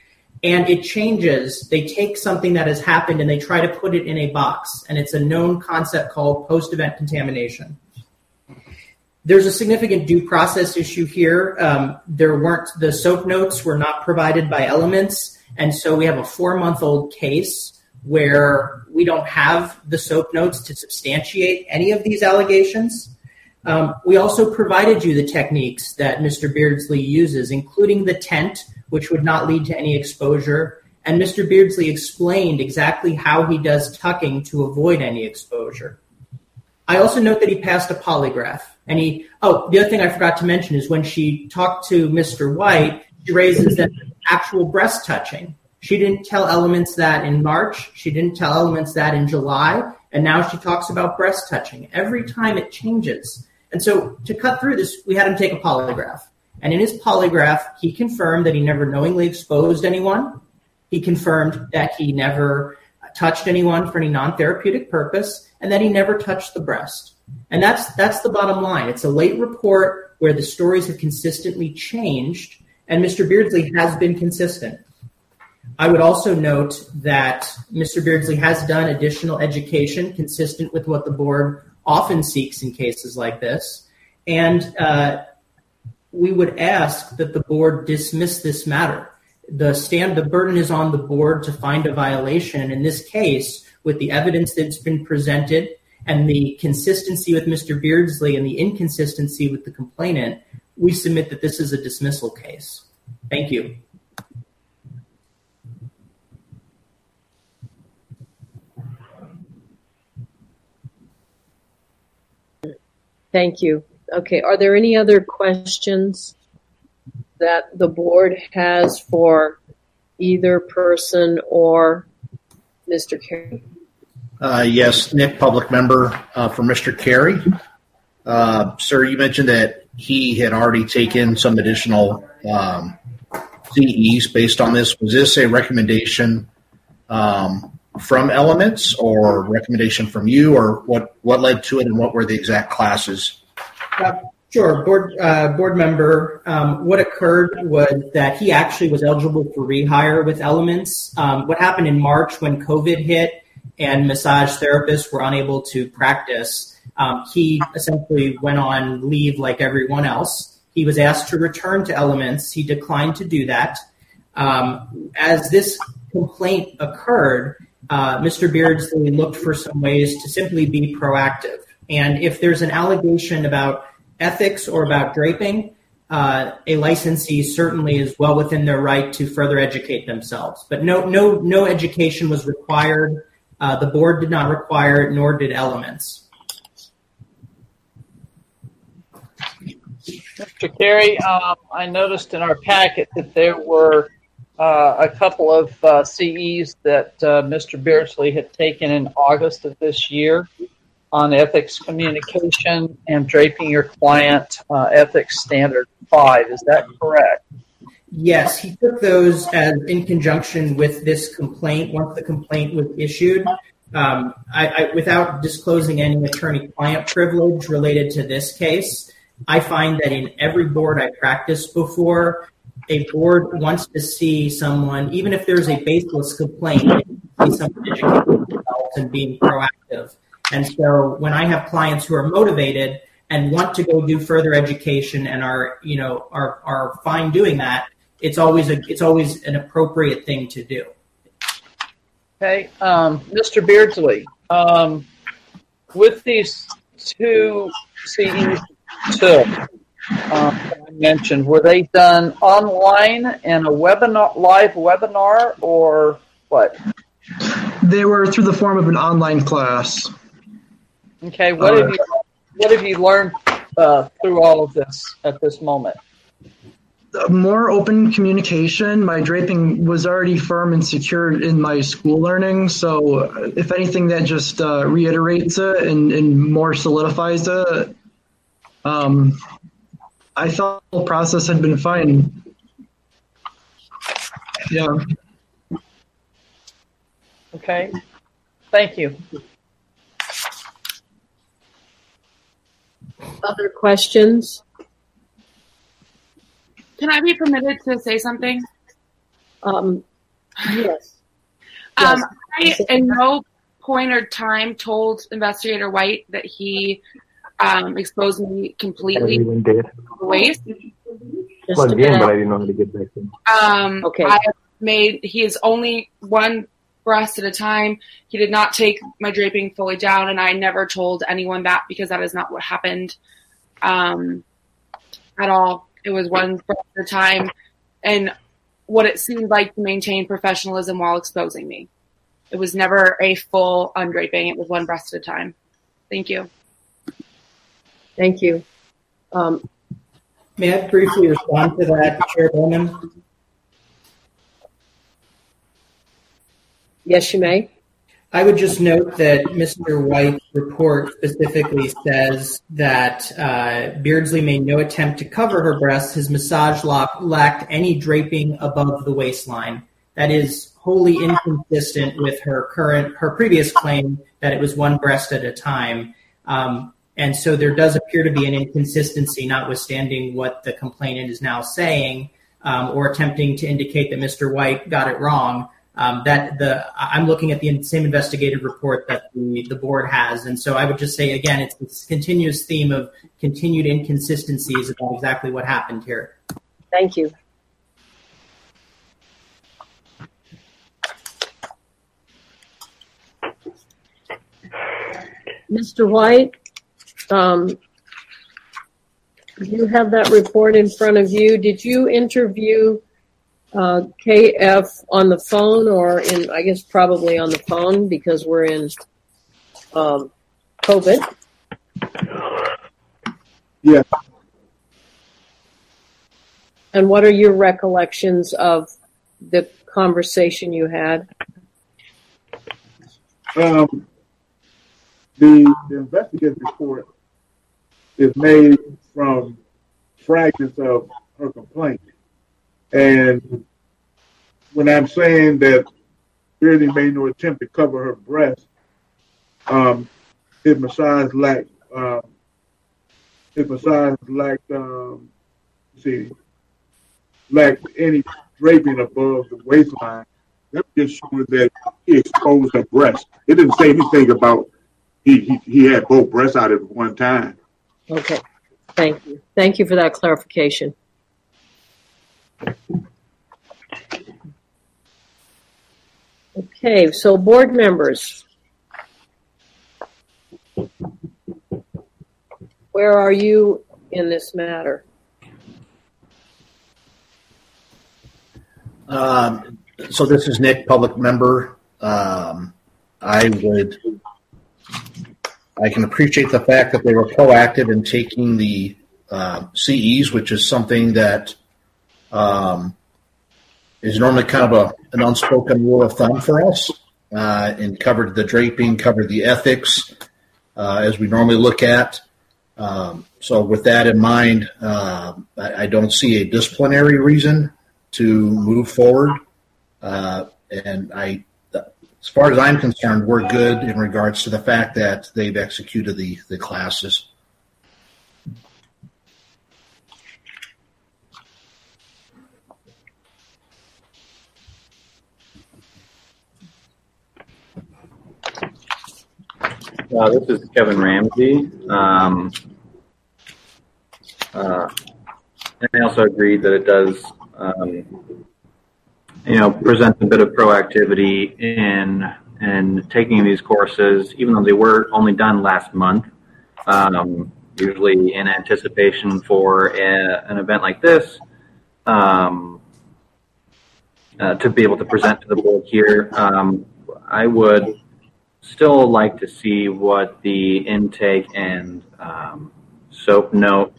and it changes. They take something that has happened and they try to put it in a box, and it's a known concept called post-event contamination. There's a significant due process issue here. The soap notes were not provided by Elements, and so we have a 4-month-old case where we don't have the soap notes to substantiate any of these allegations. We also provided you the techniques that Mr. Beardsley uses, including the tent, which would not lead to any exposure. And Mr. Beardsley explained exactly how he does tucking to avoid any exposure. I also note that he passed a polygraph. And the other thing I forgot to mention is when she talked to Mr. White, she raises that actual breast touching. She didn't tell Elements that in March. She didn't tell Elements that in July. And now she talks about breast touching. Every time it changes. And so to cut through this, we had him take a polygraph. And in his polygraph, he confirmed that he never knowingly exposed anyone. He confirmed that he never touched anyone for any non-therapeutic purpose, and that he never touched the breast. And that's the bottom line. It's a late report where the stories have consistently changed, and Mr. Beardsley has been consistent. I would also note that Mr. Beardsley has done additional education consistent with what the board often seeks in cases like this. And we would ask that the board dismiss this matter. The burden is on the board to find a violation. In this case, with the evidence that's been presented and the consistency with Mr. Beardsley and the inconsistency with the complainant, we submit that this is a dismissal case. Thank you. Thank you. Okay, are there any other questions that the board has for either person or Mr. Carey? Yes, Nick, public member for Mr. Carey. Sir, you mentioned that he had already taken some additional CEs based on this. Was this a recommendation from Elements or recommendation from you, or what led to it, and what were the exact classes? Sure, board member. What occurred was that he actually was eligible for rehire with Elements. What happened in March when COVID hit and massage therapists were unable to practice, he essentially went on leave like everyone else. He was asked to return to Elements. He declined to do that. As this complaint occurred, Mr. Beardsley looked for some ways to simply be proactive. And if there's an allegation about ethics or about draping, a licensee certainly is well within their right to further educate themselves. But no education was required. The board did not require it, nor did Elements. Mr. Carey, I noticed in our packet that there were a couple of CEs that Mr. Beardsley had taken in August of this year on ethics communication and draping your client ethics standard 5. Is that correct? Yes, he took those as in conjunction with this complaint. Once the complaint was issued, without disclosing any attorney-client privilege related to this case, I find that in every board I practiced before, a board wants to see someone, even if there's a baseless complaint, see someone educating themselves and being proactive. And so when I have clients who are motivated and want to go do further education and are fine doing that, it's always an appropriate thing to do. Okay, Mr. Beardsley, with these two CEs I mentioned, were they done online in a live webinar, or what? They were through the form of an online class. Okay, what have you learned through all of this at this moment? More open communication. My draping was already firm and secured in my school learning, so if anything, that just reiterates it and more solidifies it. I thought the whole process had been fine. Yeah. Okay. Thank you. Other questions? Can I be permitted to say something? Yes. I, at no point or time, told Investigator White that he exposed me completely Everyone did. to waste. Plugged in, but I didn't know how to get back in. Okay. He is only one breast at a time. He did not take my draping fully down, and I never told anyone that because that is not what happened at all. It was one breast at a time, and what it seemed like to maintain professionalism while exposing me. It was never a full undraping. It was one breast at a time. Thank you. Thank you. May I briefly respond to that, Chair Bowman? Yes, you may. I would just note that Mr. White's report specifically says that Beardsley made no attempt to cover her breasts. His massage lacked any draping above the waistline. That is wholly inconsistent with her previous claim that it was one breast at a time. And so there does appear to be an inconsistency, notwithstanding what the complainant is now saying, or attempting to indicate that Mr. White got it wrong. I'm looking at the same investigative report that the board has. And so I would just say, again, it's this continuous theme of continued inconsistencies about exactly what happened here. Thank you. Mr. White, you have that report in front of you. Did you interview KF on the phone or I guess probably on the phone because we're in COVID? Yeah. And what are your recollections of the conversation you had? The investigative report is made from fragments of her complaint. And when I'm saying that Beardsley made no attempt to cover her breast, his massage lacked any draping above the waistline. That just showed that he exposed her breast. It didn't say anything about he had both breasts out at one time. Okay, thank you. Thank you for that clarification. Okay, so board members, where are you in this matter? So this is Nick, public member. I can appreciate the fact that they were proactive in taking the CEs, which is something that is normally kind of an unspoken rule of thumb for us, and covered the draping, covered the ethics, as we normally look at. So with that in mind, I don't see a disciplinary reason to move forward. And as far as I'm concerned, we're good in regards to the fact that they've executed the classes. This is Kevin Ramsey. And I also agreed that it does, present a bit of proactivity in taking these courses, even though they were only done last month, usually in anticipation for an event like this, to be able to present to the board here. I would still like to see what the intake and SOAP note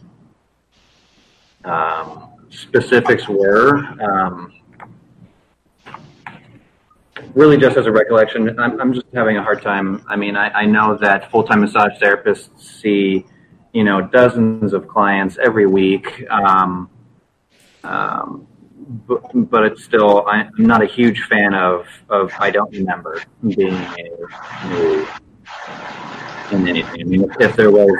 specifics were. Really just as a recollection, I'm just having a hard time. I mean, I know that full-time massage therapists see, dozens of clients every week. But it's still, I'm not a huge fan of I don't remember being new in anything. I mean, if there was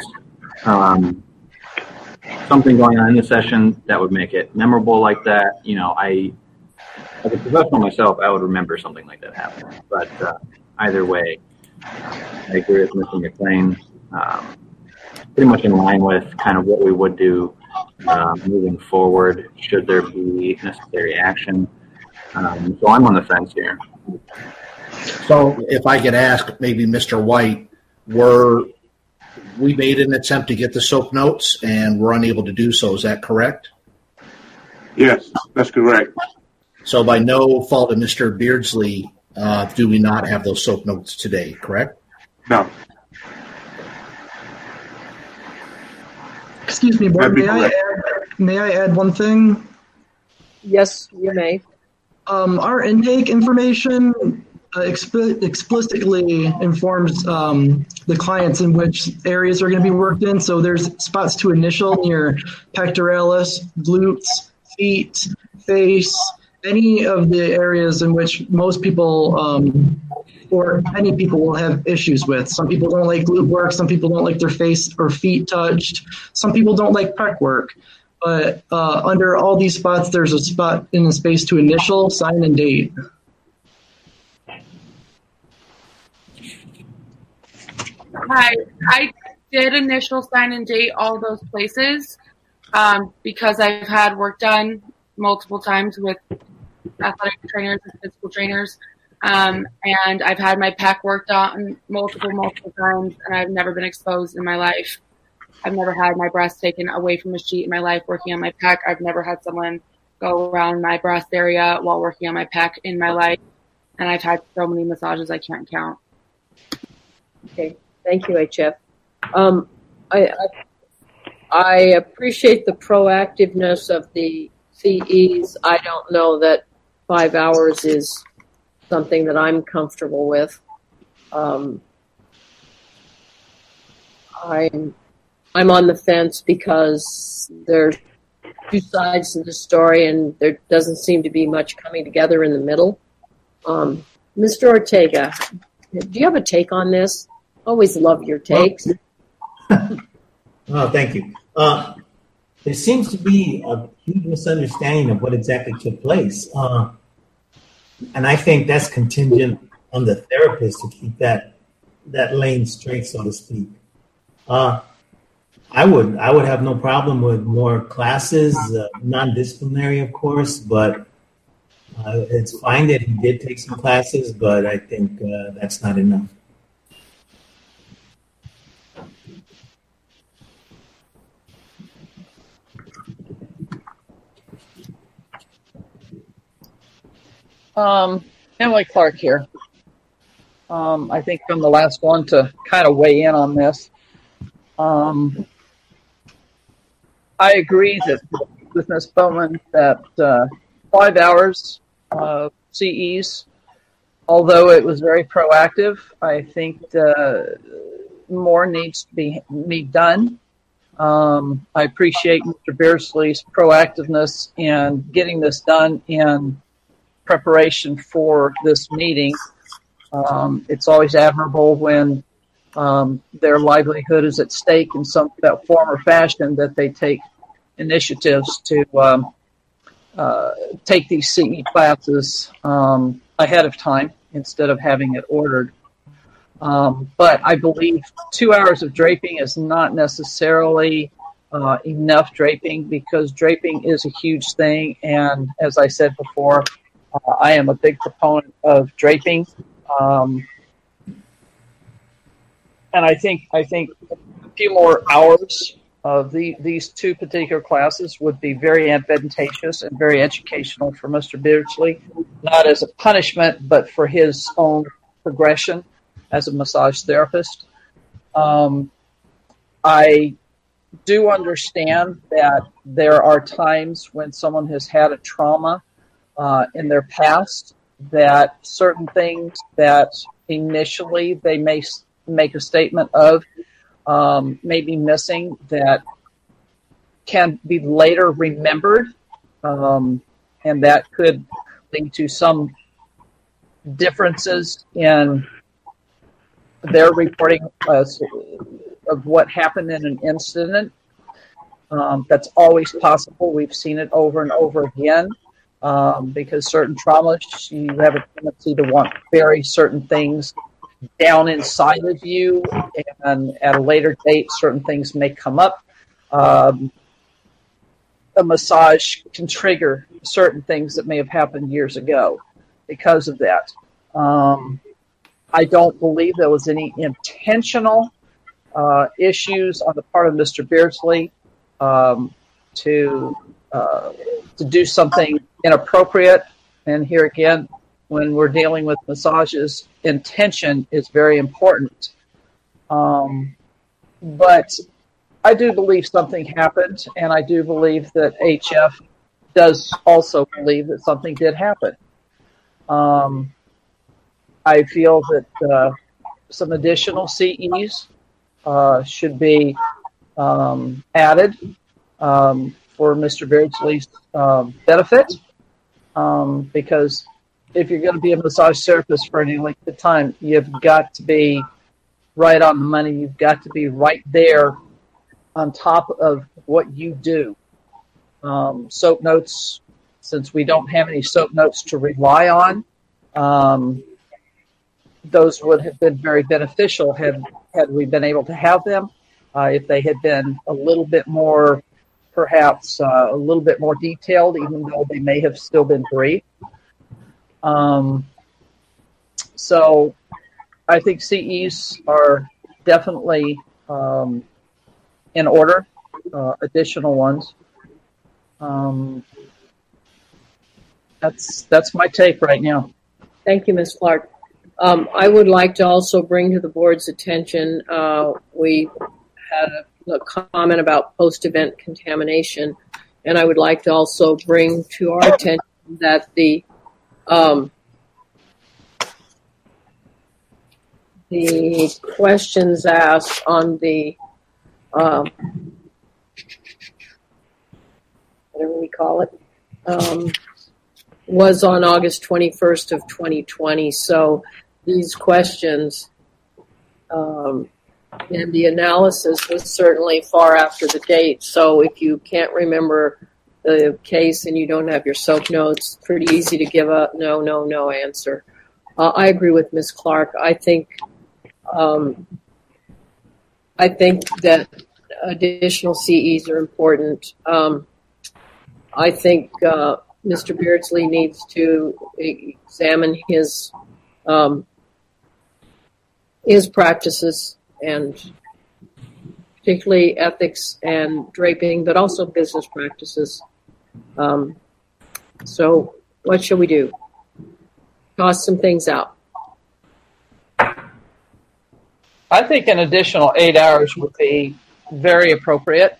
something going on in the session that would make it memorable like that, as a professional myself, I would remember something like that happening. But either way, I agree with Mr. McLean. Pretty much in line with kind of what we would do moving forward should there be necessary action. So I'm on the fence here. So if I could ask maybe Mr. White, we made an attempt to get the SOAP notes and were unable to do so. Is that correct? Yes, that's correct. So by no fault of Mr. Beardsley, do we not have those SOAP notes today, correct? No. Excuse me, Board, may I add one thing? Yes, you may. Our intake information explicitly informs the clients in which areas are going to be worked in. So there's spots to initial near pectoralis, glutes, feet, face, any of the areas in which most people or many people will have issues with. Some people don't like glute work. Some people don't like their face or feet touched. Some people don't like pec work. But under all these spots, there's a spot in the space to initial, sign, and date. I did initial, sign, and date all those places because I've had work done multiple times with athletic trainers and physical trainers. And I've had my pec work done multiple times, and I've never been exposed in my life. I've never had my breast taken away from the sheet in my life working on my pec. I've never had someone go around my breast area while working on my pec in my life. And I've had so many massages I can't count. Okay. Thank you, HF. I appreciate the proactiveness of the CEs. I don't know that 5 hours is something that I'm comfortable with. I'm on the fence because there's two sides to the story, and there doesn't seem to be much coming together in the middle. Mr. Ortega, do you have a take on this? Always love your takes. Oh, thank you. There seems to be a huge misunderstanding of what exactly took place. And I think that's contingent on the therapist to keep that lane straight, so to speak. I would have no problem with more classes, non-disciplinary, of course, but it's fine that he did take some classes, but I think that's not enough. Emily Clark here. I think I'm the last one to kind of weigh in on this. I agree with Ms. Bowman that 5 hours of CEs, although it was very proactive, I think more needs to be done. I appreciate Mr. Beardsley's proactiveness in getting this done in preparation for this meeting. It's always admirable when their livelihood is at stake in some form or fashion that they take initiatives to take these CE classes ahead of time instead of having it ordered. But I believe 2 hours of draping is not necessarily enough draping, because draping is a huge thing. And as I said before, I am a big proponent of draping. And I think a few more hours of these two particular classes would be very advantageous and very educational for Mr. Beardsley, not as a punishment, but for his own progression as a massage therapist. I do understand that there are times when someone has had a trauma in their past, that certain things that initially they may make a statement of may be missing that can be later remembered, and that could lead to some differences in their reporting of what happened in an incident. That's always possible. We've seen it over and over again. because certain traumas, you have a tendency to want to bury certain things down inside of you, and at a later date, certain things may come up. A massage can trigger certain things that may have happened years ago because of that. I don't believe there was any intentional issues on the part of Mr. Beardsley to do something inappropriate. And here again, when we're dealing with massages, intention is very important. But I do believe something happened, and I do believe that HF does also believe that something did happen. I feel that some additional CEs should be added for Mr. Beardsley's benefit, because if you're going to be a massage therapist for any length of time, you've got to be right on the money. You've got to be right there on top of what you do. Soap notes, since we don't have any soap notes to rely on, those would have been very beneficial had we been able to have them. If they had been a little bit more, perhaps a little bit more detailed, even though they may have still been brief. So I think CEs are definitely in order, additional ones. That's my take right now. Thank you, Ms. Clark. I would like to also bring to the board's attention, we had a comment about post-event contamination, and I would like to also bring to our attention that the questions asked on the whatever we call it, was on August 21st of 2020. So these questions and the analysis was certainly far after the date. So if you can't remember the case and you don't have your soap notes, it's pretty easy to give a no answer. I agree with Ms. Clark. I think that additional CEs are important. I think Mr. Beardsley needs to examine his practices, and particularly ethics and draping, but also business practices. So what shall we do? Toss some things out. I think an additional 8 hours would be very appropriate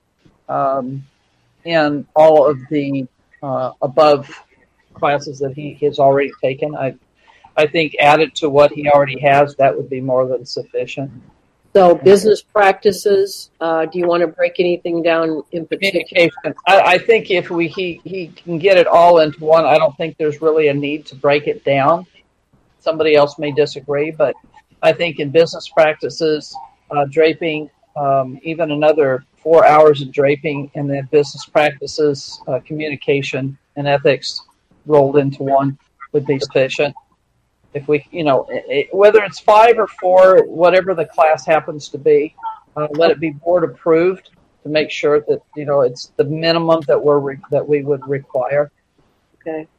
in all of the above classes that he has already taken. I think added to what he already has, that would be more than sufficient. So business practices, do you want to break anything down in particular? I think if he can get it all into one, I don't think there's really a need to break it down. Somebody else may disagree, but I think in business practices, draping, even another 4 hours of draping, and then business practices, communication, and ethics rolled into one would be sufficient. If we, whether it's 5 or 4, whatever the class happens to be, let it be board approved to make sure that it's the minimum that we would require. Okay.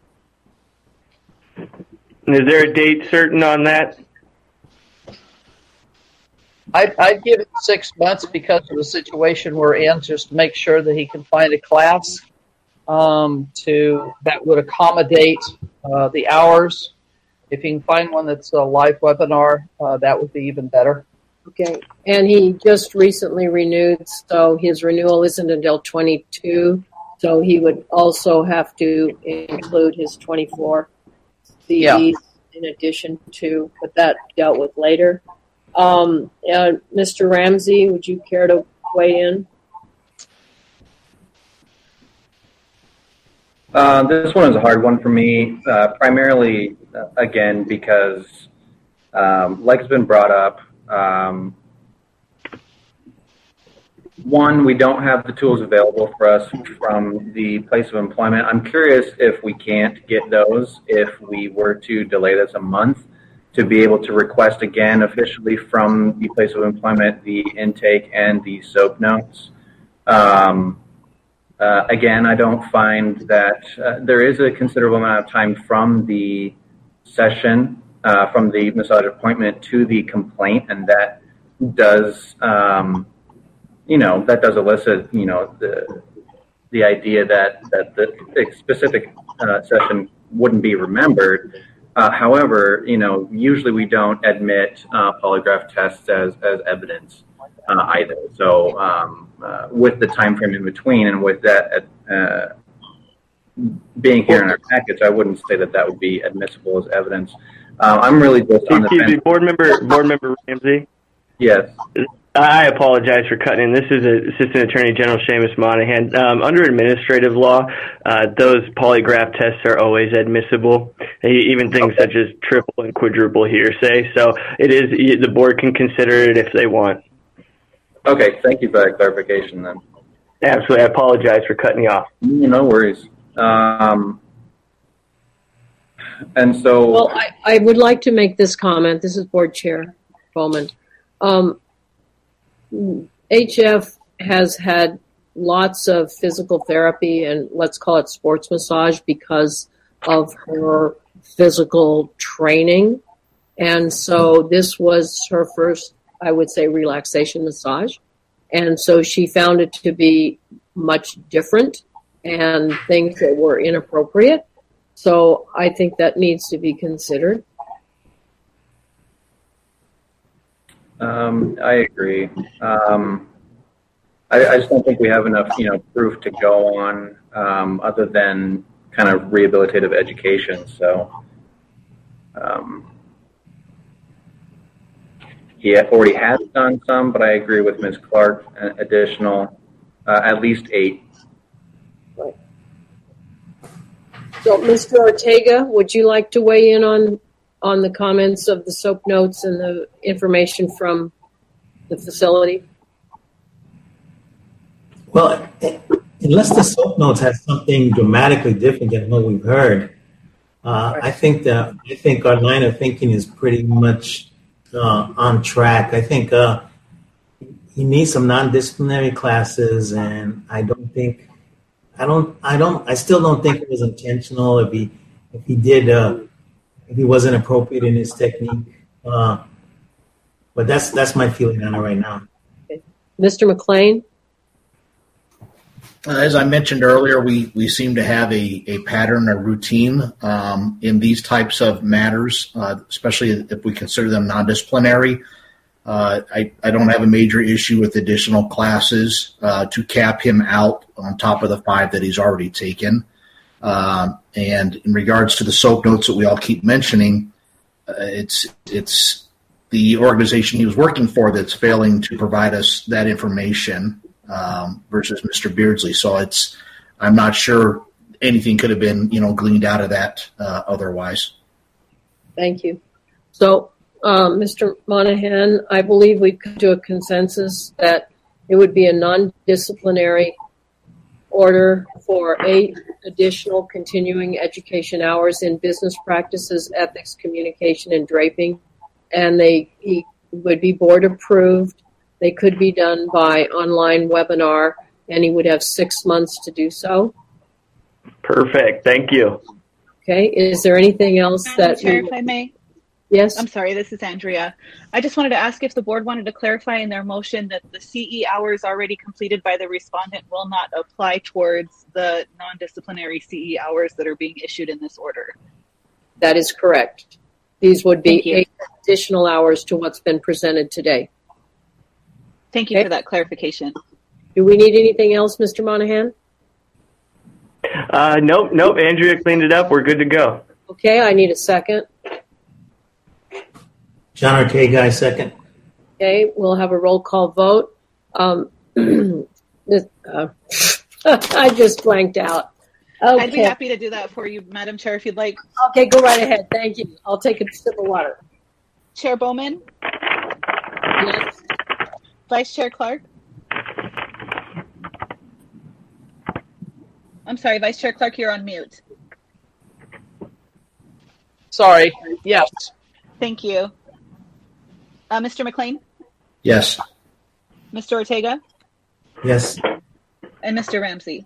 Is there a date certain on that? I'd give it 6 months because of the situation we're in, just to make sure that he can find a class that would accommodate the hours. If he can find one that's a live webinar, that would be even better. Okay. And he just recently renewed, so his renewal isn't until 22. So he would also have to include his 24 CEs in addition to, but that dealt with later. Mr. Ramsey, would you care to weigh in? This one is a hard one for me, primarily, again, because, like has been brought up, one, we don't have the tools available for us from the place of employment. I'm curious if we can't get those if we were to delay this a month, to be able to request again officially from the place of employment the intake and the SOAP notes. Again, I don't find that there is a considerable amount of time from the session, from the massage appointment to the complaint, and that does, that does elicit, the idea that the specific session wouldn't be remembered. However, usually we don't admit polygraph tests as evidence either. So with the time frame in between and with that being here in our package, I wouldn't say that would be admissible as evidence. I'm really just on the fence. Board member Ramsey. Yes. I apologize for cutting in. This is Assistant Attorney General Seamus Monahan. Under administrative law, those polygraph tests are always admissible, even things such as triple and quadruple hearsay. So the board can consider it if they want. Okay, thank you for that clarification then. Absolutely. I apologize for cutting you off. No worries. And so... Well, I would like to make this comment. This is Board Chair Bowman. HF has had lots of physical therapy and let's call it sports massage because of her physical training. And so this was her first, I would say, relaxation massage. And so she found it to be much different and things that were inappropriate. So I think that needs to be considered. I agree. I just don't think we have enough, proof to go on other than kind of rehabilitative education. So he already has done some, but I agree with Ms. Clark. Additional, at least 8. Right. So, Mr. Ortega, would you like to weigh in on the comments of the SOAP notes and the information from the facility? Well, unless the SOAP notes have something dramatically different than what we've heard, I think our line of thinking is pretty much on track. I think he needs some non-disciplinary classes, and I still don't think it was intentional. If he did. If he wasn't appropriate in his technique. But that's my feeling on it right now. Okay. Mr. McLean? As I mentioned earlier, we seem to have a pattern, a routine in these types of matters, especially if we consider them non-disciplinary. I don't have a major issue with additional classes to cap him out on top of the 5 that he's already taken. And in regards to the SOAP notes that we all keep mentioning, it's the organization he was working for that's failing to provide us that information versus Mr. Beardsley. So I'm not sure anything could have been gleaned out of that otherwise. Thank you. So, Mr. Monahan, I believe we've come to a consensus that it would be a non-disciplinary order for 8 additional continuing education hours in business practices, ethics, communication, and draping. And he would be board approved. They could be done by online webinar, and he would have 6 months to do so. Perfect. Thank you. Okay. Is there anything else Madam Chair, if I may? Yes. I'm sorry, this is Andrea. I just wanted to ask if the board wanted to clarify in their motion that the CE hours already completed by the respondent will not apply towards the non-disciplinary CE hours that are being issued in this order. That is correct. These would be 8 additional hours to what's been presented today. Thank you for that clarification. Do we need anything else, Mr. Monahan? Nope. Andrea cleaned it up. We're good to go. Okay, I need a second. John Ortega, I second. Okay, we'll have a roll call vote. I just blanked out. Okay. I'd be happy to do that for you, Madam Chair, if you'd like. Okay, go right ahead. Thank you. I'll take a sip of water. Chair Bowman? Yes. Vice Chair Clark? I'm sorry, Vice Chair Clark, you're on mute. Sorry. Yes. Thank you. Mr. McLean? Yes. Mr. Ortega? Yes. And Mr. Ramsey?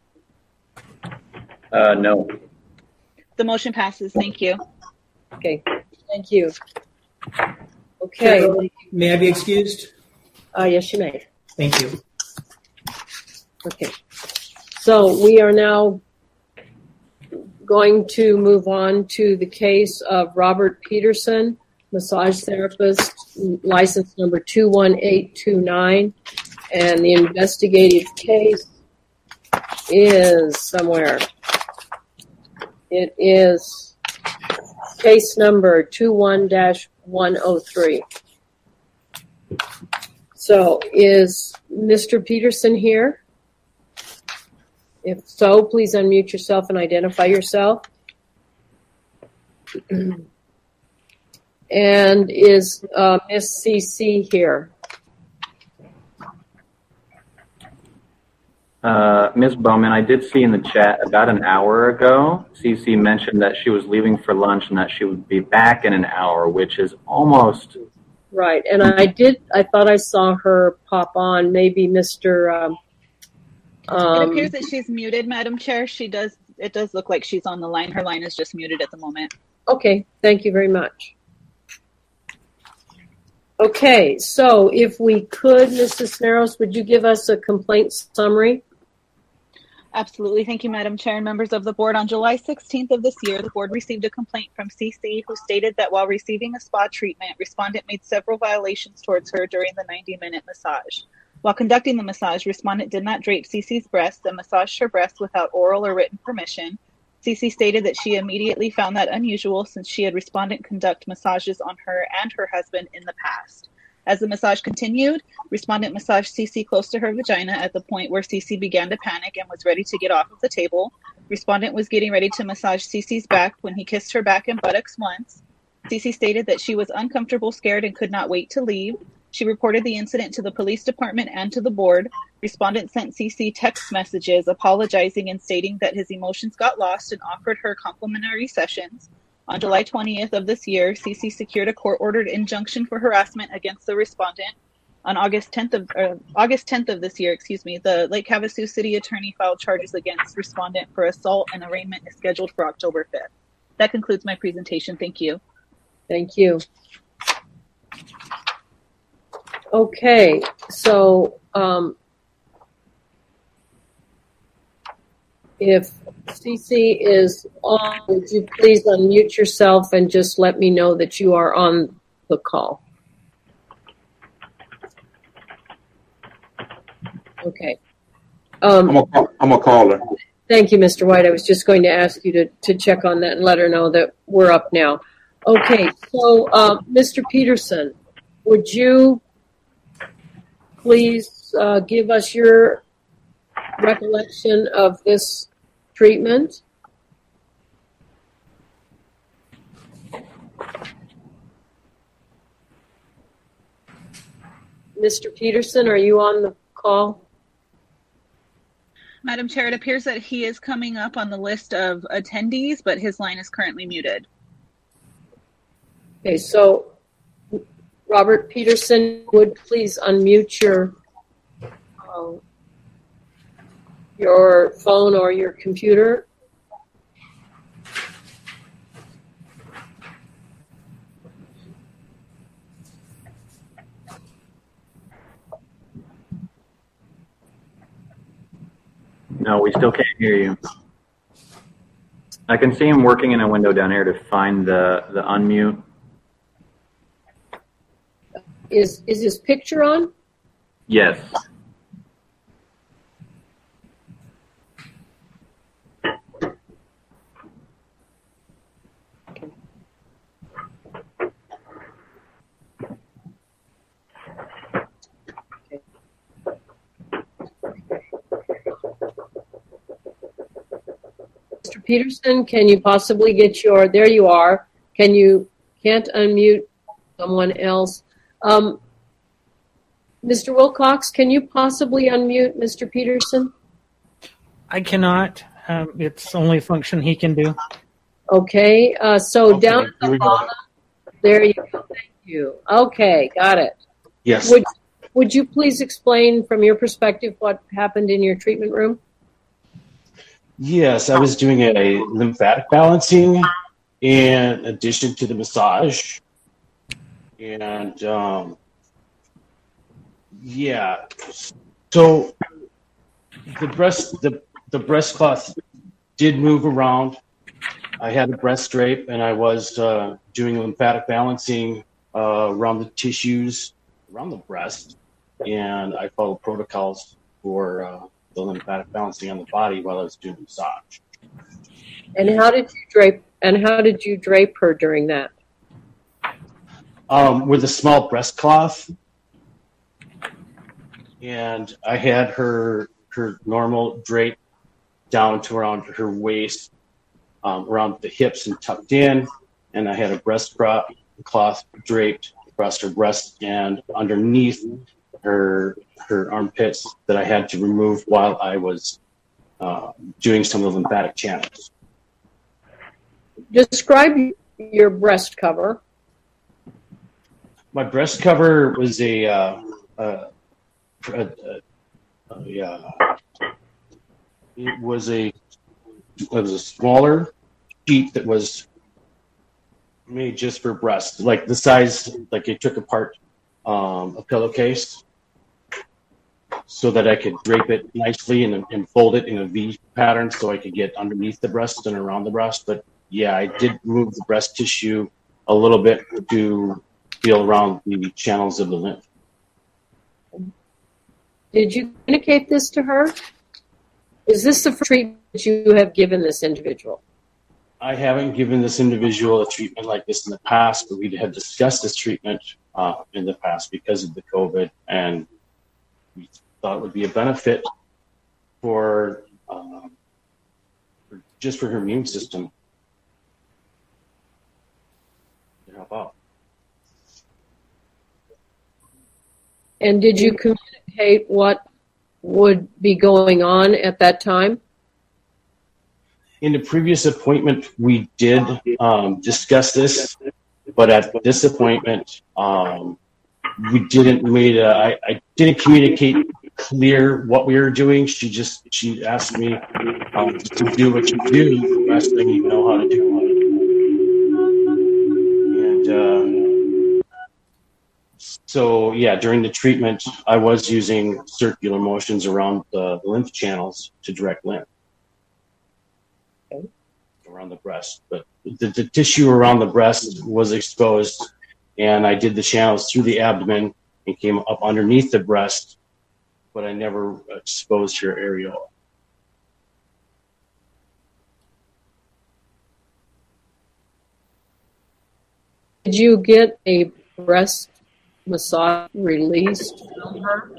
No. The motion passes. Thank you. Okay. Thank you. Okay. May I be excused? Yes, you may. Thank you. Okay. So we are now going to move on to the case of Robert Peterson, massage therapist, license number 21829. And the investigative case is somewhere. It is case number 21-103. So is Mr. Peterson here? If so, please unmute yourself and identify yourself. And is Miss CC here? Ms. Bowman, I did see in the chat about an hour ago, CC mentioned that she was leaving for lunch and that she would be back in an hour, which is almost... Right, and I thought I saw her pop on, maybe Mr. It appears that she's muted, Madam Chair. It does look like she's on the line. Her line is just muted at the moment. Okay, thank you very much. Okay, so if we could, Ms. Cisneros, would you give us a complaint summary? Absolutely. Thank you, Madam Chair and members of the board. On July 16th of this year, the board received a complaint from CC who stated that while receiving a spa treatment, respondent made several violations towards her during the 90-minute massage. While conducting the massage, respondent did not drape CC's breasts and massaged her breasts without oral or written permission. CC stated that she immediately found that unusual since she had respondent conduct massages on her and her husband in the past. As the massage continued, respondent massaged CC close to her vagina at the point where CC began to panic and was ready to get off of the table. Respondent was getting ready to massage CC's back when he kissed her back and buttocks once. CC stated that she was uncomfortable, scared, and could not wait to leave. She reported the incident to the police department and to the board. Respondent sent CC text messages apologizing and stating that his emotions got lost and offered her complimentary sessions. On July 20th of this year, CC secured a court-ordered injunction for harassment against the respondent. On August 10th of this year, the Lake Havasu City Attorney filed charges against respondent for assault, and arraignment is scheduled for October 5th. That concludes my presentation. Thank you. Thank you. Okay, so if CC is on, would you please unmute yourself and just let me know that you are on the call? Okay. I'm a caller. Thank you, Mr. White. I was just going to ask you to check on that and let her know that we're up now. Okay, so Mr. Peterson, would you please give us your recollection of this treatment? Mr. Peterson, are you on the call? Madam Chair, it appears that he is coming up on the list of attendees, but his line is currently muted. Okay, so Robert Peterson, would please unmute your phone or your computer. No, we still can't hear you. I can see him working in a window down here to find the unmute. Is his picture on? Yes. Mr. Peterson, can you possibly get there you are. Can't unmute someone else. Mr. Wilcox, can you possibly unmute Mr. Peterson? I cannot. It's only a function he can do. Okay, so Okay, down at here the we go. bottom, there you go. Thank you. Okay, got it. Yes. Would you please explain from your perspective what happened in your treatment room? Yes, I was doing a lymphatic balancing in addition to the massage. And yeah, so the breast cloth did move around. I had a breast drape, and I was doing lymphatic balancing around the tissues around the breast, and I followed protocols for the lymphatic balancing on the body while I was doing the massage. And how did you drape her during that? With a small breast cloth, and I had her normal drape down to around her waist, around the hips and tucked in, and I had a breast cloth draped across her breast and underneath her armpits that I had to remove while I was doing some of the lymphatic channels. Describe your breast cover. My breast cover was it was a smaller sheet that was made just for breast, like the size, like it took apart a pillowcase so that I could drape it nicely and fold it in a V pattern so I could get underneath the breast and around the breast. But yeah, I did move the breast tissue a little bit to feel around the channels of the lymph. Did you communicate this to her? Is this the treatment you have given this individual? I haven't given this individual a treatment like this in the past, but we had discussed this treatment in the past because of the COVID, and we thought it would be a benefit for just for her immune system to help out. And did you communicate what would be going on at that time? In the previous appointment, we did discuss this, but at this appointment, we didn't I didn't communicate clear what we were doing. She asked me to do what you do, the best thing you know how to do. And so, yeah, during the treatment, I was using circular motions around the lymph channels to direct lymph around the breast. But the tissue around the breast was exposed, and I did the channels through the abdomen and came up underneath the breast, but I never exposed her areola. Did you get a breast massage released from her?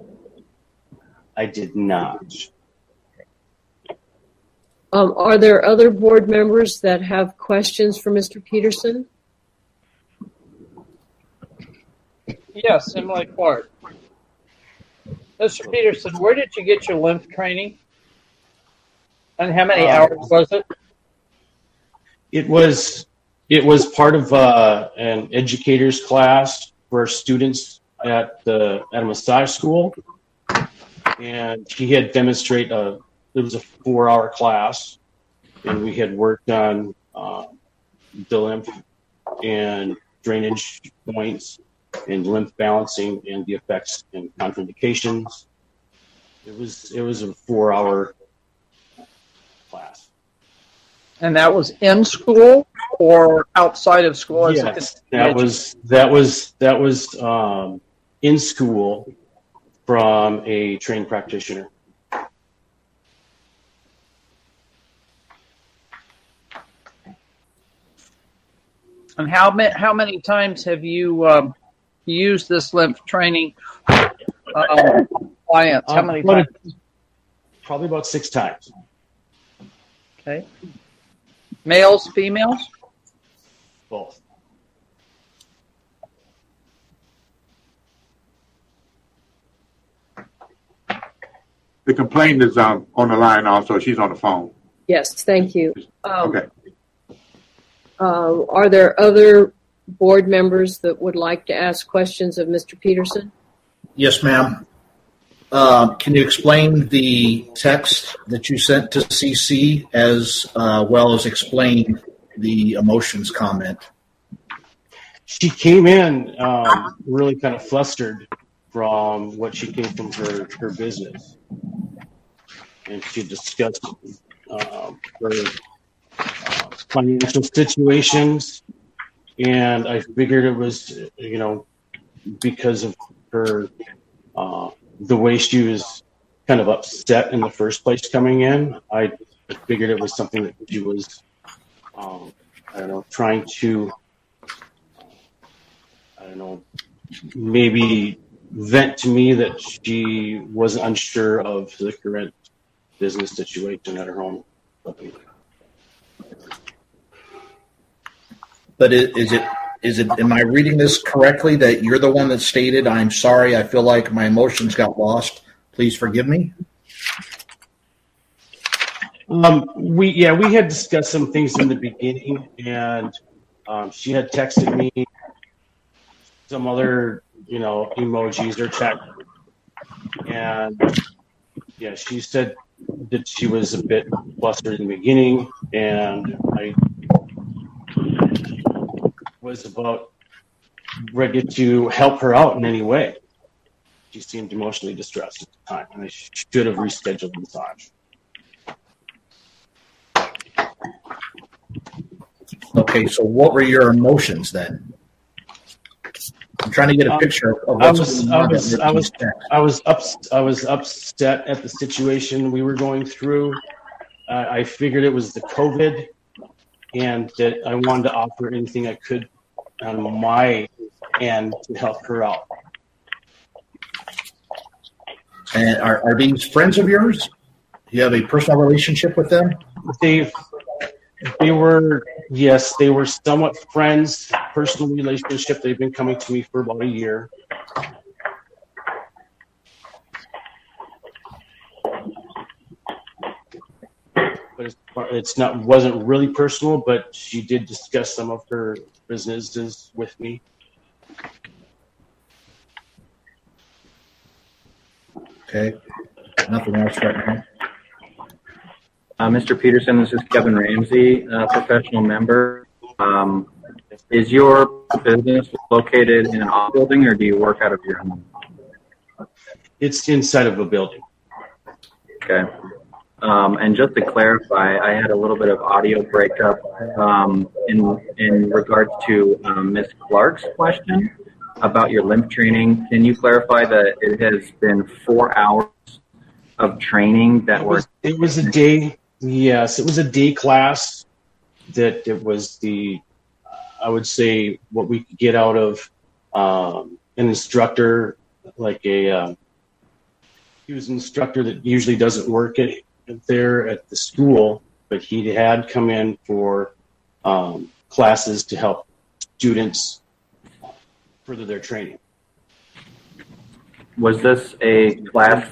I did not. Are there other board members that have questions for Mr. Peterson? Yes, Emily Clark. Mr. Peterson, where did you get your lymph training? And how many hours was it? It was part of an educator's class for students at a massage school, and he had demonstrate it was a 4-hour class, and we had worked on the lymph and drainage points and lymph balancing and the effects and contraindications. It was a 4-hour class. And that was in school or outside of school? Yes, that was in school from a trained practitioner. And how many times have you used this lymph training clients? How many times? Probably about 6 times. Okay. Males, females? Both. the complainant is on the line also. She's on the phone. Yes, thank you. Okay. Are there other board members that would like to ask questions of Mr. Peterson? Yes, ma'am. Can you explain the text that you sent to CC as well as explain the emotions comment? She came in really kind of flustered from what she came from her business. And she discussed her financial situations. And I figured it was, because of her, the way she was kind of upset in the first place coming in. I figured it was something that she was, trying to, maybe vent to me that she was unsure of the current business situation at her home company. But is it, am I reading this correctly that you're the one that stated, I'm sorry, I feel like my emotions got lost. Please forgive me? We had discussed some things in the beginning, and she had texted me some other, emojis or chat. And she said that she was a bit flustered in the beginning, and I was about ready to help her out in any way. She seemed emotionally distressed at the time, and I should have rescheduled the massage. Okay, so what were your emotions then? I'm trying to get a picture of what's going on. I was upset at the situation we were going through. I figured it was the COVID, and that I wanted to offer anything I could on my end to help her out. And are these friends of yours? Do you have a personal relationship with them? They were somewhat friends, personal relationship. They've been coming to me for about a year. But wasn't really personal, but she did discuss some of her businesses with me. Okay. Nothing else right now. Mr. Peterson, this is Kevin Ramsey, professional member. Is your business located in an office building, or do you work out of your home? It's inside of a building. Okay. And just to clarify, I had a little bit of audio breakup in regards to Ms. Clark's question about your lymph training. Can you clarify that it has been 4 hours of training that It was a day. Yes, it was a day class. That it was I would say, what we could get out of an instructor, like he was an instructor that usually doesn't work there at the school, but he had come in for classes to help students further their training. Was this a class?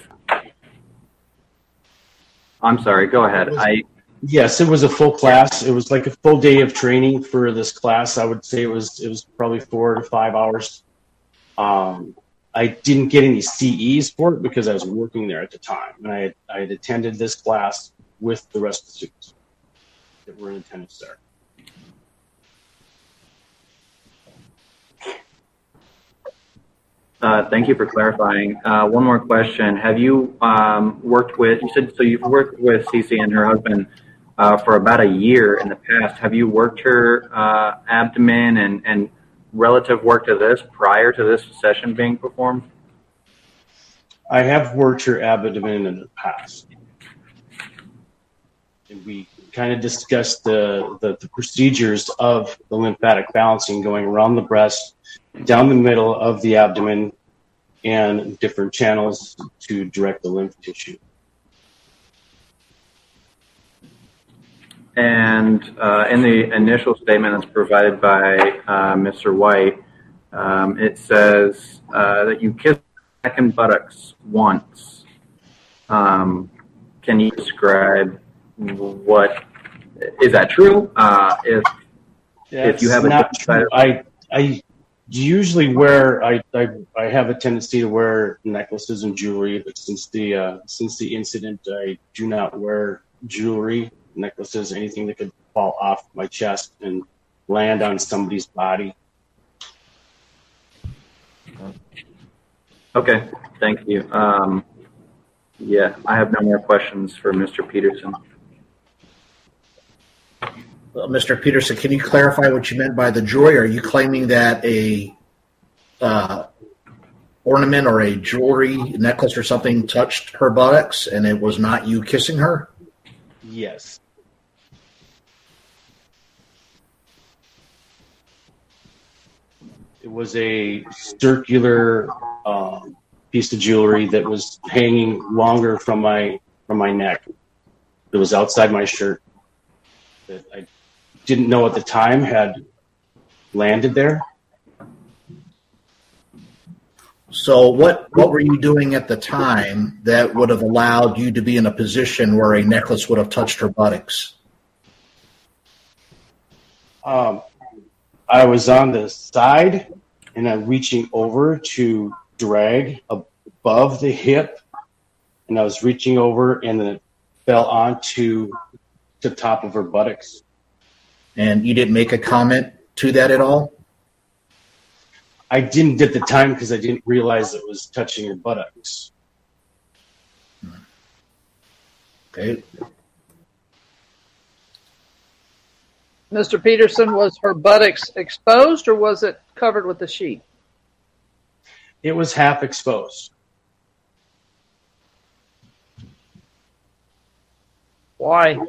I'm sorry, go ahead. Yes, it was a full class. It was like a full day of training for this class. I would say it was probably 4 to 5 hours. I didn't get any CEs for it because I was working there at the time, and I had attended this class with the rest of the students that were in attendance there. Thank you for clarifying. One more question. Have you worked with, you said, so you've worked with Cece and her husband for about a year in the past. Have you worked her abdomen and relative work to this prior to this session being performed? I have worked her abdomen in the past. And we kind of discussed the procedures of the lymphatic balancing, going around the breast, down the middle of the abdomen, and different channels to direct the lymph tissue. And in the initial statement that's provided by Mr. White, it says that you kissed the back and buttocks once. Can you describe what is that true? If you have not true. I usually wear I have a tendency to wear necklaces and jewelry, but since the incident, I do not wear jewelry, necklaces, anything that could fall off my chest and land on somebody's body. Okay, thank you. Yeah, I have no more questions for Mr. Peterson. Mr. Peterson, can you clarify what you meant by the jewelry? Are you claiming that a ornament or a jewelry necklace or something touched her buttocks and it was not you kissing her? Yes. It was a circular piece of jewelry that was hanging longer from my neck. It was outside my shirt that I didn't know at the time had landed there. So what were you doing at the time that would have allowed you to be in a position where a necklace would have touched her buttocks? I was on the side and I'm reaching over to drag above the hip, and I was reaching over and then it fell onto the top of her buttocks. And you didn't make a comment to that at all? I didn't at the time because I didn't realize it was touching her buttocks. Okay. Mr. Peterson, was her buttocks exposed or was it covered with a sheet? It was half exposed. Why?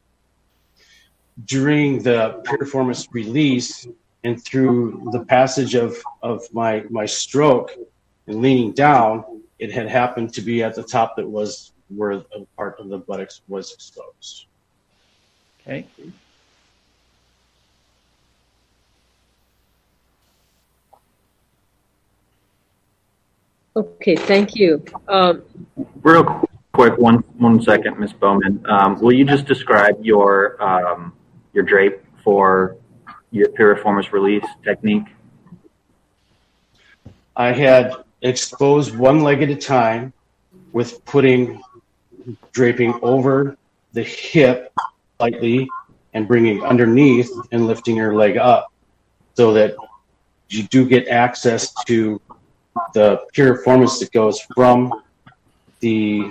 During the piriformis release and through the passage of my stroke and leaning down, it had happened to be at the top that was where a part of the buttocks was exposed. Okay. Okay, thank you. Real quick, one second, Ms. Bowman. Will you just describe your drape for your piriformis release technique? I had exposed one leg at a time with draping over the hip slightly and bringing underneath and lifting your leg up so that you do get access to the piriformis that goes from the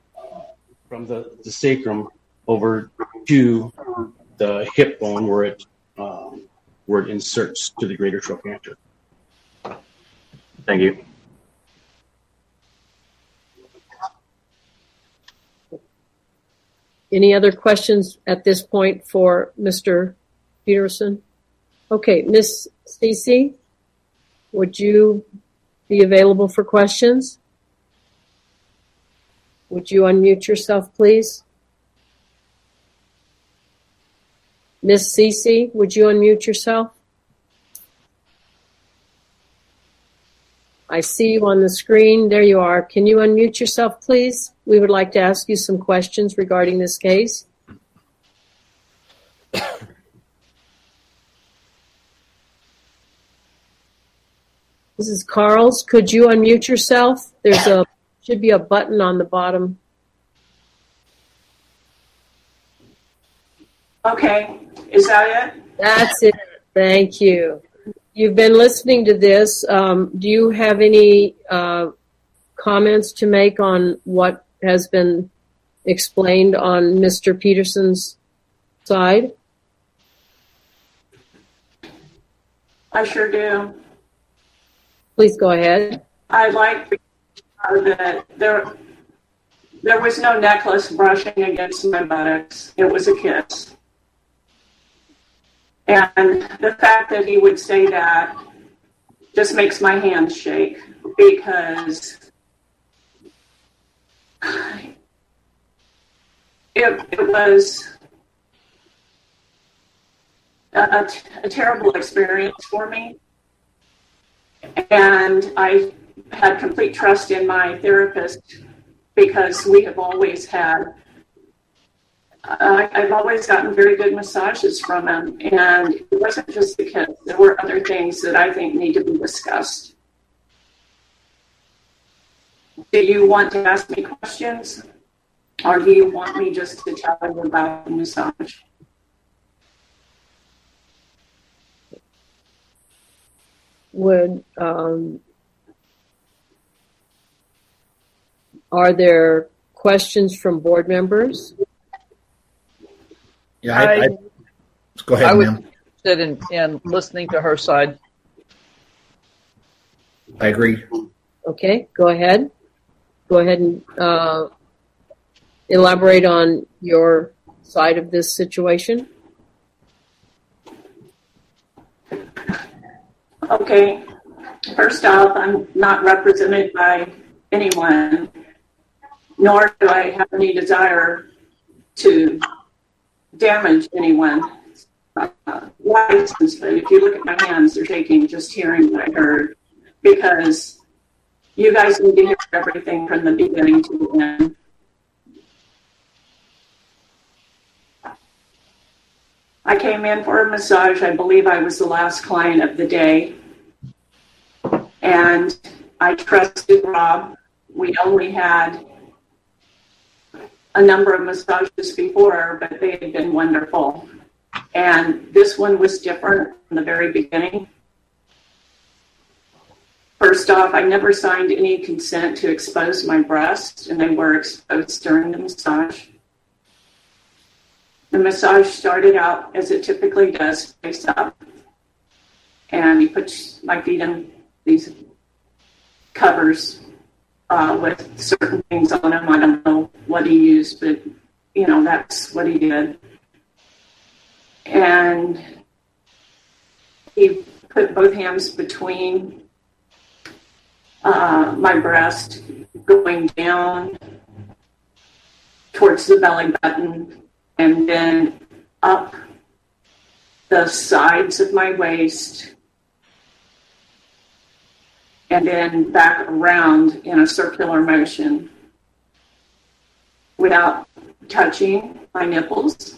sacrum over to the hip bone where it inserts to the greater trochanter. Thank you. Any other questions at this point for Mr. Peterson? Okay, Ms. Cece, would you be available for questions? Would you unmute yourself, please? Ms. Cece, would you unmute yourself? I see you on the screen. There you are. Can you unmute yourself, please? We would like to ask you some questions regarding this case. Mrs. Carls, could you unmute yourself? Should be a button on the bottom. Okay, is that it? That's it. Thank you. You've been listening to this. Do you have any comments to make on what has been explained on Mr. Peterson's side? I sure do. Please go ahead. I'd like to that there was no necklace brushing against my buttocks. It was a kiss. And the fact that he would say that just makes my hands shake because it was a terrible experience for me. And I had complete trust in my therapist because we have always had, I've always gotten very good massages from him. And it wasn't just the kids. There were other things that I think need to be discussed. Do you want to ask me questions? Or do you want me just to tell you about the massage? Are there questions from board members? Yeah, go ahead, I was ma'am. interested in listening to her side. I agree. Okay, go ahead. Go ahead and elaborate on your side of this situation. Okay. First off, I'm not represented by anyone, nor do I have any desire to damage anyone. License, but if you look at my hands, they're shaking just hearing what I heard, because you guys need to hear everything from the beginning to the end. I came in for a massage. I believe I was the last client of the day. And I trusted Rob. We only had a number of massages before, but they had been wonderful. And this one was different from the very beginning. First off, I never signed any consent to expose my breasts, and they were exposed during the massage. The massage started out as it typically does, face up. And he puts my feet in these covers with certain things on them. I don't know what he used, but, you know, that's what he did. And he put both hands between my breast, going down towards the belly button, and then up the sides of my waist, and then back around in a circular motion without touching my nipples.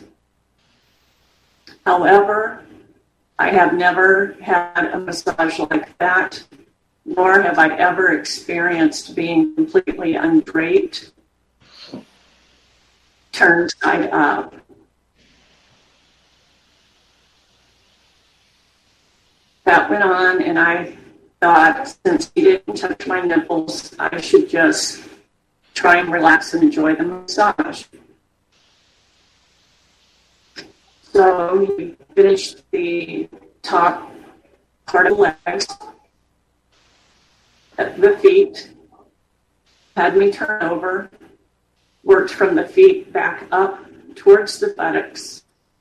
However, I have never had a massage like that, nor have I ever experienced being completely undraped, turned side up. That went on, and I thought, since he didn't touch my nipples, I should just try and relax and enjoy the massage. So he finished the top part of the legs, the feet, had me turn over, worked from the feet back up towards the buttocks,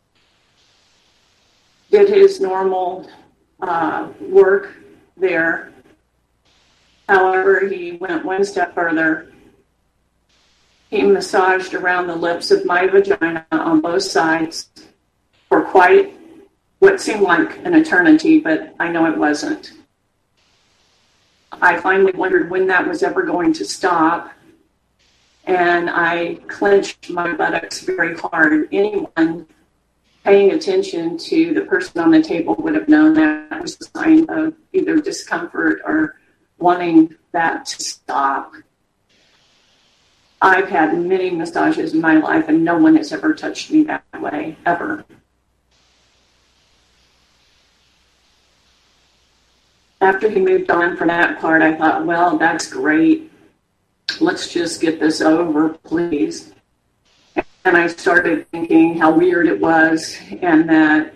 did his normal work there. However, he went one step further. He massaged around the lips of my vagina on both sides for quite what seemed like an eternity, but I know it wasn't. I finally wondered when that was ever going to stop, and I clenched my buttocks very hard. Anyone paying attention to the person on the table would have known that was a sign of either discomfort or wanting that to stop. I've had many massages in my life, and no one has ever touched me that way, ever. After he moved on from that part, I thought, well, that's great. Let's just get this over, please. And I started thinking how weird it was, and that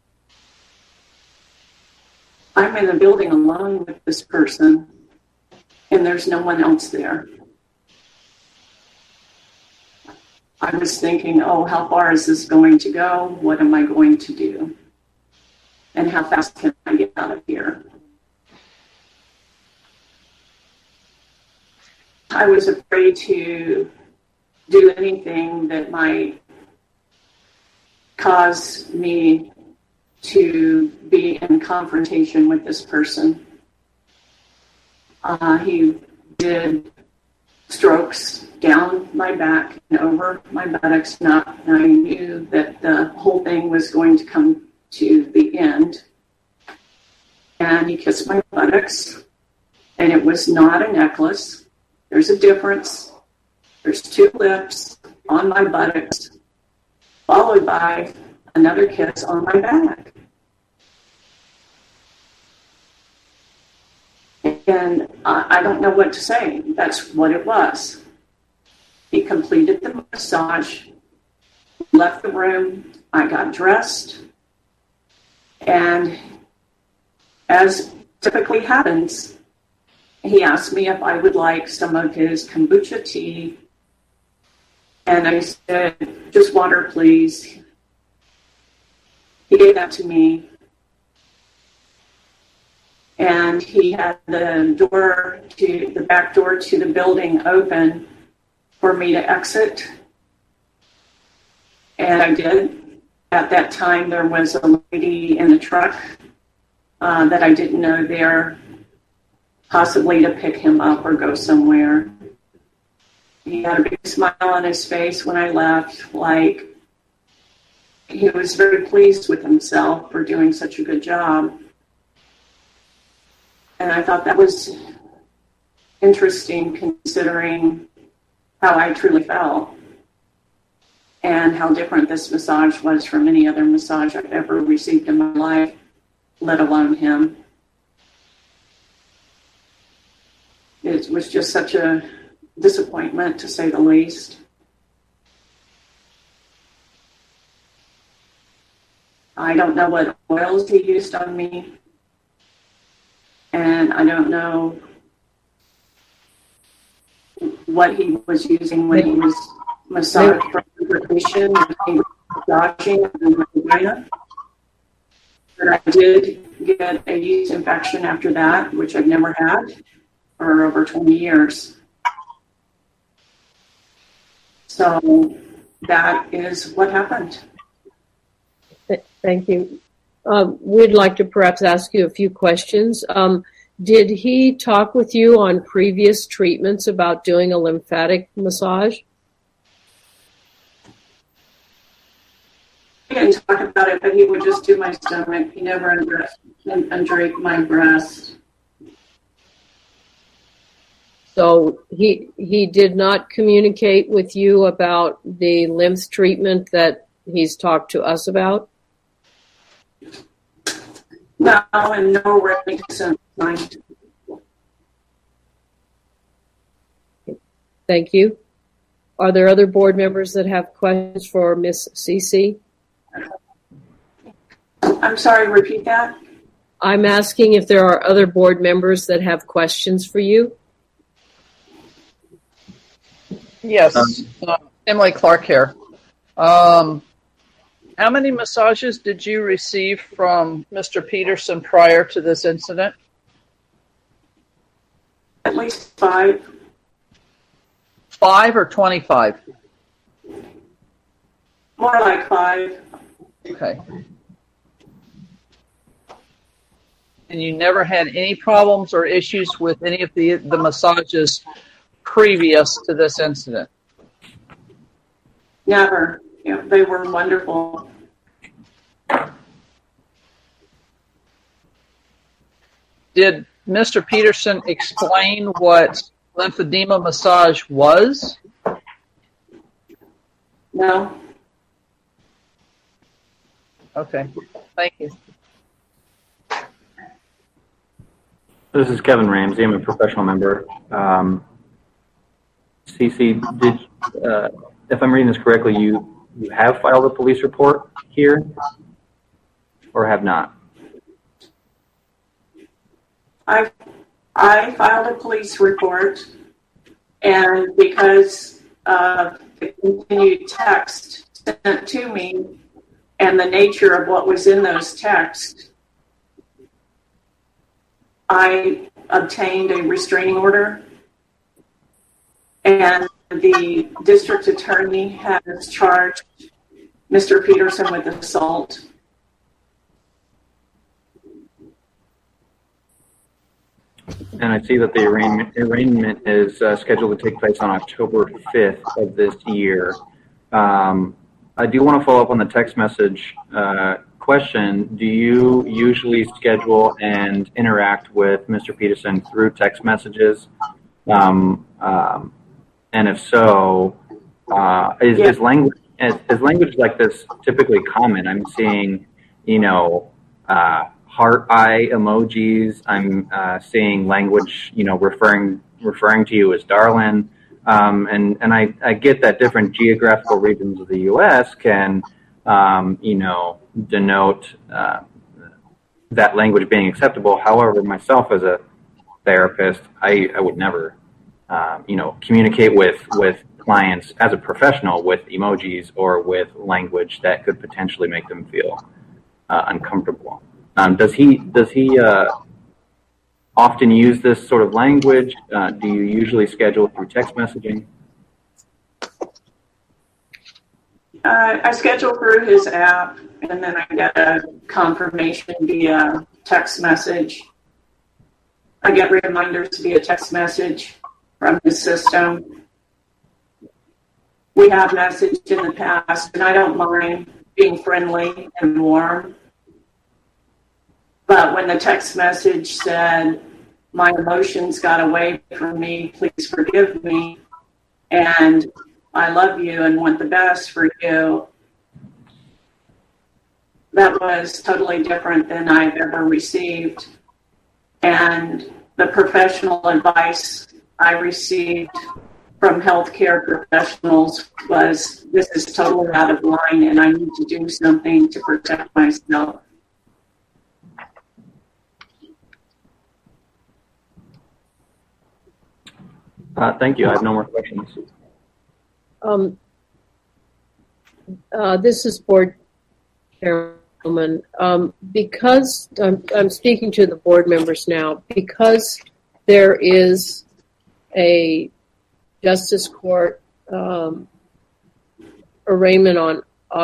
I'm in the building alone with this person, and there's no one else there. I was thinking, oh, how far is this going to go? What am I going to do? And how fast can I get out of here? I was afraid to do anything that might cause me to be in confrontation with this person. He did strokes down my back and over my buttocks. And I knew that the whole thing was going to come to the end. And he kissed my buttocks, and it was not a necklace. There's a difference. There's 2 lips on my buttocks, followed by another kiss on my back. And I don't know what to say. That's what it was. He completed the massage, left the room. I got dressed. And as typically happens, he asked me if I would like some of his kombucha tea. And I said, just water, please. He gave that to me. And he had the back door to the building open for me to exit. And I did. At that time, there was a lady in the truck that I didn't know there, possibly to pick him up or go somewhere. He had a big smile on his face when I left, like he was very pleased with himself for doing such a good job. And I thought that was interesting, considering how I truly felt and how different this massage was from any other massage I've ever received in my life, let alone him. It was just such a disappointment, to say the least. I don't know what oils he used on me. And I don't know what he was using when he was massaging for lubrication, when he was massaging in my vagina. But I did get a yeast infection after that, which I've never had for over 20 years. So that is what happened. Thank you. We'd like to perhaps ask you a few questions. Did he talk with you on previous treatments about doing a lymphatic massage? He didn't talk about it, but he would just do my stomach. He never undraped my breast. So he did not communicate with you about the lymph treatment that he's talked to us about? No, and no written consent signed. Thank you. Are there other board members that have questions for Ms. Cece? I'm sorry, repeat that. I'm asking if there are other board members that have questions for you. Yes, Emily Clark here. How many massages did you receive from Mr. Peterson prior to this incident? At least 5. 5 or 25? More like 5. Okay. And you never had any problems or issues with any of the massages previous to this incident? Never. Yeah, they were wonderful. Did Mr. Peterson explain what lymphedema massage was? No. Okay. Thank you. This is Kevin Ramsey. I'm a professional member. Cece, if I'm reading this correctly, you have filed a police report here or have not? I filed a police report, and because of the continued text sent to me and the nature of what was in those texts, I obtained a restraining order, and the district attorney has charged Mr. Peterson with assault. and I see that the arraignment is scheduled to take place on October 5th of this year. I do want to follow up on the text message question. Do you usually schedule and interact with Mr. Peterson through text messages? And if so, is language like this typically common? I'm seeing, heart eye emojis. I'm seeing language, referring to you as darling. And I get that different geographical regions of the U.S. can, denote that language being acceptable. However, myself as a therapist, I would never, communicate with clients as a professional with emojis or with language that could potentially make them feel uncomfortable. Does he often use this sort of language? Do you usually schedule through text messaging? I schedule through his app, and then I get a confirmation via text message. I get reminders via text message from his system. We have messaged in the past, and I don't mind being friendly and warm. But when the text message said, "My emotions got away from me, please forgive me, and I love you and want the best for you," that was totally different than I've ever received. And the professional advice I received from healthcare professionals was, this is totally out of line and I need to do something to protect myself. Thank you. I have no more questions. This is Board Chairwoman. Because I'm speaking to the board members now, because there is a Justice Court arraignment on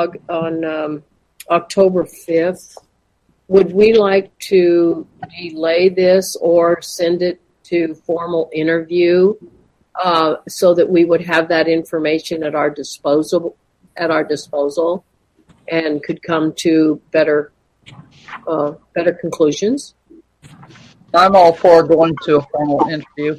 October 5th, would we like to delay this or send it to formal interview so that we would have that information at our disposal and could come to better conclusions? I'm all for going to a formal interview.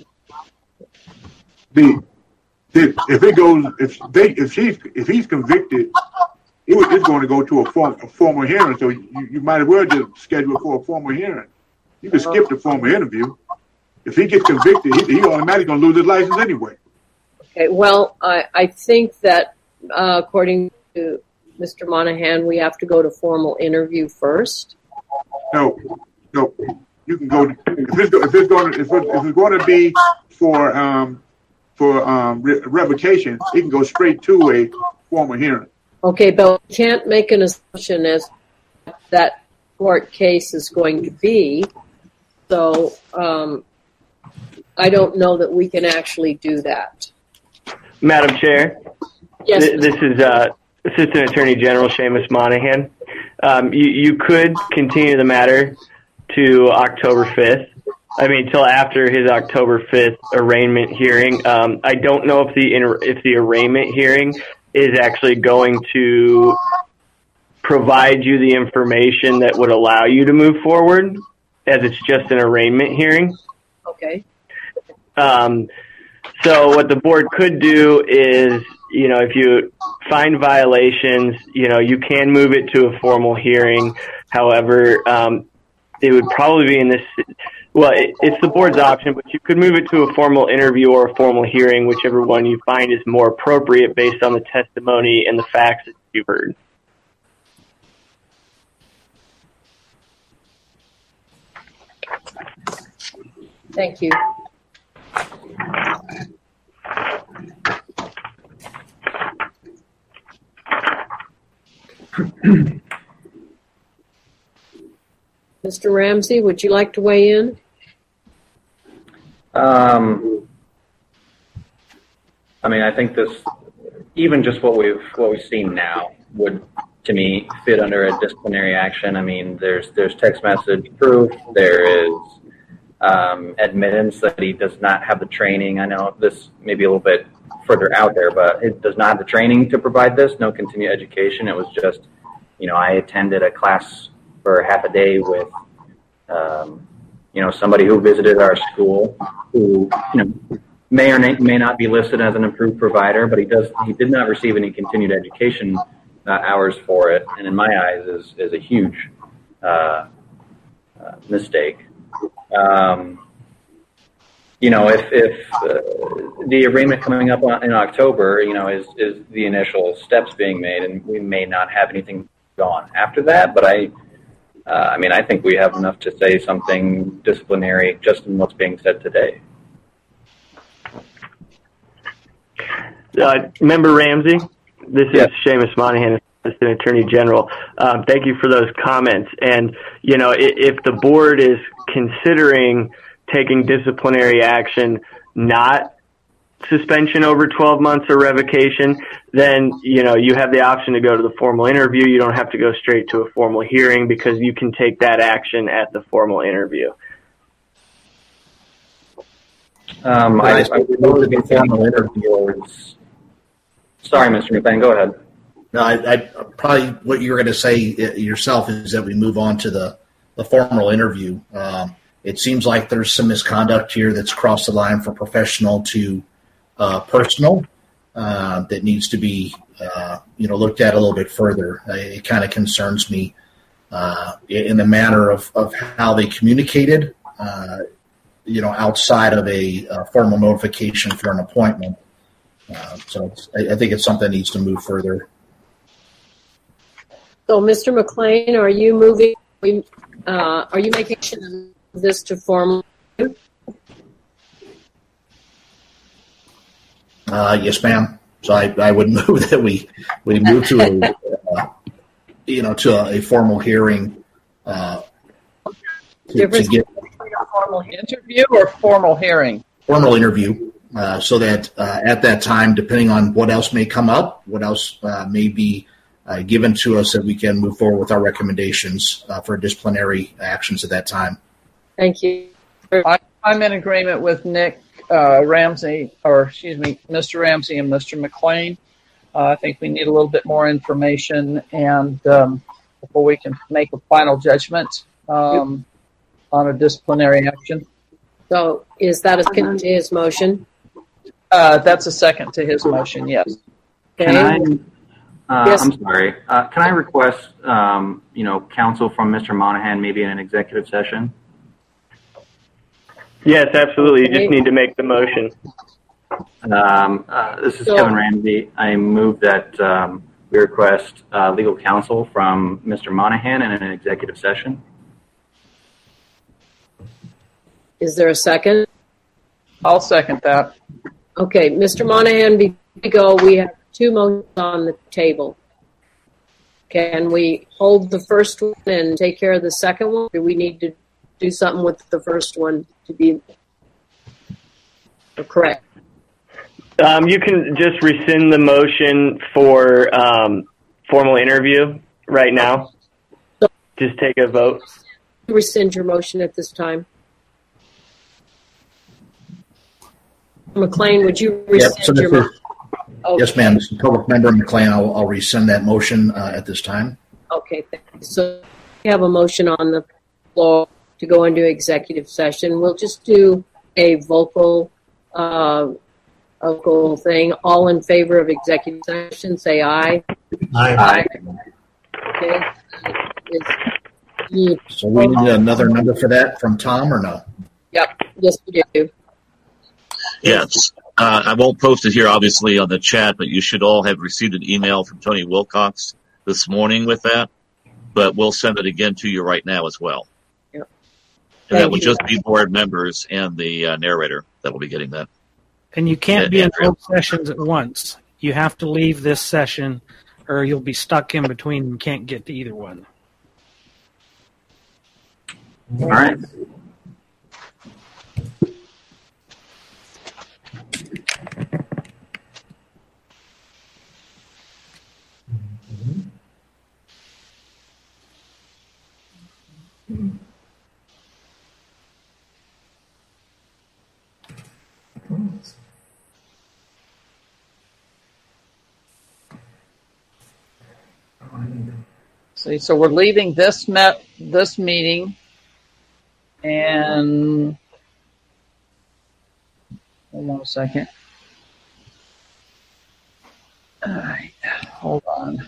If he's convicted, it's going to go to a formal hearing. So you might as well just schedule for a formal hearing. You can skip the formal interview. If he gets convicted, he automatically going to lose his license anyway. Okay. Well, I think that according to Mr. Monahan, we have to go to formal interview first. No. You can go if it's going to be for revocation. It can go straight to a formal hearing. Okay, but we can't make an assumption as that court case is going to be. So I don't know that we can actually do that. Madam Chair. Yes. This is Assistant Attorney General Seamus Monahan. You could continue the matter to October 5th. Till after his October 5th arraignment hearing. I don't know if the arraignment hearing is actually going to provide you the information that would allow you to move forward, as it's just an arraignment hearing. Okay. So what the board could do is, if you find violations, you can move it to a formal hearing. However, it would probably be it's the board's option, but you could move it to a formal interview or a formal hearing, whichever one you find is more appropriate based on the testimony and the facts that you've heard. Thank you. Mr. Ramsey, would you like to weigh in? I think this, even just what we've seen now, would, to me, fit under a disciplinary action. There's text message proof. There is admittance that he does not have the training. I know this may be a little bit further out there, but it does not have the training to provide this, no continued education. It was just, I attended a class for half a day with, somebody who visited our school who, may or may not be listed as an approved provider, but he did not receive any continued education hours for it, and in my eyes is a huge mistake. If the agreement coming up in October, is the initial steps being made, and we may not have anything gone after that, but I think we have enough to say something disciplinary just in what's being said today. Member Ramsey, this is Seamus Monahan, Assistant Attorney General. Thank you for those comments. And, if the board is considering taking disciplinary action, not suspension over 12 months or revocation, then, you have the option to go to the formal interview. You don't have to go straight to a formal hearing because you can take that action at the formal interview. I would move to be formal interviews. Sorry, Mr. McLean, go ahead. No, I probably what you were going to say yourself is that we move on to the formal interview. It seems like there's some misconduct here that's crossed the line from professional to personal that needs to be looked at a little bit further. It kind of concerns me in the manner of how they communicated. Outside of a formal notification for an appointment. So I think it's something that needs to move further. So, Mr. McLean, are you moving? Are you making this to formal? Yes, ma'am. So I would move that we move to a formal hearing. To get formal interview or formal hearing? Formal interview, so that at that time, depending on what else may come up, what else may be given to us, that we can move forward with our recommendations for disciplinary actions at that time. Thank you. I'm in agreement with Nick Ramsey, Mr. Ramsey and Mr. McLean. I think we need a little bit more information and before we can make a final judgment on a disciplinary action. So is that a second to his motion? That's a second to his motion, yes. Okay. Yes. I'm sorry. Can I request, counsel from Mr. Monahan maybe in an executive session? Yes, absolutely. You just need to make the motion. This is Kevin Ramsey. I move that we request legal counsel from Mr. Monahan in an executive session. Is there a second? I'll second that. Okay, Mr. Monahan, before we go, we have two motions on the table. Can we hold the first one and take care of the second one? Or do we need to do something with the first one to be correct? You can just rescind the motion for formal interview right now. Just take a vote. Rescind your motion at this time. McLean, would you rescind your motion? Okay. Yes, ma'am. This is Public Member McLean. I'll rescind that motion at this time. Okay. So we have a motion on the floor to go into executive session. We'll just do a vocal thing. All in favor of executive session, say aye. Aye. Okay. So we need another number for that from Tom or no? Yep. Yes, we do. Yes. I won't post it here, obviously, on the chat, but you should all have received an email from Tony Wilcox this morning with that. But we'll send it again to you right now as well. Yep. And that will just be board members and the narrator that will be getting that. And you can't be in both sessions at once. You have to leave this session or you'll be stuck in between and can't get to either one. All right. See, so we're leaving this meeting, and hold on a second. All right, hold on.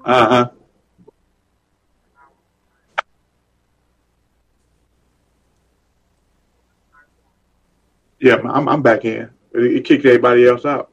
Uh-huh. Yeah, I'm back in. It kicked everybody else out.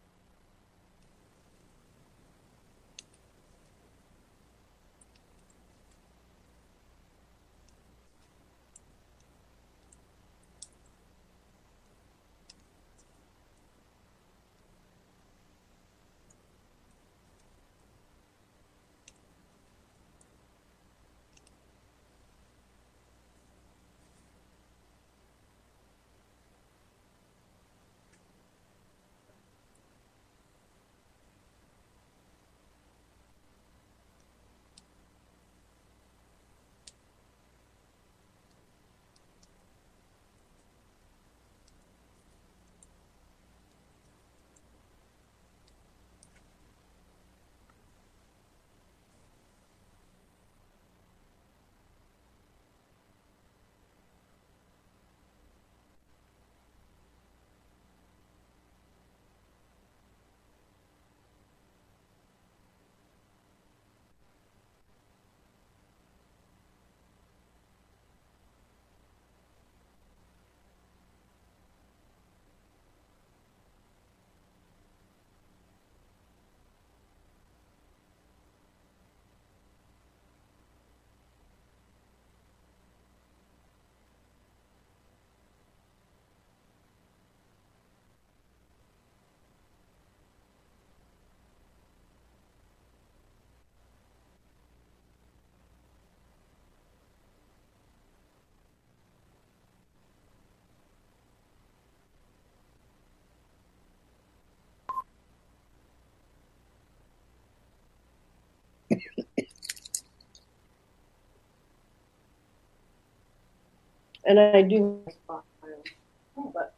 And I do. But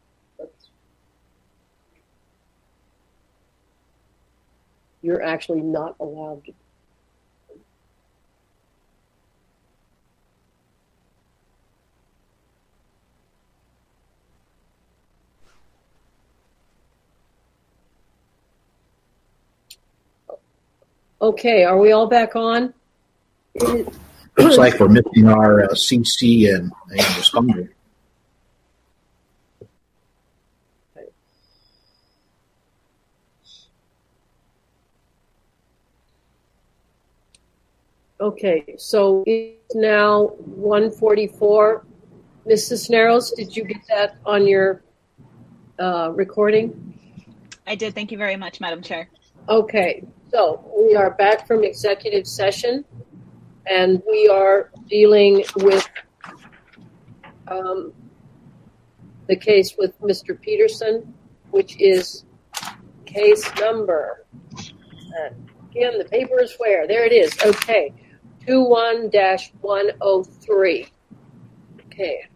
you're actually not allowed to. Okay, are we all back on? Looks like we're missing our CC and responder. Okay, so it's now 1:44. Mrs. Cisneros, did you get that on your recording? I did. Thank you very much, Madam Chair. Okay, so we are back from executive session, and we are dealing with the case with Mr. Peterson, which is case number, again, the paper is where? There it is. Okay, 21-103. Okay.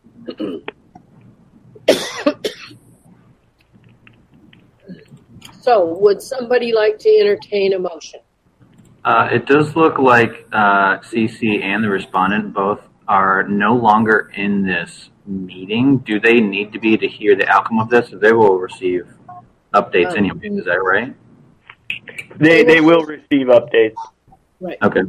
So, would somebody like to entertain a motion? It does look like CC and the respondent both are no longer in this meeting. Do they need to be to hear the outcome of this? They will receive updates anyway. Is that right? They will receive updates. Right. Okay.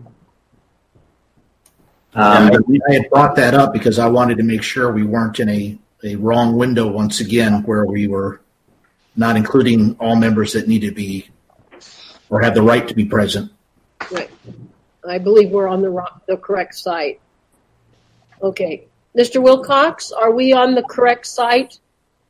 I had brought that up because I wanted to make sure we weren't in a wrong window once again where we were not including all members that need to be or have the right to be present. Right. I believe we're on the correct site. Okay. Mr. Wilcox, are we on the correct site?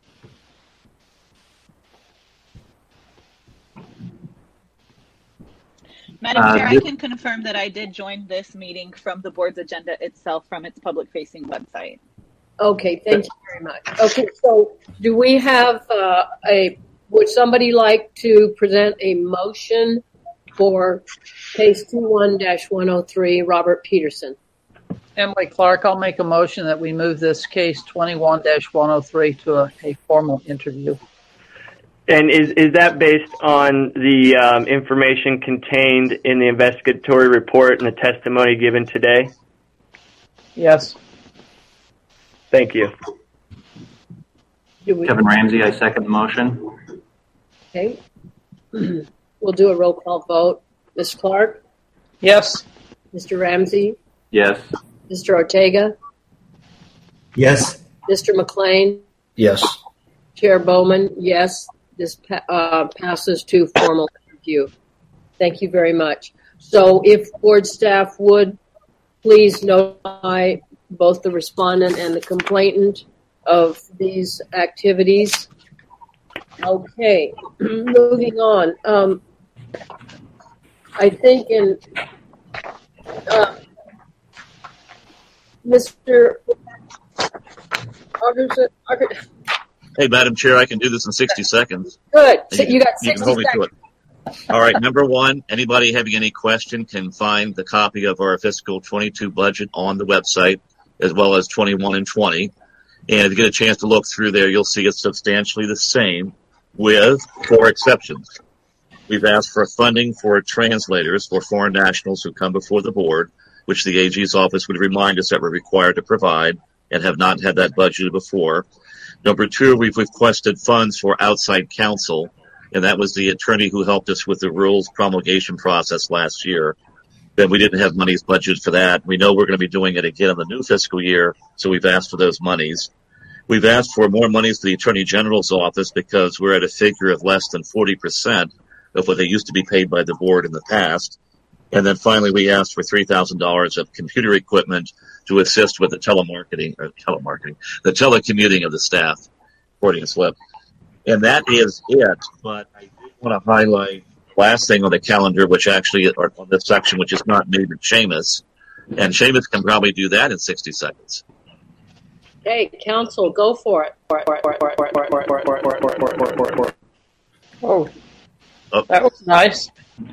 Madam Chair, I can confirm that I did join this meeting from the board's agenda itself from its public-facing website. Okay, thank you very much. Okay, so do we have would somebody like to present a motion for case 21-103, Robert Peterson? Emily Clark, I'll make a motion that we move this case 21-103 to a formal interview. And is that based on the information contained in the investigatory report and the testimony given today? Yes. Thank you. Kevin Ramsey, I second the motion. Okay. We'll do a roll call vote. Ms. Clark? Yes. Mr. Ramsey? Yes. Mr. Ortega? Yes. Mr. McLean? Yes. Chair Bowman? Yes. This passes to formal review. Thank you very much. So if board staff would please notify both the respondent and the complainant of these activities. Okay, moving on. I think in Mr. Augustin, Hey, Madam Chair, I can do this in 60 seconds. good. So you got 60 You can hold me to seconds. it. All right, number one, anybody having any question can find the copy of our fiscal 22 budget on the website, as well as 21 and 20. And if you get a chance to look through there, you'll see it's substantially the same with 4 exceptions. We've asked for funding for translators for foreign nationals who come before the board, which the AG's office would remind us that we're required to provide and have not had that budgeted before. Number 2, we've requested funds for outside counsel, and that was the attorney who helped us with the rules promulgation process last year. Then we didn't have monies budgeted for that. We know we're going to be doing it again in the new fiscal year, so we've asked for those monies. We've asked for more monies to the Attorney General's office because we're at a figure of less than 40% of what they used to be paid by the board in the past. And then finally, we asked for $3,000 of computer equipment to assist with the the telecommuting of the staff, according to slip. And that is it. But I did want to highlight the last thing on the calendar, which actually, or on this section, which is not me, but Seamus. And Seamus can probably do that in 60 seconds. Okay, counsel, go for it. Oh, that was nice.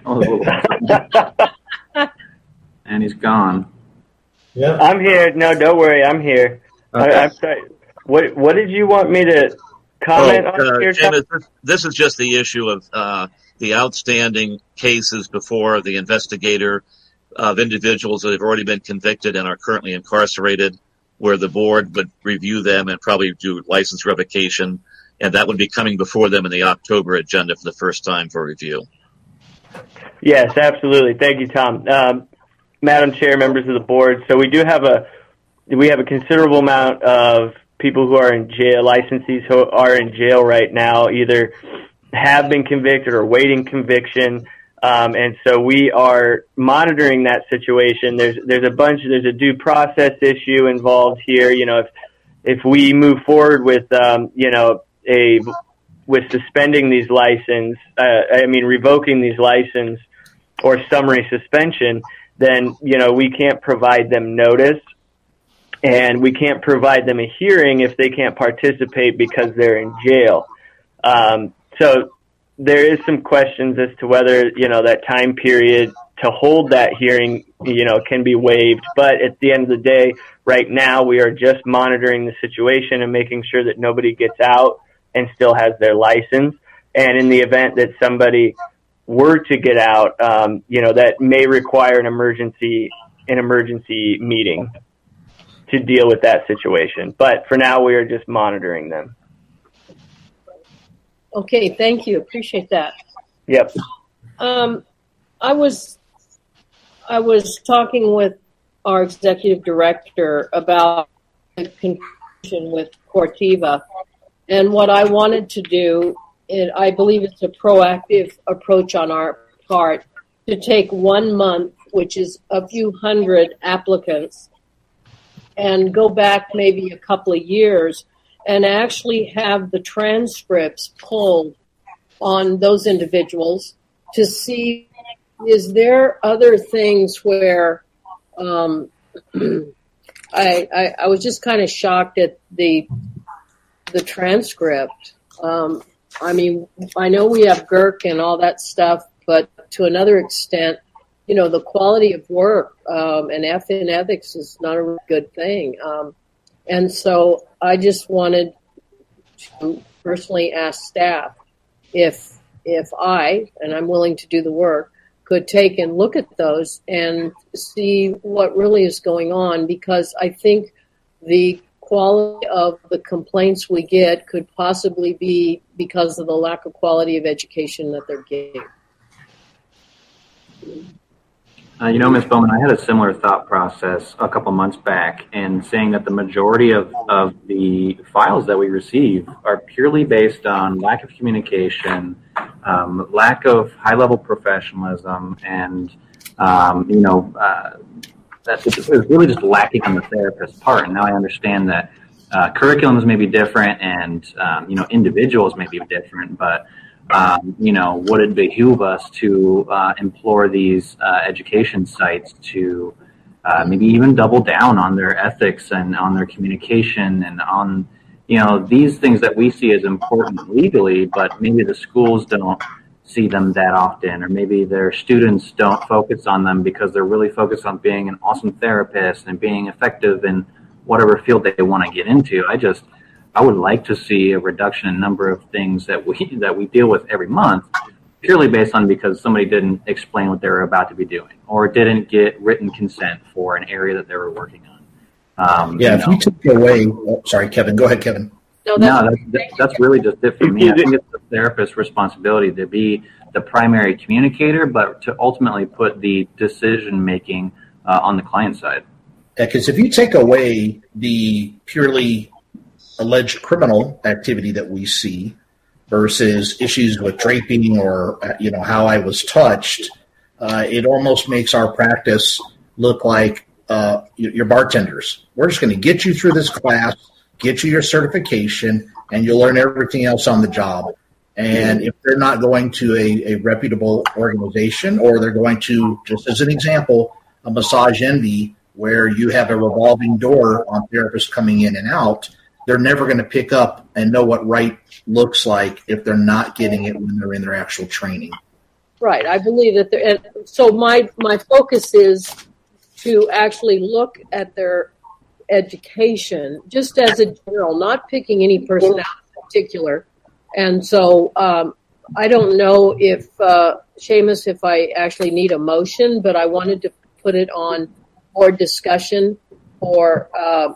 And he's gone. Yeah, I'm here. No, don't worry, I'm here. Okay. I'm sorry. What did you want me to comment on here? Seamus, this is just the issue of the outstanding cases before the investigator of individuals that have already been convicted and are currently incarcerated, where the board would review them and probably do license revocation, and that would be coming before them in the October agenda for the first time for review. Yes, absolutely. Thank you, Tom. Madam Chair, members of the board, so we have a considerable amount of people who are in jail, licensees who are in jail right now, either have been convicted or waiting conviction. And so we are monitoring that situation. There's a due process issue involved here. You know, if we move forward with, with suspending these revoking these license or summary suspension, then, we can't provide them notice and we can't provide them a hearing if they can't participate because they're in jail. So there is some questions as to whether, that time period to hold that hearing, can be waived. But at the end of the day, right now, we are just monitoring the situation and making sure that nobody gets out and still has their license. And in the event that somebody were to get out, that may require an emergency meeting to deal with that situation. But for now, we are just monitoring them. Okay, thank you. Appreciate that. Yep. I was talking with our executive director about the confusion with Cortiva, and what I wanted to do, and I believe it's a proactive approach on our part, to take 1 month, which is a few hundred applicants, and go back maybe a couple of years and actually have the transcripts pulled on those individuals to see, is there other things where I was just kind of shocked at the transcript. I know we have GERC and all that stuff, but to another extent, the quality of work and F in ethics is not a really good thing. And so I just wanted to personally ask staff if I, and I'm willing to do the work, could take and look at those and see what really is going on, because I think the quality of the complaints we get could possibly be because of the lack of quality of education that they're getting. Ms. Bowman, I had a similar thought process a couple months back in saying that the majority of the files that we receive are purely based on lack of communication, lack of high-level professionalism, and, that it's really just lacking on the therapist's part. And now I understand that curriculums may be different and, individuals may be different, but would it behoove us to implore these education sites to maybe even double down on their ethics and on their communication and on, these things that we see as important legally, but maybe the schools don't see them that often, or maybe their students don't focus on them because they're really focused on being an awesome therapist and being effective in whatever field they want to get into. I would like to see a reduction in number of things that we deal with every month, purely based on because somebody didn't explain what they were about to be doing or didn't get written consent for an area that they were working on. If you took away, sorry, Kevin, go ahead, Kevin. That's really just it for me. I think it's the therapist's responsibility to be the primary communicator, but to ultimately put the decision making on the client side. Because if you take away the purely alleged criminal activity that we see versus issues with draping or how I was touched, it almost makes our practice look like your bartenders. We're just going to get you through this class, get you your certification, and you'll learn everything else on the job. And if they're not going to a reputable organization, or they're going to, just as an example, a Massage Envy, where you have a revolving door on therapists coming in and out, they're never going to pick up and know what right looks like if they're not getting it when they're in their actual training. Right. I believe that so my focus is to actually look at their education just as a general, not picking any person out in particular. And so I don't know if, Seamus, if I actually need a motion, but I wanted to put it on board discussion or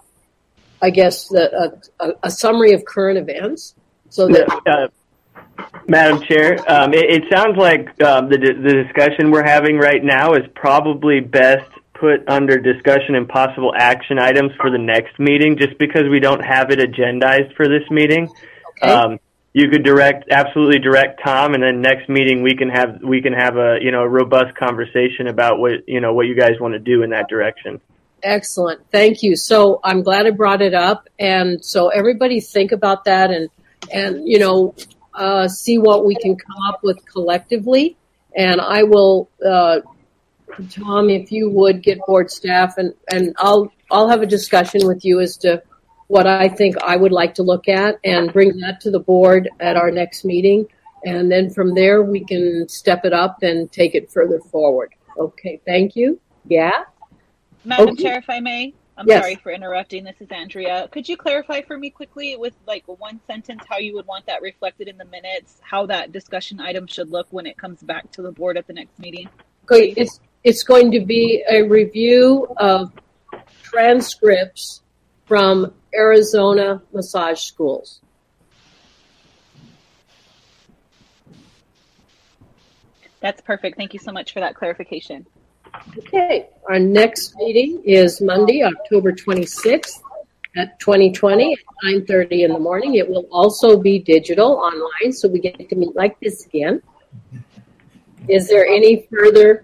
I guess a summary of current events. So that Madam Chair, it sounds like the discussion we're having right now is probably best put under discussion and possible action items for the next meeting, just because we don't have it agendized for this meeting. Okay. You could absolutely direct Tom, and then next meeting we can have a robust conversation about what you guys want to do in that direction. Excellent. Thank you. So I'm glad I brought it up. And so everybody think about that and see what we can come up with collectively. And I will, Tom, if you would get board staff and I'll have a discussion with you as to what I think I would like to look at and bring that to the board at our next meeting. And then from there, we can step it up and take it further forward. Okay. Thank you. Yeah. Madam Chair, if I may, I'm Yes. sorry for interrupting. This is Andrea. Could you clarify for me quickly with one sentence how you would want that reflected in the minutes, how that discussion item should look when it comes back to the board at the next meeting? Okay. It's going to be a review of transcripts from Arizona massage schools. That's perfect. Thank you so much for that clarification. Okay, our next meeting is Monday, October 26th at 2020 at 9:30 in the morning. It will also be digital online, so we get to meet like this again. Is there any further,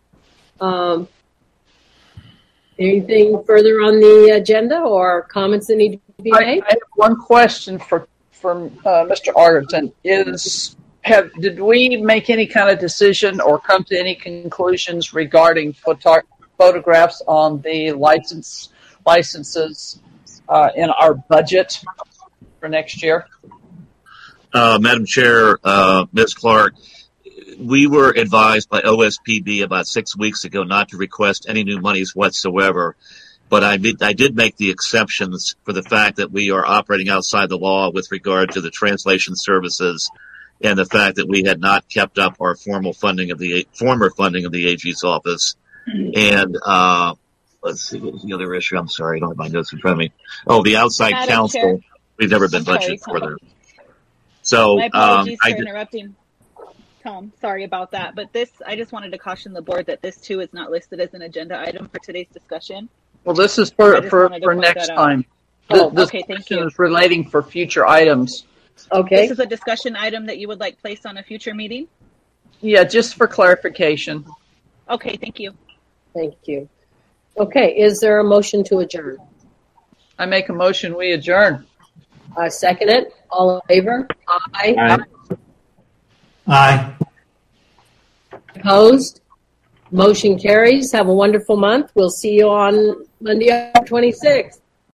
anything further on the agenda or comments that need to be made? I have one question for Mr. Arterton. Did we make any kind of decision or come to any conclusions regarding photographs on the licenses in our budget for next year? Madam Chair, Ms. Clark, we were advised by OSPB about 6 weeks ago not to request any new monies whatsoever. But I did make the exceptions for the fact that we are operating outside the law with regard to the translation services and the fact that we had not kept up our former funding of the AG's office. And let's see, what was the other issue? I'm sorry, I don't have my notes in front of me. Oh, the outside Madam counsel. Chair. We've never been budgeted for there. So My apologies for interrupting. Tom, sorry about that. But I just wanted to caution the board that this too is not listed as an agenda item for today's discussion. Well, this is for next time. This okay, thank question you. is relating for future items. Okay. This is a discussion item that you would like placed on a future meeting? Yeah, just for clarification. Okay, thank you. Thank you. Okay, is there a motion to adjourn? I make a motion, we adjourn. I second it. All in favor? Aye. Aye. Opposed? Motion carries. Have a wonderful month. We'll see you on Monday, 26th.